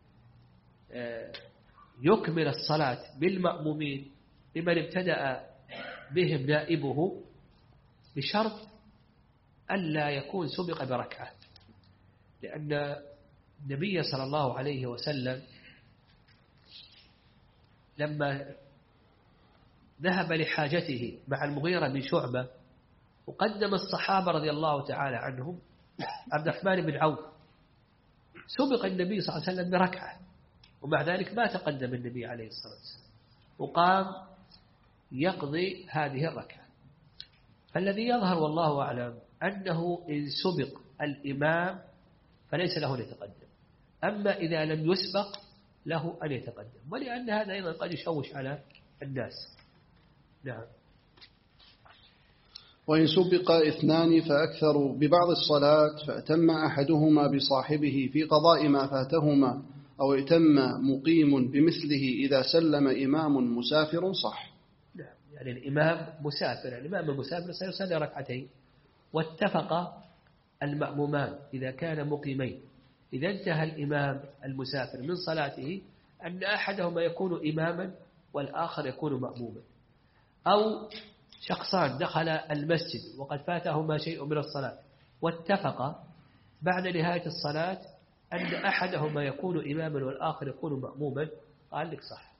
يكمل الصلاة بالمأمومين لمن ابتدأ بهم نائبه بشرط ألا يكون سبق بركعة، لأن النبي صلى الله عليه وسلم لما ذهب لحاجته مع المغيرة بن شعبة وقدم الصحابة رضي الله تعالى عنهم عبد الرحمن بن عوف، سبق النبي صلى الله عليه وسلم بركعة، ومع ذلك ما تقدم النبي عليه الصلاة والسلام وقام يقضي هذه الركعة. فالذي يظهر والله أعلم أنه إن سبق الإمام فليس له أن يتقدم، أما إذا لم يسبق له أن يتقدم، ولأن هذا أيضا قد يشوش على الناس. نعم. وإن سبق اثنان فأكثر ببعض الصلاة فأتم أحدهما بصاحبه في قضاء ما فاتهما، أو ائتم مقيم بمثله إذا سلم إمام مسافر صح. نعم، يعني الإمام مسافر، الإمام المسافر سيصلي ركعتين، واتفق المأمومان إذا كان مقيمين إذا انتهى الإمام المسافر من صلاته أن أحدهما يكون إماما والآخر يكون مأموما. أو شخصان دخل المسجد وقد فاتهما شيء من الصلاة واتفق بعد نهاية الصلاة أن أحدهما يكون إماما والآخر يكون مأموما، قال لك صح.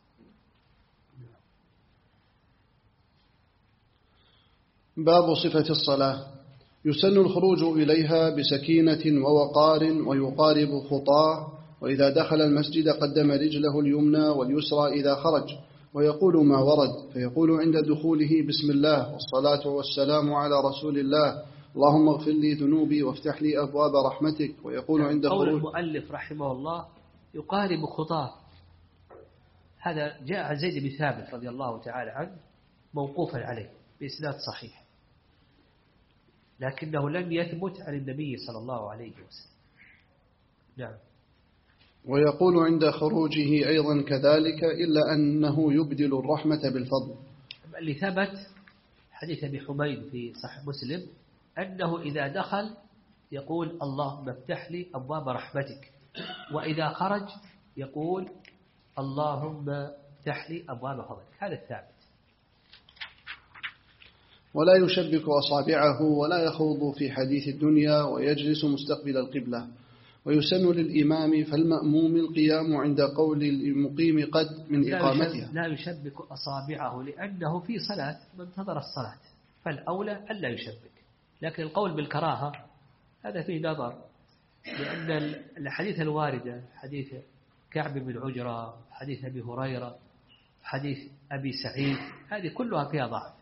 باب صفة الصلاة. يسن الخروج إليها بسكينة ووقار ويقارب خطاه، وإذا دخل المسجد قدم رجله اليمنى واليسرى إذا خرج، ويقول ما ورد، فيقول عند دخوله بسم الله والصلاة والسلام على رسول الله، اللهم اغفر لي ذنوبي وافتح لي أبواب رحمتك. ويقول عند قول خروج المؤلف رحمه الله يقارب خطاه، هذا جاء عن زيد بن ثابت رضي الله تعالى عنه موقوفا عليه بإسناد صحيح، لكنه لم يثبت عن النبي صلى الله عليه وسلم. نعم. ويقول عند خروجه أيضا كذلك، إلا أنه يبدل الرحمة بالفضل. اللي ثبت حديث أبي حميد في صحيح مسلم أنه إذا دخل يقول اللهم افتح لي أبواب رحمتك، وإذا خرج يقول اللهم افتح لي أبواب فضلك. هذا الثابت. ولا يشبك أصابعه ولا يخوض في حديث الدنيا ويجلس مستقبل القبلة. ويسن للإمام فالمأموم القيام عند قول المقيم قد من إقامتها. لا يشبك أصابعه لأنه في صلاة منتظر الصلاة، فالأولى ألا يشبك. لكن القول بالكراهة هذا فيه نظر، لأن الحديث الواردة حديث كعب بن عجرة، حديث أبي هريرة، حديث أبي سعيد، هذه كلها فيها ضعف.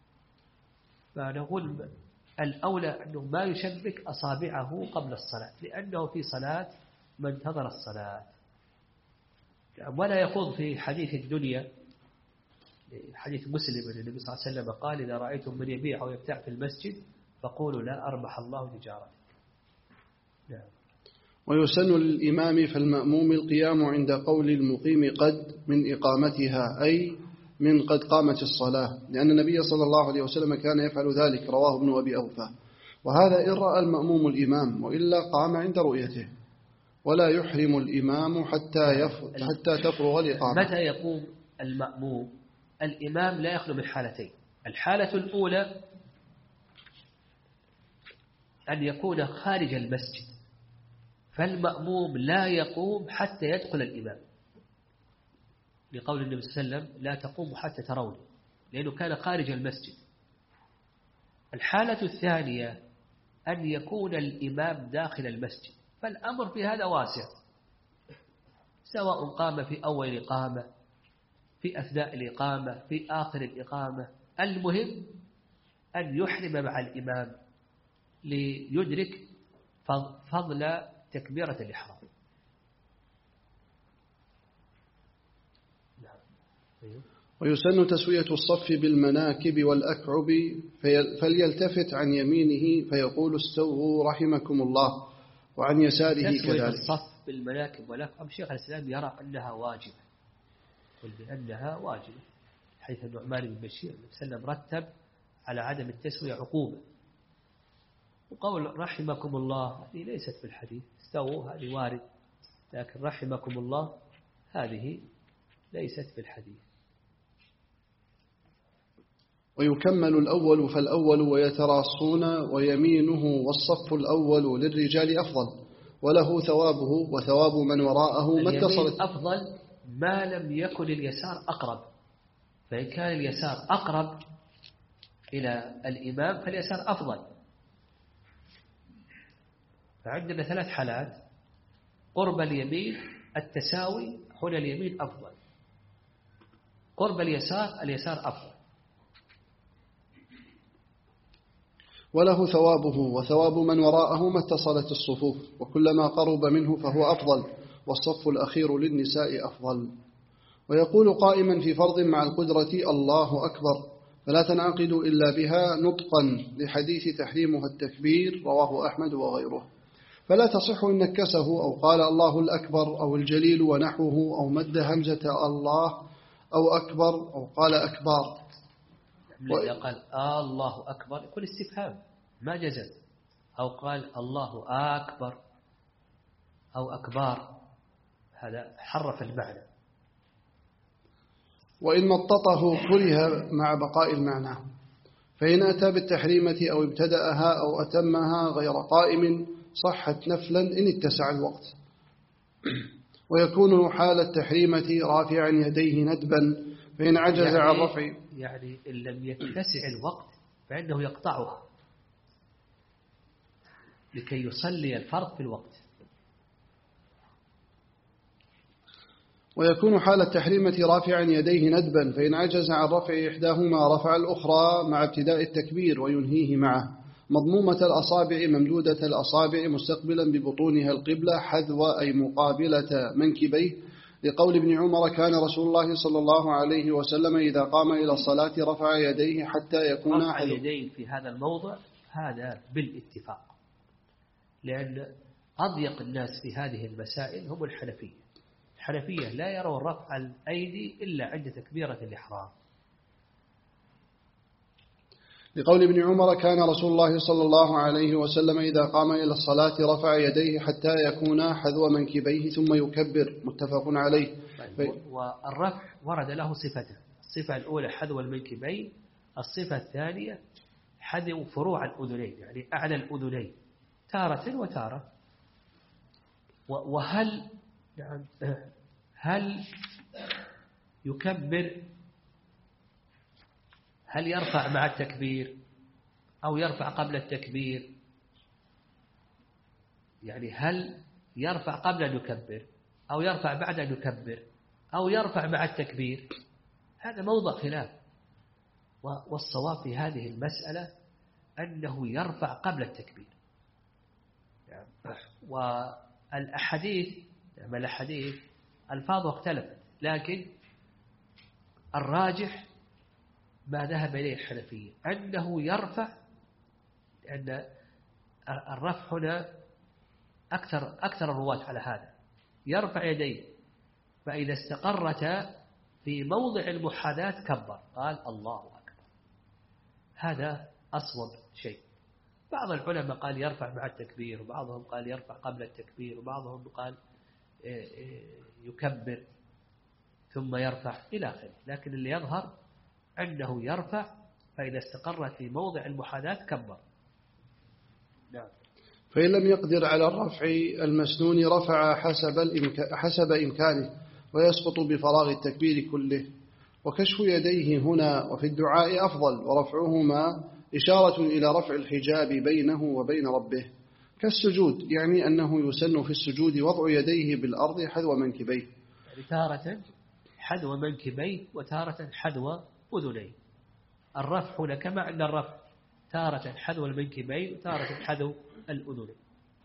فنقول الأولى أنه ما يشبك أصابعه قبل الصلاة لأنه في صلاة منتظر الصلاة، ولا يخوض في حديث الدنيا. حديث مسلم أن النبي صلى الله عليه وسلم قال إذا رأيتم من يبيع أو يبتاع في المسجد فقولوا لا أربح الله تجارتك. نعم. ويسن للإمام فالمأموم القيام عند قول المقيم قد من إقامتها، أي من قد قامت الصلاة، لأن النبي صلى الله عليه وسلم كان يفعل ذلك، رواه ابن أبي أوفى. وهذا إن رأى المأموم الإمام، وإلا قام عند رؤيته. ولا يحرم الإمام حتى تفرغ الإقامة. متى يقوم المأموم؟ الإمام لا يخلو من حالتين. الحالة الأولى أن يكون خارج المسجد، فالمأموم لا يقوم حتى يدخل الإمام، لقول النبي صلى الله عليه وسلم لا تقوم حتى تروني، لأنه كان خارج المسجد. الحالة الثانية أن يكون الإمام داخل المسجد، فالأمر في هذا واسع، سواء قام في أول الإقامة، في أثناء الإقامة، في آخر الإقامة، المهم أن يحرم مع الإمام ليدرك فضل تكبيرة الإحرام. ويسن تسوية الصف بالمناكب والأكعب، فليلتفت عن يمينه فيقول استووا رحمكم الله، وعن يساره كذلك. تسوية الصف بالمناكب والأكعب شيخ الإسلام يرى أنها واجبة، ولأنها واجبة حيث النعمان بن بشير وسلم رتب على عدم التسوية عقوبة، وقول رحمكم الله هذه ليست في الحديث، استووا هذه وارد، لكن رحمكم الله هذه ليست في الحديث. ويكمل الأول فالأول ويتراصون ويمينه والصف الأول للرجال أفضل وله ثوابه وثواب من وراءه ما اتصلت. أفضل ما لم يكن اليسار أقرب، فإن كان اليسار أقرب إلى الإمام فاليسار أفضل. فعندنا 3 حالات: قرب اليمين التساوي، هنا اليمين أفضل، قرب اليسار اليسار أفضل. وله ثوابه وثواب من وراءه ما اتصلت الصفوف، وكلما قرب منه فهو أفضل، والصف الأخير للنساء أفضل. ويقول قائما في فرض مع القدرة الله أكبر، فلا تنعقد إلا بها نطقا لحديث تحريمها التكبير رواه أحمد وغيره، فلا تصح إن نكسه أو قال الله الأكبر أو الجليل ونحوه أو مد همزة الله أو أكبر أو قال أكبر. إذا قال الله أكبر يكون استفهام ما جزم، أو قال الله أكبر أو أكبار، هذا حرف المعنى. وإن مططه كره مع بقاء المعنى، فإن أتى بالتحريمة أو ابتدأها أو أتمها غير قائم صحت نفلا إن اتسع الوقت. ويكون حال التحريمة رافعا يديه ندبا، فإن عجز عن رفع، يعني إن لم يتسع الوقت فإنه يقطعها لكي يصلي الفرض في الوقت. ويكون حال التحريمة رافعا يديه ندبا، فإن عجز عن رفع إحداهما رفع الأخرى مع ابتداء التكبير وينهيه معه، مضمومة الأصابع ممدودة الأصابع مستقبلا ببطونها القبلة حذو أي مقابلة منكبيه، لقول ابن عمر كان رسول الله صلى الله عليه وسلم إذا قام إلى الصلاة رفع يديه حتى يكون رفع يديه في هذا الموضع هذا بالاتفاق، لأن أضيق الناس في هذه المسائل هم الحنفية. الحنفية لا يرون رفع الأيدي إلا عند تكبيرة الإحرام، لقول ابن عمر كان رسول الله صلى الله عليه وسلم إذا قام إلى الصلاة رفع يديه حتى يكون حذو منكبيه ثم يكبر، متفق عليه. والرفع ورد له صفتان: الصفة الأولى حذو المنكبين، الصفة الثانية حذو فروع الأذنين، يعني أعلى الأذنين تارة وتارة. وهل يعني هل يكبر، هل يرفع مع التكبير أو يرفع قبل التكبير؟ يعني هل يرفع قبل أن يكبر أو يرفع بعد أن يكبر أو يرفع مع التكبير؟ هذا موضع خلاف، والصواب في هذه المسألة أنه يرفع قبل التكبير. والأحاديث ألفاظه اختلفت، لكن الراجح ما ذهب إليه الحنفية أنه يرفع، لأن الرفع هنا أكثر الرواة على هذا، يرفع يديه، فإذا استقرت في موضع المحاذاة كبر قال الله أكبر، هذا أصوب شيء. بعض العلماء قال يرفع مع التكبير، وبعضهم قال يرفع قبل التكبير، وبعضهم قال يكبر ثم يرفع إلى آخره، لكن اللي يظهر أنه يرفع، فإذا استقرت في موضع المحاذاة كبر. نعم. فإن لم يقدر على الرفع المسنون رفع حسب إمكانه، ويسقط بفراغ التكبير كله. وكشف يديه هنا وفي الدعاء أفضل، ورفعهما إشارة إلى رفع الحجاب بينه وبين ربه، كالسجود، يعني أنه يسن في السجود وضع يديه بالأرض حذو منكبيه، يعني تارة حذو منكبيه وتارة حذو أذنيه. الرفع هنا كما أن الرفع تارة حذو المنكبين وتارة حذو الأذنين.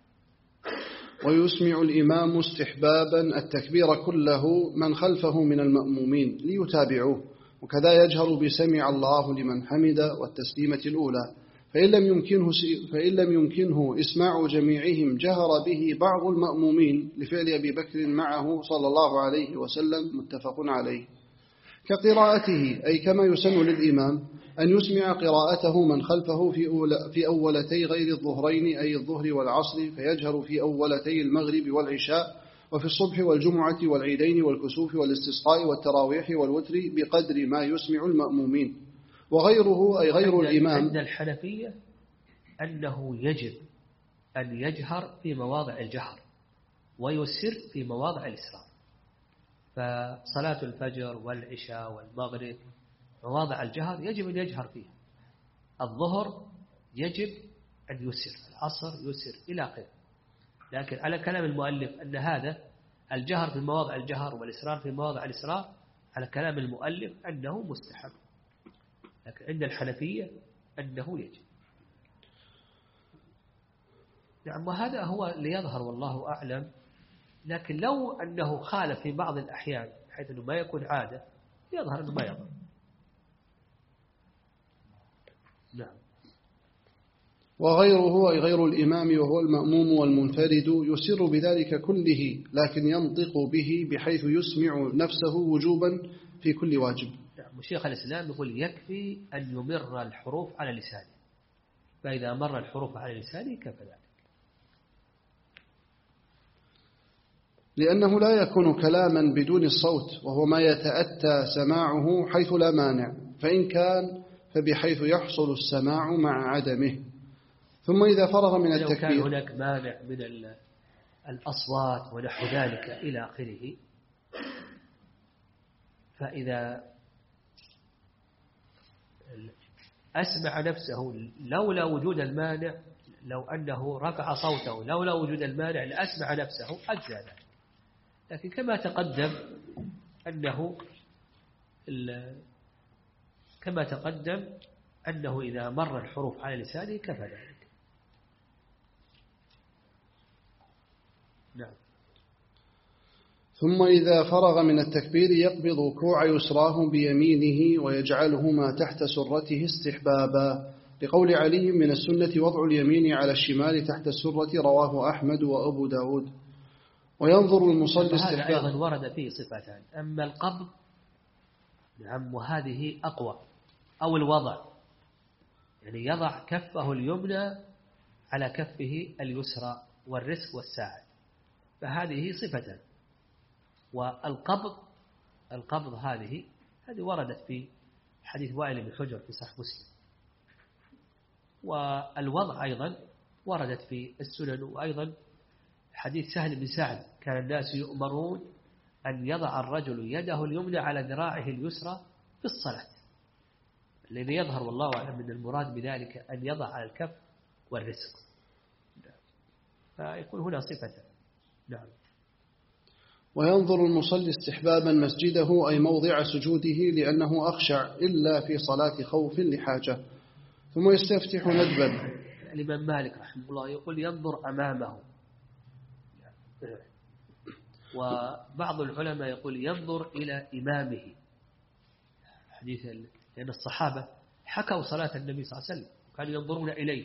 ويسمع الإمام استحبابا التكبير كله من خلفه من المأمومين ليتابعوه، وكذا يجهر بسمع الله لمن حمد والتسليمة الأولى، فإن لم يمكنه إسماع جميعهم جهر به بعض المأمومين لفعل أبي بكر معه صلى الله عليه وسلم، متفق عليه. كقراءته، أي كما يسن للإمام أن يسمع قراءته من خلفه في أولتي غير الظهرين، أي الظهر والعصر، فيجهر في أولتي المغرب والعشاء، وفي الصبح والجمعة والعيدين والكسوف والاستسقاء والتراويح والوتر بقدر ما يسمع المأمومين. وغيره أي غير الإمام. عند الحنفية أنه يجب أن يجهر في مواضع الجهر ويسر في مواضع الإسرار. فصلاة الفجر والعشاء والمغرب مواضع الجهر يجب أن يجهر فيها. الظهر يجب أن يسر، العصر يسر إلى آخره. لكن على كلام المؤلف أن هذا الجهر في مواضع الجهر والإسرار في مواضع الإسرار، على كلام المؤلف أنه مستحب. لكن عند الحنفية أنه يجب. نعم، وهذا هو ليظهر والله أعلم. لكن لو أنه خالف في بعض الأحيان بحيث أنه ما يكون عادة، يظهر أنه ما يظهر. نعم. وغيره أي غير الإمام وهو المأموم والمنفرد يسر بذلك كله، لكن ينطق به بحيث يسمع نفسه وجوبا في كل واجب. نعم. شيخ الإسلام يقول يكفي أن يمر الحروف على لسانه، فإذا مر الحروف على لسانه كفى ذلك. لأنه لا يكون كلاما بدون الصوت، وهو ما يتأتى سماعه حيث لا مانع، فإن كان فبحيث يحصل السماع مع عدمه. ثم إذا فرغ من التكبير، لو كان هناك مانع من الأصوات ونحو ذلك إلى آخره، فإذا أسمع نفسه لولا وجود المانع، لو أنه رفع صوته لولا وجود المانع لأسمع نفسه أجزى ذلك. لكن كما تقدم أنه إذا مر الحروف على لسانه كفى ذلك. نعم. ثم إذا فرغ من التكبير يقبض كوع يسراه بيمينه ويجعلهما تحت سرته استحبابا، لقول علي من السنة وضع اليمين على الشمال تحت السرة، رواه أحمد وأبو داود. وينظر المصلي استحبابا. هذا أيضا ورد فيه صفتان، أما القبض نعم وهذه أقوى، أو الوضع، يعني يضع كفه اليمنى على كفه اليسرى والرزق والساعد، فهذه صفتان. والقبض هذه وردت في حديث وائل بن حجر في صحيح مسلم. والوضع أيضا وردت في السنن، وأيضا حديث سهل بن سعد كان الناس يؤمرون أن يضع الرجل يده اليمنى على ذراعه اليسرى في الصلاة، الذي يظهر والله أعلم من المراد بذلك أن يضع على الكف والرزق. فيكون هنا صفة. نعم. وينظر المصلي استحبابا مسجده، أي موضع سجوده، لأنه أخشع إلا في صلاة خوف لحاجة. ثم يستفتح ندبا. الإمام مالك رحمه الله يقول ينظر أمامه، وبعض العلماء يقول ينظر إلى إمامه، حديث لأن الصحابة حكوا صلاة النبي صلى الله عليه وسلم وكانوا ينظرون إليه.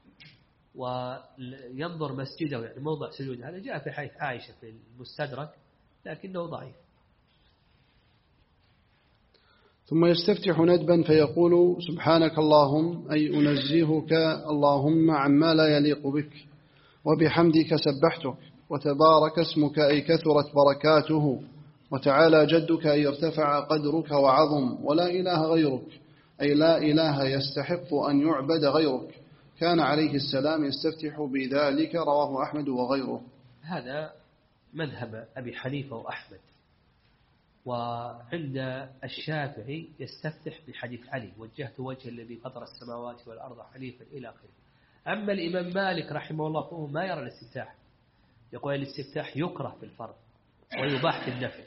وينظر مسجده يعني موضع سجود، هذا جاء في حديث عائشة في المستدرك لكنه ضعيف. ثم يستفتح ندبا فيقول سبحانك اللهم، أي أنزهك اللهم عما لا يليق بك، وبحمدك سبحتك، وتبارك اسمك، أي كثرت بركاته، وتعالى جدك، أي ارتفع قدرك وعظم، ولا إله غيرك، أي لا إله يستحق أن يعبد غيرك. كان عليه السلام يستفتح بذلك، رواه أحمد وغيره. هذا مذهب أبي حنيفة وأحمد. وعند الشافعي يستفتح بحديث علي وجهت وجه الذي فطر السماوات والأرض حنيفا إلى آخره. أما الإمام مالك رحمه الله فهو ما يرى الاستفتاح، يقول الاستفتاح يكره في الفرض ويباح في النفل.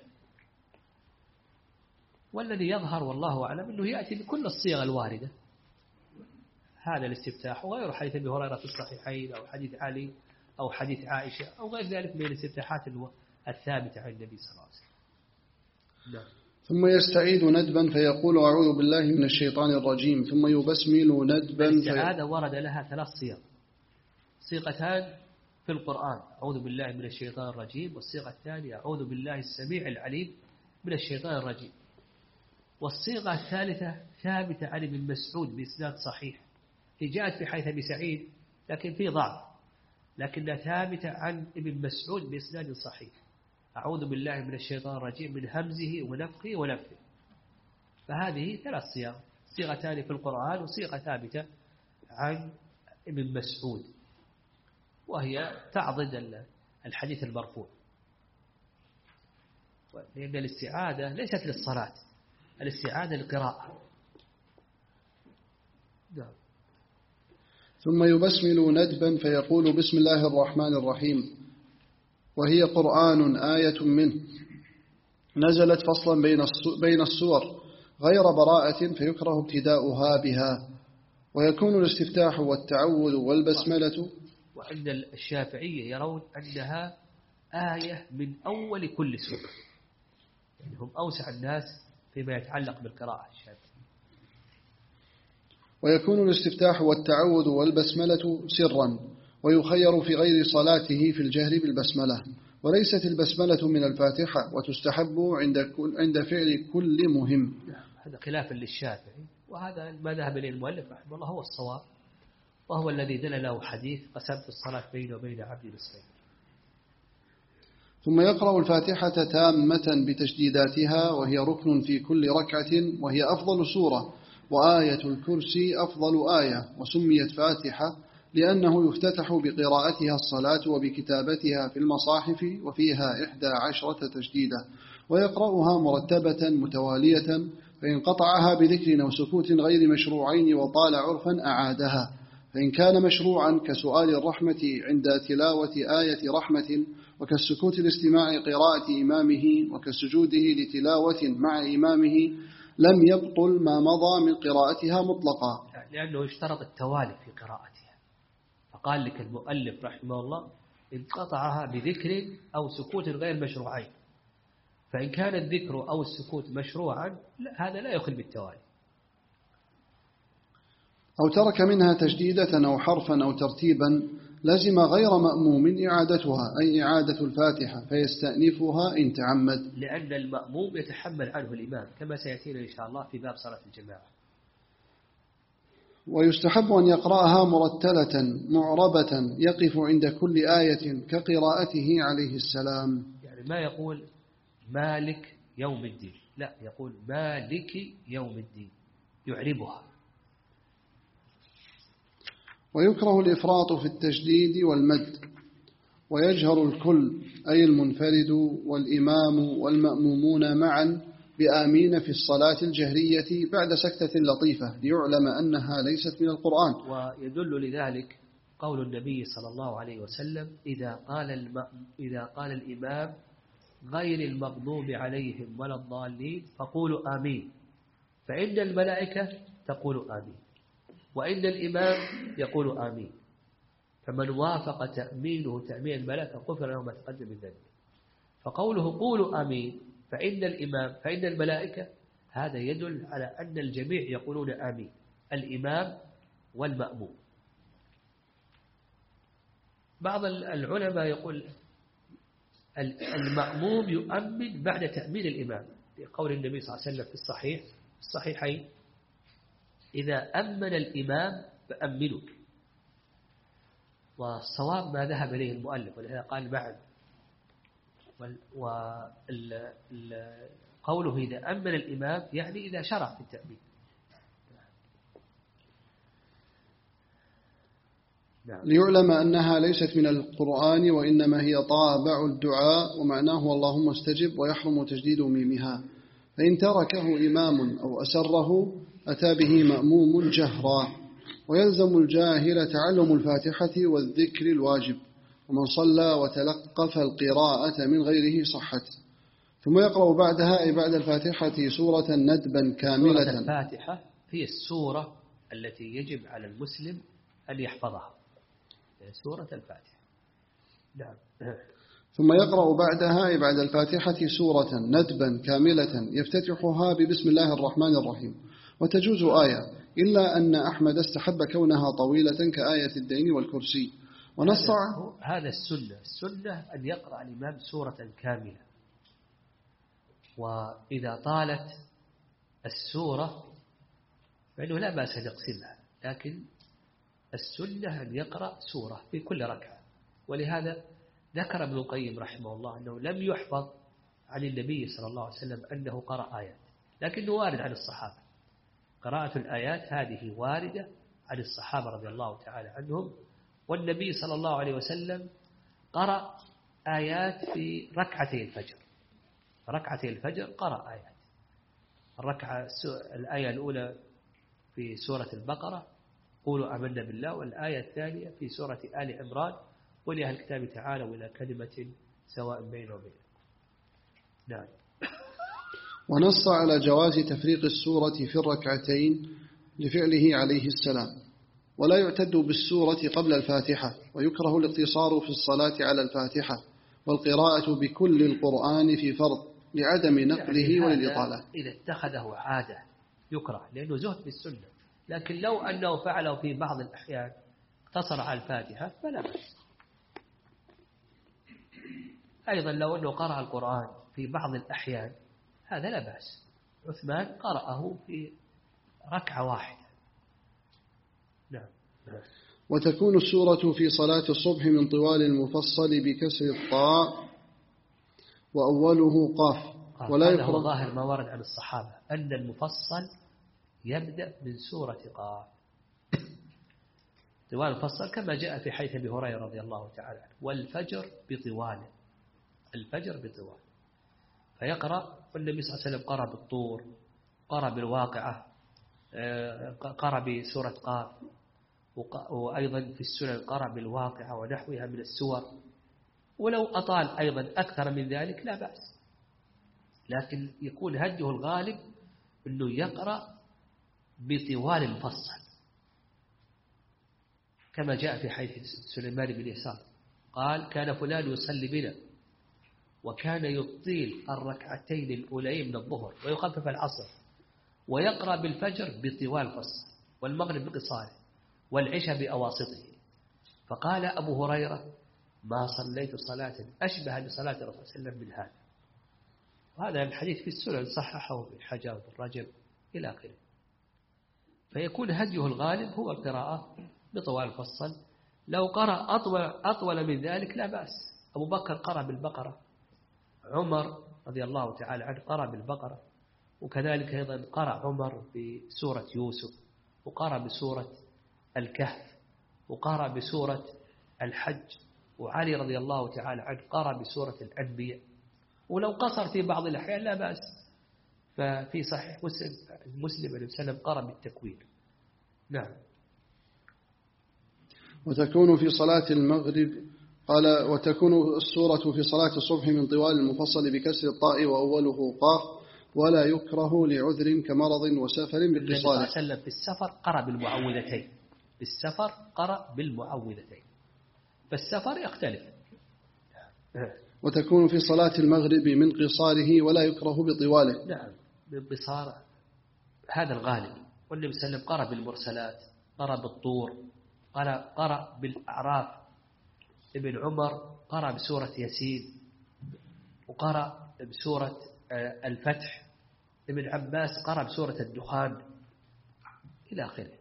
والذي يظهر والله أعلم أنه يأتي بكل الصيغ الواردة هذا الاستفتاح، وغير حديث أبي هريرة في الصحيحين أو حديث علي أو حديث عائشة أو غير ذلك من الاستفتاحات الثابتة عن النبي صلى الله عليه وسلم. نعم. ثم يستعيد ندبا فيقول أعوذ بالله من الشيطان الرجيم، ثم يبسمل ندبا. الاستعاذة ورد لها 3 صيغ، صيغتان في القرآن أعوذ بالله من الشيطان الرجيم، والصيغة الثانية أعوذ بالله السميع العليم من الشيطان الرجيم. والصيغة الثالثة ثابتة عن ابن مسعود بإسناد صحيح، هي جاءت في حديث أبي سعيد لكن في ضعف، لكنها ثابتة عن ابن مسعود بإسناد صحيح: أعوذ بالله من الشيطان الرجيم من همزه ونفخه ونفثه. فهذه 3 صيغ، صيغتان في القرآن وصيغة ثابتة عن ابن مسعود، وهي تعضد الحديث المرفوع، لأن الاستعادة ليست للصلاة، الاستعادة للقراءة. نعم. ثم يبسمل ندبا فيقول بسم الله الرحمن الرحيم، وهي قرآن آية منه نزلت فصلا بين السور غير براءة، فيكره ابتداؤها بها. ويكون الاستفتاح والتعوذ والبسملة. وعند الشافعية يرون أنها آية من أول كل سورة، يعني هم أوسع الناس فيما يتعلق بالقراءة الشافعية. ويكون الاستفتاح والتعوذ والبسملة سرا، ويخير في غير صلاته في الجهر بالبسملة، وليست البسملة من الفاتحة، وتستحب عند فعل كل مهم. هذا خلافا للشافعي، وهذا ما ذهب إليه المؤلف رحمه الله هو الصواب، وهو الذي دل له حديث قسمت الصلاة بيني وبين عبدي نصفين. ثم يقرأ الفاتحة تامة بتشديداتها، وهي ركن في كل ركعة، وهي أفضل سورة، وآية الكرسي أفضل آية، وسميت فاتحة لأنه يفتتح بقراءتها الصلاة وبكتابتها في المصاحف، وفيها 11 تشديدة، ويقرأها مرتبة متوالية، فإن قطعها بذكر أو سكوت غير مشروعين وطال عرفا أعادها، فإن كان مشروعا كسؤال الرحمة عند تلاوة آية رحمة، وكالسكوت لاستماع قراءة إمامه، وكسجوده لتلاوة مع إمامه، لم يبطل ما مضى من قراءتها مطلقا، لأنه يشترط التوالي في قراءتها. فقال لك المؤلف رحمه الله إن قطعها بذكر أو سكوت غير مشروعين، فإن كان الذكر أو السكوت مشروعا هذا لا يخل بالتوالي. أو ترك منها تجديدة أو حرفا أو ترتيبا، لزم غير مأموم إعادتها، أي إعادة الفاتحة، فيستأنفها إن تعمد، لأن المأموم يتحمل عنه الإمام، كما سيأتينا إن شاء الله في باب صلاة الجماعة. ويستحب أن يقرأها مرتلة معربة، يقف عند كل آية كقراءته عليه السلام. يعني ما يقول مالك يوم الدين، لا، يقول مالك يوم الدين، يعربها. ويكره الإفراط في التشديد والمد، ويجهر الكل أي المنفرد والإمام والمأمومون معا بآمين في الصلاة الجهرية بعد سكتة لطيفة، ليعلم أنها ليست من القرآن. ويدل لذلك قول النبي صلى الله عليه وسلم إذا قال الإمام غير المغضوب عليهم ولا الضالين فقولوا آمين، فإن الملائكة تقول آمين، وإن الإمام يقول آمين، فمن وافق تأمينه تأمين الملائكة غفر له ما تقدم من ذنبه. فقوله قولوا آمين فإن الملائكة، هذا يدل على أن الجميع يقولون آمين، الإمام والمأموم. بعض العلماء يقول المأموم يؤمن بعد تأمين الإمام، لقول النبي صلى الله عليه وسلم في الصحيحين إذا أمن الإمام فأمنوا. والصواب ما ذهب إليه المؤلف، ولهذا قال بعد، وقوله إذا أمن الإمام يعني إذا شرع في التأمين. ليعلم أنها ليست من القرآن، وإنما هي طابع الدعاء، ومعناه اللهم استجب، ويحرم تجديد ميمها، فإن تركه إمام أو أسره أتى به مأموم جهرا. ويلزم الجاهل تعلم الفاتحة والذكر الواجب، ومن صلى وتلقف القراءة من غيره صحت. ثم يقرأ بعدها أي بعد الفاتحة سورة ندبا كاملة. سورة الفاتحة هي السورة التي يجب على المسلم أن يحفظها، سورة الفاتحة. نعم. ثم يقرأ بعدها أي بعد الفاتحة سورة ندبا كاملة يفتتحها ببسم الله الرحمن الرحيم، وتجوز آية، إلا أن أحمد استحب كونها طويلة كآية الدين والكرسي. ونص هذا السنة أن يقرأ الإمام سورة كاملة، وإذا طالت السورة فإنه لا بأس أن يقسمها، لكن السنة أن يقرأ سورة في كل ركعة. ولهذا ذكر ابن القيم رحمه الله أنه لم يحفظ عن النبي صلى الله عليه وسلم أنه قرأ آيات، لكنه وارد عن الصحابة. قراءة الآيات هذه واردة عن الصحابة رضي الله تعالى عنهم، والنبي صلى الله عليه وسلم قرأ آيات في ركعتي الفجر. ركعتي الفجر قرأ آيات. الآية الأولى في سورة البقرة قولوا آمنا بالله، والآية الثانية في سورة آل عمران قل يا أهل الكتاب تعالوا إلى كلمة سواء بيننا وبينكم. نعم. ونص على جواز تفريق السورة في الركعتين لفعله عليه السلام، ولا يعتد بالسورة قبل الفاتحة، ويكره الاقتصار في الصلاة على الفاتحة والقراءة بكل القرآن في فرض لعدم نقله يعني وللإطالة. إذا اتخذه عادة يكره لأنه زهد بالسنة، لكن لو أنه فعله في بعض الأحيان اقتصر على الفاتحة فلا بأس. أيضا لو أنه قرأ القرآن في بعض الأحيان هذا لا بأس. عثمان قرأه في ركعة واحدة. نعم. وتكون السورة في صلاة الصبح من طوال المفصل بكسر الطاء وأوله قاف، ولا هذا يكره. هو ظاهر ما ورد عن الصحابة أن المفصل يبدأ من سورة قاف. طوال المفصل كما جاء في حديث أبي هريرة رضي الله تعالى عنه، والفجر بطواله. الفجر بطوال. فيقرأ، والنبي صلى الله عليه وسلم قرأ بالطور، قرأ بالواقعة، قرأ بسورة قاف، وأيضا في السنن قرأ بالواقعة ونحوها من السور. ولو أطال أيضا أكثر من ذلك لا بأس، لكن يكون هديه الغالب أنه يقرأ بطوال المفصل، كما جاء في حديث سليمان بن يسار قال كان فلان يصلي بنا وكان يطيل الركعتين الأولين من الظهر ويخفف العصر، ويقرأ بالفجر بطوال الفصل، والمغرب بقصاره، والعشاء بأواسطه. فقال أبو هريرة ما صليت صلاة أشبه بصلاة الرسول صلى الله عليه وسلم من هذا. وهذا الحديث في السنن صححه ابن حجر بن رجب إلى آخره. فيكون هديه الغالب هو القراءة بطوال الفصل. لو قرأ أطول من ذلك لا بأس. أبو بكر قرأ بالبقرة، عمر رضي الله تعالى عنه قرأ بالبقرة، وكذلك أيضا قرأ عمر بسورة يوسف، وقرأ بسورة الكهف، وقرأ بسورة الحج، وعلي رضي الله تعالى عنه قرأ بسورة الأنبياء. ولو قصر في بعض الأحيان لا بأس. ففي صحيح مسلم عليه وسلم قرأ بالتكوين. نعم. وتكون في صلاة المغرب قال وتكون السورة في صلاة الصبح من طوال المفصل بكسر الطاء وأوله قاف، ولا يكره لعذر كمرض وسفر باتصاله. النبي صلى الله عليه وسلم في السفر قرأ بالمعوذتين. في السفر قرأ بالمعوذتين، فالسفر يختلف. وتكون في صلاة المغرب من قصاره ولا يكره بطواله. نعم، بصار هذا الغالب. والنبي صلى الله عليه وسلم قرأ بالمرسلات، قرأ بالطور، قرأ بالأعراف. ابن عمر قرأ بسورة ياسين، وقرأ بسورة الفتح. ابن عباس قرأ بسورة الدخان إلى آخره.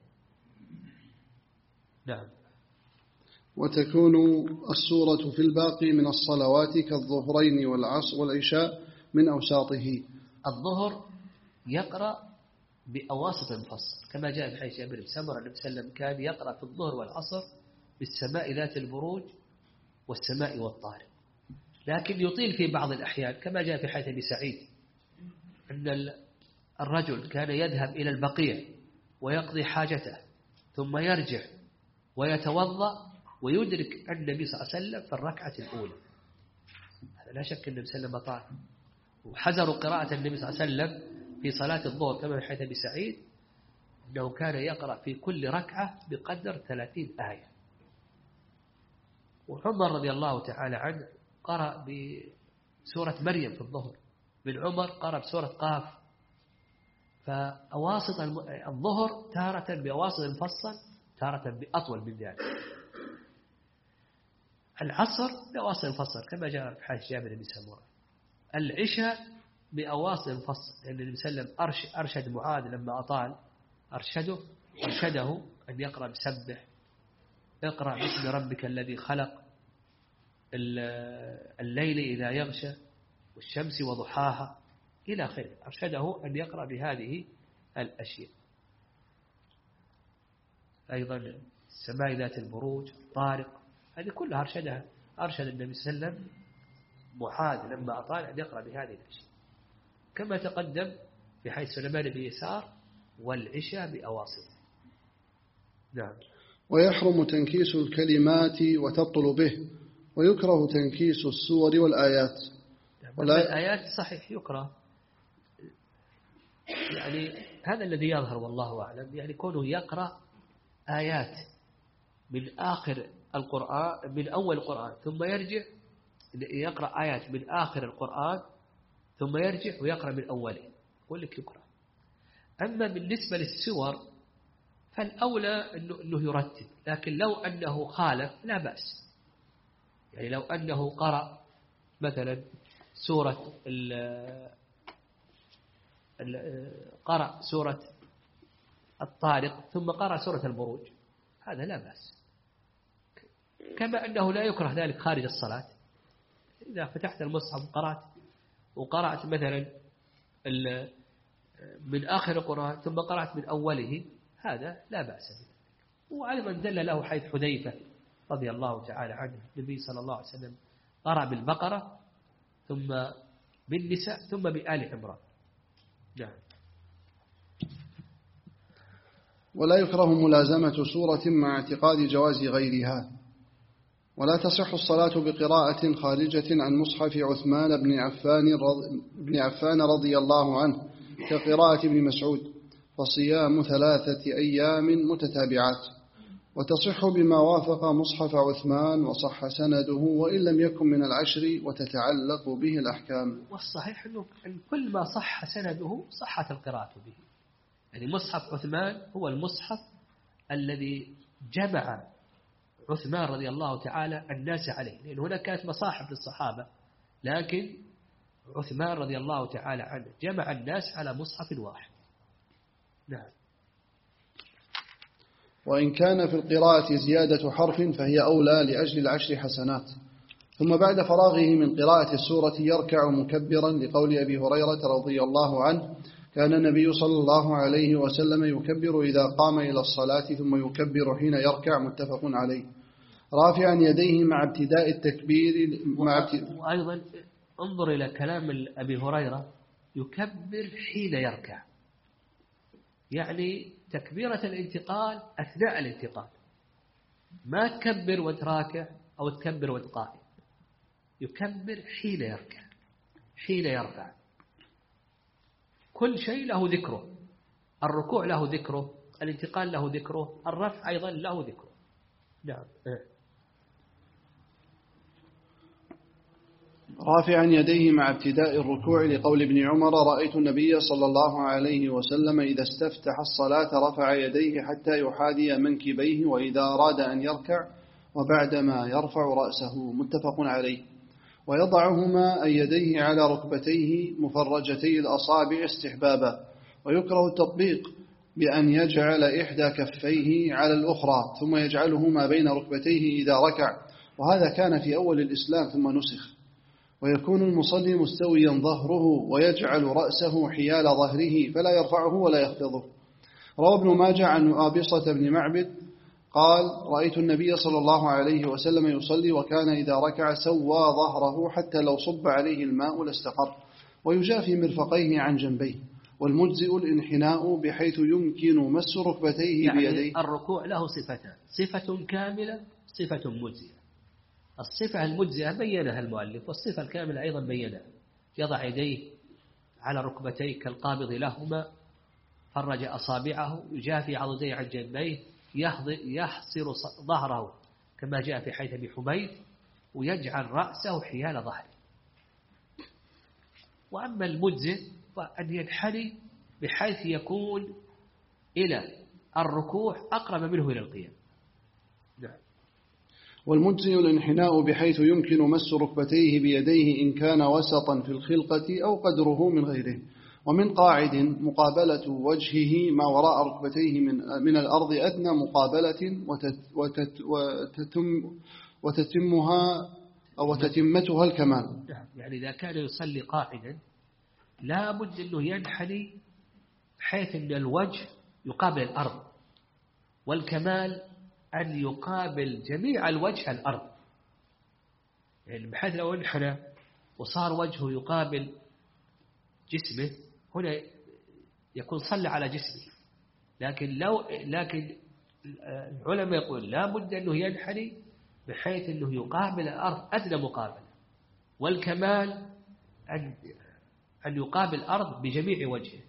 نعم. وتكون السورة في الباقي من الصلوات كالظهرين والعصر والعشاء من أوساطه. الظهر يقرأ بأواسط المفصل كما جاء في حديث جابر بن سمرة النبي صلى الله عليه وسلم كان يقرأ في الظهر والعصر بالسماء ذات البروج والسماء والطارق، لكن يطيل في بعض الأحيان كما جاء في حديث أبي سعيد أن الرجل كان يذهب إلى البقيع ويقضي حاجته ثم يرجع ويتوضأ ويدرك النبي صلى الله عليه وسلم في الركعة الأولى. هذا لا شك أن النبي صلى الله عليه وسلم طال. وحذروا قراءة النبي صلى الله عليه وسلم في صلاة الظهر كما في حديث أبي سعيد أنه كان يقرأ في كل ركعة بقدر 30 آية. وعمر رضي الله تعالى عنه قرأ بسورة مريم في الظهر. بن عمر قرأ بسورة قاف. فأواسط الظهر تارة بأواسط المفصل، تارة بأطول من ذلك. العصر بأواسط المفصل كما جاء في حديث جابر بن سمرة. العشاء بأواصر الفصل، لأن النبي صلى الله عليه وسلم أرشد معاذ لما أطال أرشده أن يقرأ بسبح، اقرأ باسم ربك الذي خلق، الليل إذا يغشى، والشمس وضحاها إلى آخره. أرشده أن يقرأ بهذه الأشياء. أيضا السماء ذات البروج، الطارق، هذه كلها أرشد النبي صلى الله عليه وسلم معاذ لما أطال أن يقرأ بهذه الأشياء، كما تقدم في حيث سليمان بيسار والعشاء بأواصر. نعم. ويحرم تنكيس الكلمات وتبطل به، ويكره تنكيس السور والآيات. الآيات صحيح يكره، يعني هذا الذي يظهر والله أعلم، يعني كونه يقرأ آيات من آخر القرآن، من أول القرآن ثم يرجع يقرأ آيات من آخر القرآن ثم يرجع ويقرأ من أوله، يقول لك يكره. أما بالنسبة للسور فالأولى أنه يرتب، لكن لو أنه خالف لا بأس. يعني لو أنه قرأ مثلا قرأ سورة الطارق ثم قرأ سورة البروج، هذا لا بأس. كما أنه لا يكره ذلك خارج الصلاة، إذا فتحت المصحف وقرأت مثلا من آخر القرآن ثم قرأت من أوله، هذا لا بأس به. وأيضا دل له حيث حذيفة رضي الله تعالى عنه، النبي صلى الله عليه وسلم قرأ بالبقرة ثم بالنساء ثم بآل عمران. نعم. ولا يكره ملازمة سورة مع اعتقاد جواز غيرها. ولا تصح الصلاة بقراءة خارجة عن مصحف عثمان بن عفان رضي الله عنه كقراءة ابن مسعود، فصيام 3 أيام متتابعات. وتصح بما وافق مصحف عثمان وصح سنده وإن لم يكن من 10 وتتعلق به الأحكام. والصحيح أنه كل ما صح سنده صحت القراءة به. يعني مصحف عثمان هو المصحف الذي جمع عثمان رضي الله تعالى الناس عليه، لأن هناك كانت مصاحف للصحابة، لكن عثمان رضي الله تعالى عنه جمع الناس على مصحف واحد. نعم. وإن كان في القراءة زيادة حرف فهي أولى لأجل 10 حسنات. ثم بعد فراغه من قراءة السورة يركع مكبرا، لقول أبي هريرة رضي الله عنه: كان النبي صلى الله عليه وسلم يكبر إذا قام إلى الصلاة ثم يكبر حين يركع، متفق عليه، رافعا يديه مع ابتداء التكبير. وأيضا انظر إلى كلام أبي هريرة: يكبر حين يركع، يعني تكبيرة الانتقال أثناء الانتقال، ما تكبر وانت راكع أو تكبر وانت قائم، يكبر حين يركع حين يرفع. كل شيء له ذكره، الركوع له ذكره، الانتقال له ذكره، الرفع أيضا له ذكره. نعم. رافعا يديه مع ابتداء الركوع، لقول ابن عمر: رأيت النبي صلى الله عليه وسلم إذا استفتح الصلاة رفع يديه حتى يحاذي منكبيه وإذا أراد أن يركع وبعدما يرفع رأسه، متفق عليه. ويضعهما أي يديه على ركبتيه مفرجتي الأصابع استحبابا. ويكره التطبيق بأن يجعل إحدى كفيه على الأخرى ثم يجعلهما بين ركبتيه إذا ركع، وهذا كان في أول الإسلام ثم نسخ. ويكون المصلي مستويا ظهره ويجعل رأسه حيال ظهره فلا يرفعه ولا يخفضه. روى ابن ماجه عن آبصة بن معبد قال: رأيت النبي صلى الله عليه وسلم يصلي وكان إذا ركع سوى ظهره حتى لو صب عليه الماء لاستقر، ويجافي مرفقيه عن جنبيه. والمجزئ الانحناء بحيث يمكن مس ركبتيه يعني بيديه. الركوع له صفتان: صفة كاملة، صفة مجزئة. الصفة المجزئة بينها المؤلف، والصفة الكاملة أيضا بينها. يضع يديه على ركبتيه كالقابض لهما، فرج أصابعه، يجافي عضديه عن جنبيه، يحصر ظهره كما جاء في حديث أبي حميد، ويجعل رأسه حيال ظهره. وأما المجزئ فأن ينحني بحيث يكون إلى الركوع أقرب منه إلى القيام. نعم. والمجزي الانحناء بحيث يمكن مس ركبتيه بيديه إن كان وسطا في الخلقة أو قدره من غيره. ومن قاعد مقابلة وجهه ما وراء ركبتيه من الأرض أدنى مقابلة وتتمتها الكمال. يعني إذا كان يصلي قاعدا لا بد أنه ينحني بحيث أن الوجه يقابل الأرض، والكمال أن يقابل جميع الوجه الأرض، يعني بحيث لو انحنى وصار وجهه يقابل جسمه هنا يكون صلى على جسمه. لكن العلماء يقول لا بد أنه ينحني بحيث أنه يقابل الأرض أدنى مقابلة، والكمال أن يقابل الأرض بجميع وجهه.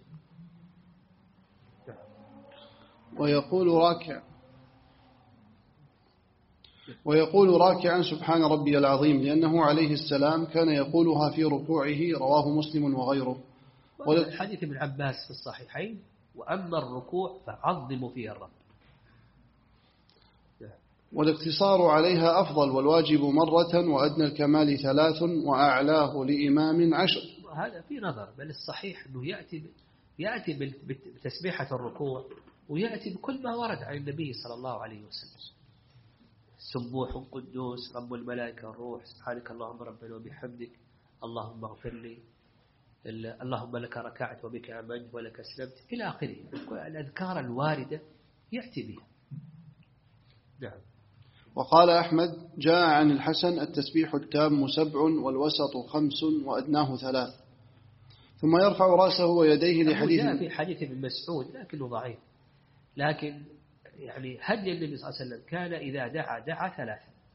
ويقول راكعا سبحان ربي العظيم، لأنه عليه السلام كان يقولها في ركوعه، رواه مسلم وغيره. الحديث ابن عباس في الصحيحين: وأما الركوع فعظموا فيه الرب. والاقتصار عليها أفضل، والواجب مرة، وأدنى الكمال 3، وأعلاه لإمام 10. هذا في نظر، بل الصحيح أنه يأتي بتسبيحة الركوع، ويأتي بكل ما ورد عن النبي صلى الله عليه وسلم: سبوح قدوس رب الملائكة والروح، سبحانك اللهم ربنا وبحمدك، اللهم اغفر لي، اللهم لك ركعت وبك آمنت ولك أسلمت، إلى آخره. الأذكار الواردة يأتي بها. نعم. وقال أحمد: جاء عن الحسن التسبيح التام 7، والوسط 5، وأدناه 3. ثم يرفع رأسه ويديه لحديث جاء في حديث ابن مسعود لكنه ضعيف، لكن يعني هدي النبي صلى الله عليه وسلم كان إذا دعا 3.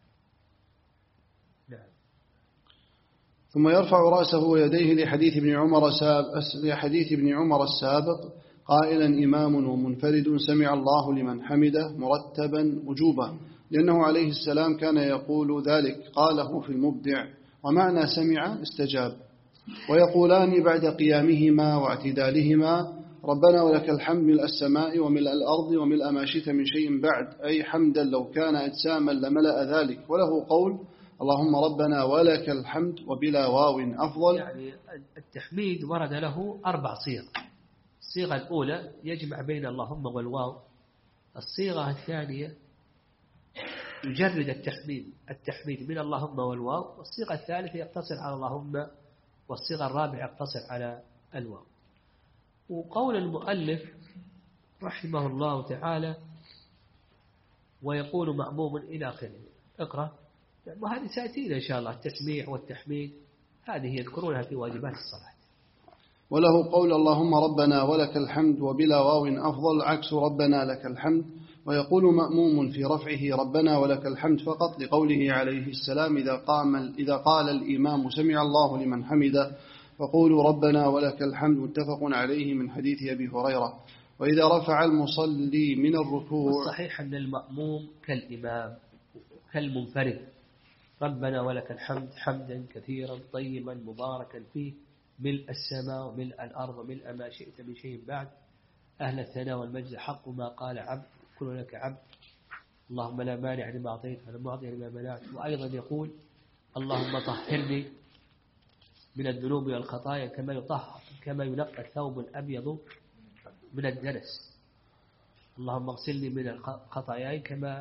نعم. ثم يرفع رأسه ويديه لحديث ابن عمر السابق قائلا: إمام ومنفرد سمع الله لمن حمده مرتبا وجوبا، لأنه عليه السلام كان يقول ذلك، قاله في المبدع، ومعنى سمع استجاب. ويقولان بعد قيامهما واعتدالهما: ربنا ولك الحمد ملء السماء وملء الأرض وملء ما شئت من شيء بعد، أي حمدا لو كان أجساما لملأ ذلك. وله قول: اللهم ربنا ولك الحمد وبلا واو أفضل. يعني التحميد ورد له 4 صيغ. الصيغة الأولى يجمع بين اللهم والواو. الصيغة الثانية يجرد التحميد من اللهم والواو. والصيغة الثالثة يقتصر على اللهم، والصيغة الرابعة يقتصر على الواو. وقول المؤلف رحمه الله تعالى: ويقول مأموم إلى آخره. اقرأ. وهذه سأتينا إن شاء الله، التسميع والتحميد هذه يذكرونها في واجبات الصلاة. وله قول: اللهم ربنا ولك الحمد وبلا واو أفضل، عكس ربنا لك الحمد. ويقول مأموم في رفعه ربنا ولك الحمد فقط، لقوله عليه السلام: إذا قال الإمام سمع الله لمن حمده فقولوا ربنا ولك الحمد، متفق عليه من حديث أبي هريرة. وإذا رفع المصلي من الركوع، الصحيح أن المأموم كالإمام كالمنفرد: ربنا ولك الحمد حمدا كثيرا طيبا مباركا فيه، ملء السماء وملء الأرض وملء ما شئت من شيء بعد، أهل الثناء والمجد حق ما قال عبد، كل لك عبد، اللهم لا مانع لما أعطيت ولا معطي لما منعت. وأيضا يقول: اللهم طهرني من الذنوب والخطايا كما ينقى الثوب الأبيض من الدنس. اللهم اغسلني من الخطايا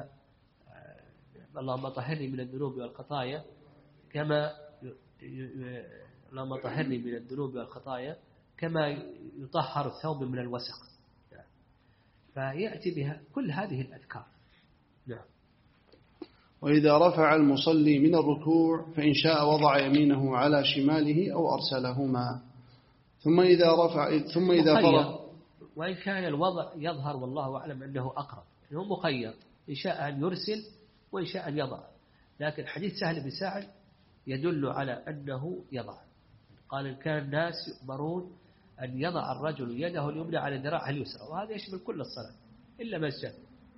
اللهم طهرني من الذنوب والخطايا كما يطهر الثوب من الوسخ. فيأتي بها كل هذه الأذكار. نعم. وإذا رفع المصلي من الركوع فإن شاء وضع يمينه على شماله أو أرسلهما. ثم إذا فرغ، وإن كان الوضع يظهر والله أعلم أنه أقرب، أنه مخير، إن شاء أن يرسل وإن شاء أن يضع. لكن حديث سهل بن سعد يدل على أنه يضع. قال: إن كان الناس يؤمرون أن يضع الرجل يده اليمنى على ذراعه اليسرى، وهذا يشمل كل الصلاة إلا مسجد.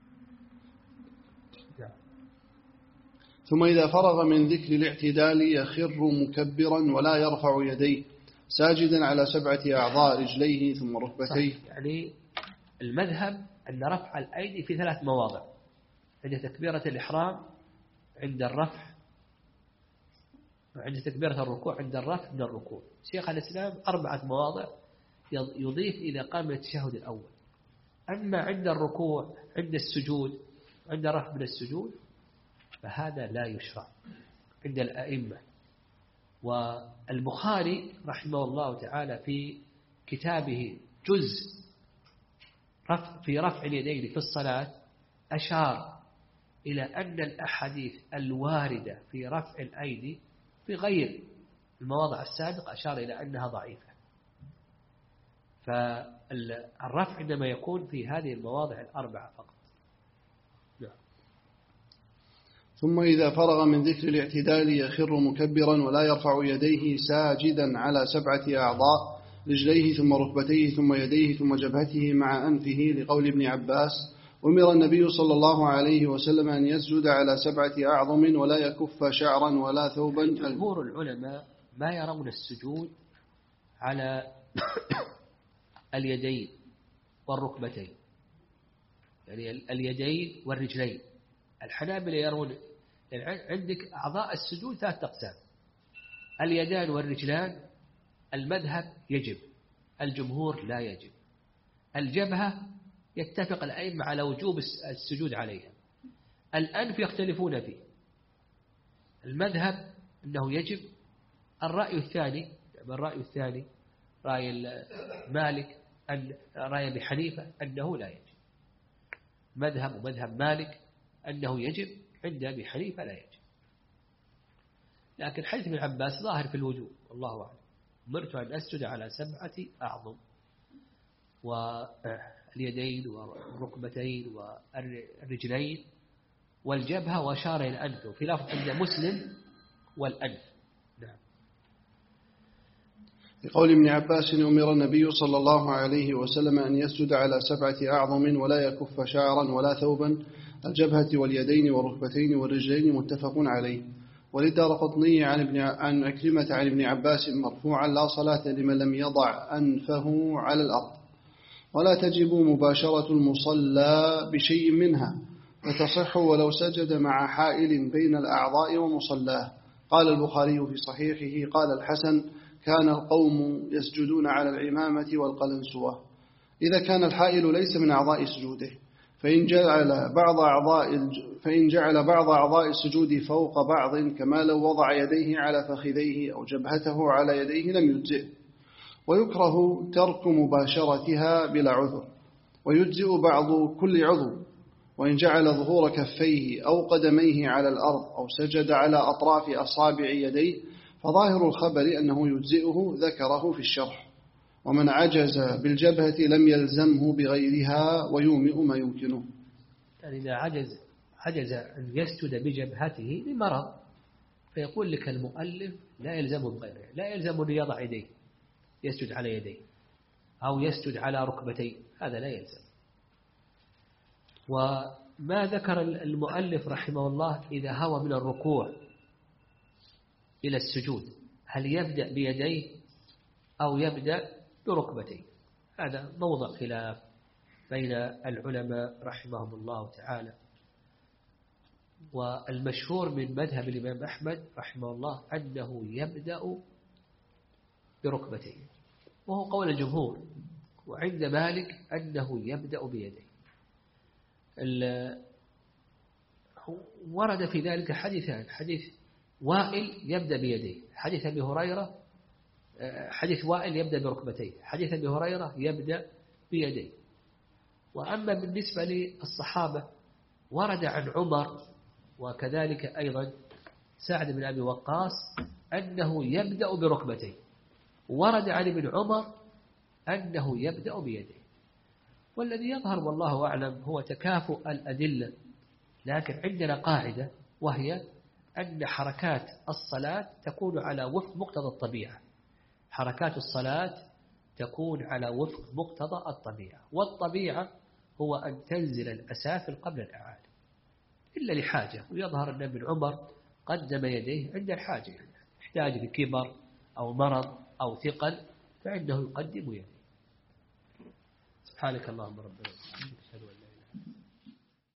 ثم إذا فرغ من ذكر الاعتدال يخر مكبرا ولا يرفع يديه، ساجدا على 7 أعضاء: رجليه ثم ركبتيه. يعني المذهب أن رفع الأيدي في 3 مواضع: عند تكبيرة الإحرام عند الرفع، عند تكبيرة الركوع، عند الرفع من الركوع. شيخ الإسلام 4 مواضع يضيف إلى قام التشهد الأول. أما عند الركوع، عند السجود، عند الرفع من السجود، فهذا لا يشرع عند الأئمة. والبخاري رحمه الله تعالى في كتابه جزء في رفع اليدين في الصلاة أشار إلى أن الأحاديث الواردة في رفع الأيدي في غير المواضع السابقة أشار إلى أنها ضعيفة. فالرفع إنما يكون في هذه المواضع 4 فقط. ثم إذا فرغ من ذكر الاعتدال يخر مكبرا ولا يرفع يديه ساجدا على 7 أعضاء، رجليه ثم ركبتيه ثم يديه ثم جبهته مع أنفه، لقول ابن عباس: أمر النبي صلى الله عليه وسلم أن يسجد على 7 أعظم ولا يكف شعرا ولا ثوبا. جمهور العلماء ما يرون السجود على اليدين والركبتين، يعني اليدين والرجلين. الحنابلة يرون عندك أعضاء السجود 3 أقسام: اليدان والرجلان المذهب يجب، الجمهور لا يجب. الجبهة يتفق الأئمة على وجوب السجود عليها. الأنف يختلفون فيه، المذهب أنه يجب. الرأي الثاني رأي مالك، رأي أبي حنيفة أنه لا يجب. مذهب ومذهب مالك أنه يجب، عند أبي حنيفة لا يجب. لكن حديث ابن عباس ظاهر في الوجوب، والله أعلم. أمرت أن أسجد على 7 أعظم، واليدين والركبتين والرجلين والجبهة، وأشار إلى الأنف، وفي لفظ عند مسلم والأنف. نعم. لقول ابن عباس: أمر النبي صلى الله عليه وسلم أن يسجد على 7 أعظم ولا يكف شعرا ولا ثوبا، الجبهة واليدين والركبتين والرجلين، متفق عليه. وللدارقطني عن عكرمة عن ابن عباس مرفوعا: لا صلاة لمن لم يضع أنفه على الأرض، ولا تجب مباشرة المصلى بشيء منها، فتصح ولو سجد مع حائل بين الأعضاء ومصلاه. قال البخاري في صحيحه: قال الحسن: كان القوم يسجدون على العمامة والقلنسوة. إذا كان الحائل ليس من أعضاء سجوده، فإن جعل بعض أعضاء السجود فوق بعض، كما لو وضع يديه على فخذيه أو جبهته على يديه، لم يجزئ. ويكره ترك مباشرتها بلا عذر، ويجزئ بعض كل عضو. وإن جعل ظهور كفيه أو قدميه على الأرض أو سجد على أطراف أصابع يديه، فظاهر الخبر أنه يجزئه، ذكره في الشرح. ومن عجز بالجبهة لم يلزمه بغيرها، ويومئ ما يمكنه. يعني إذا عجز أن يسجد بجبهته لمرض، فيقول لك المؤلف لا يلزمه بغيره، لا يلزم أن يضع يديه يسجد على يديه أو يسجد على ركبتيه، هذا لا يلزم. وما ذكر المؤلف رحمه الله إذا هوى من الركوع إلى السجود، هل يبدأ بيديه أو يبدأ بركبتيه؟ هذا موضع خلاف بين العلماء رحمهم الله تعالى. والمشهور من مذهب الإمام أحمد رحمه الله أنه يبدأ بركبتيه، وهو قول الجمهور. وعند مالك أنه يبدأ بيديه. ورد في ذلك حديثان: حديث وائل يبدأ بيديه، حديث أبي هريرة، حديث وائل يبدأ بركبتيه، حديث أبي هريرة يبدأ بيديه. وأما بالنسبة للصحابة ورد عن عمر وكذلك أيضا سعد بن أبي وقاص أنه يبدأ بركبتيه، ورد عن ابن عمر أنه يبدأ بيديه. والذي يظهر والله أعلم هو تكافؤ الأدلة، لكن عندنا قاعدة وهي أن حركات الصلاة تكون على وفق مقتضى الطبيعة. حركات الصلاة تكون على وفق مقتضى الطبيعة، والطبيعة هو أن تنزل الأسافل قبل الأعالي إلا لحاجة. ويظهر أن ابن عمر قدم يديه عند الحاجة، يعني يحتاج لكبر أو مرض أو ثقل فإنه يقدم يديه. سبحانك اللهم ربنا.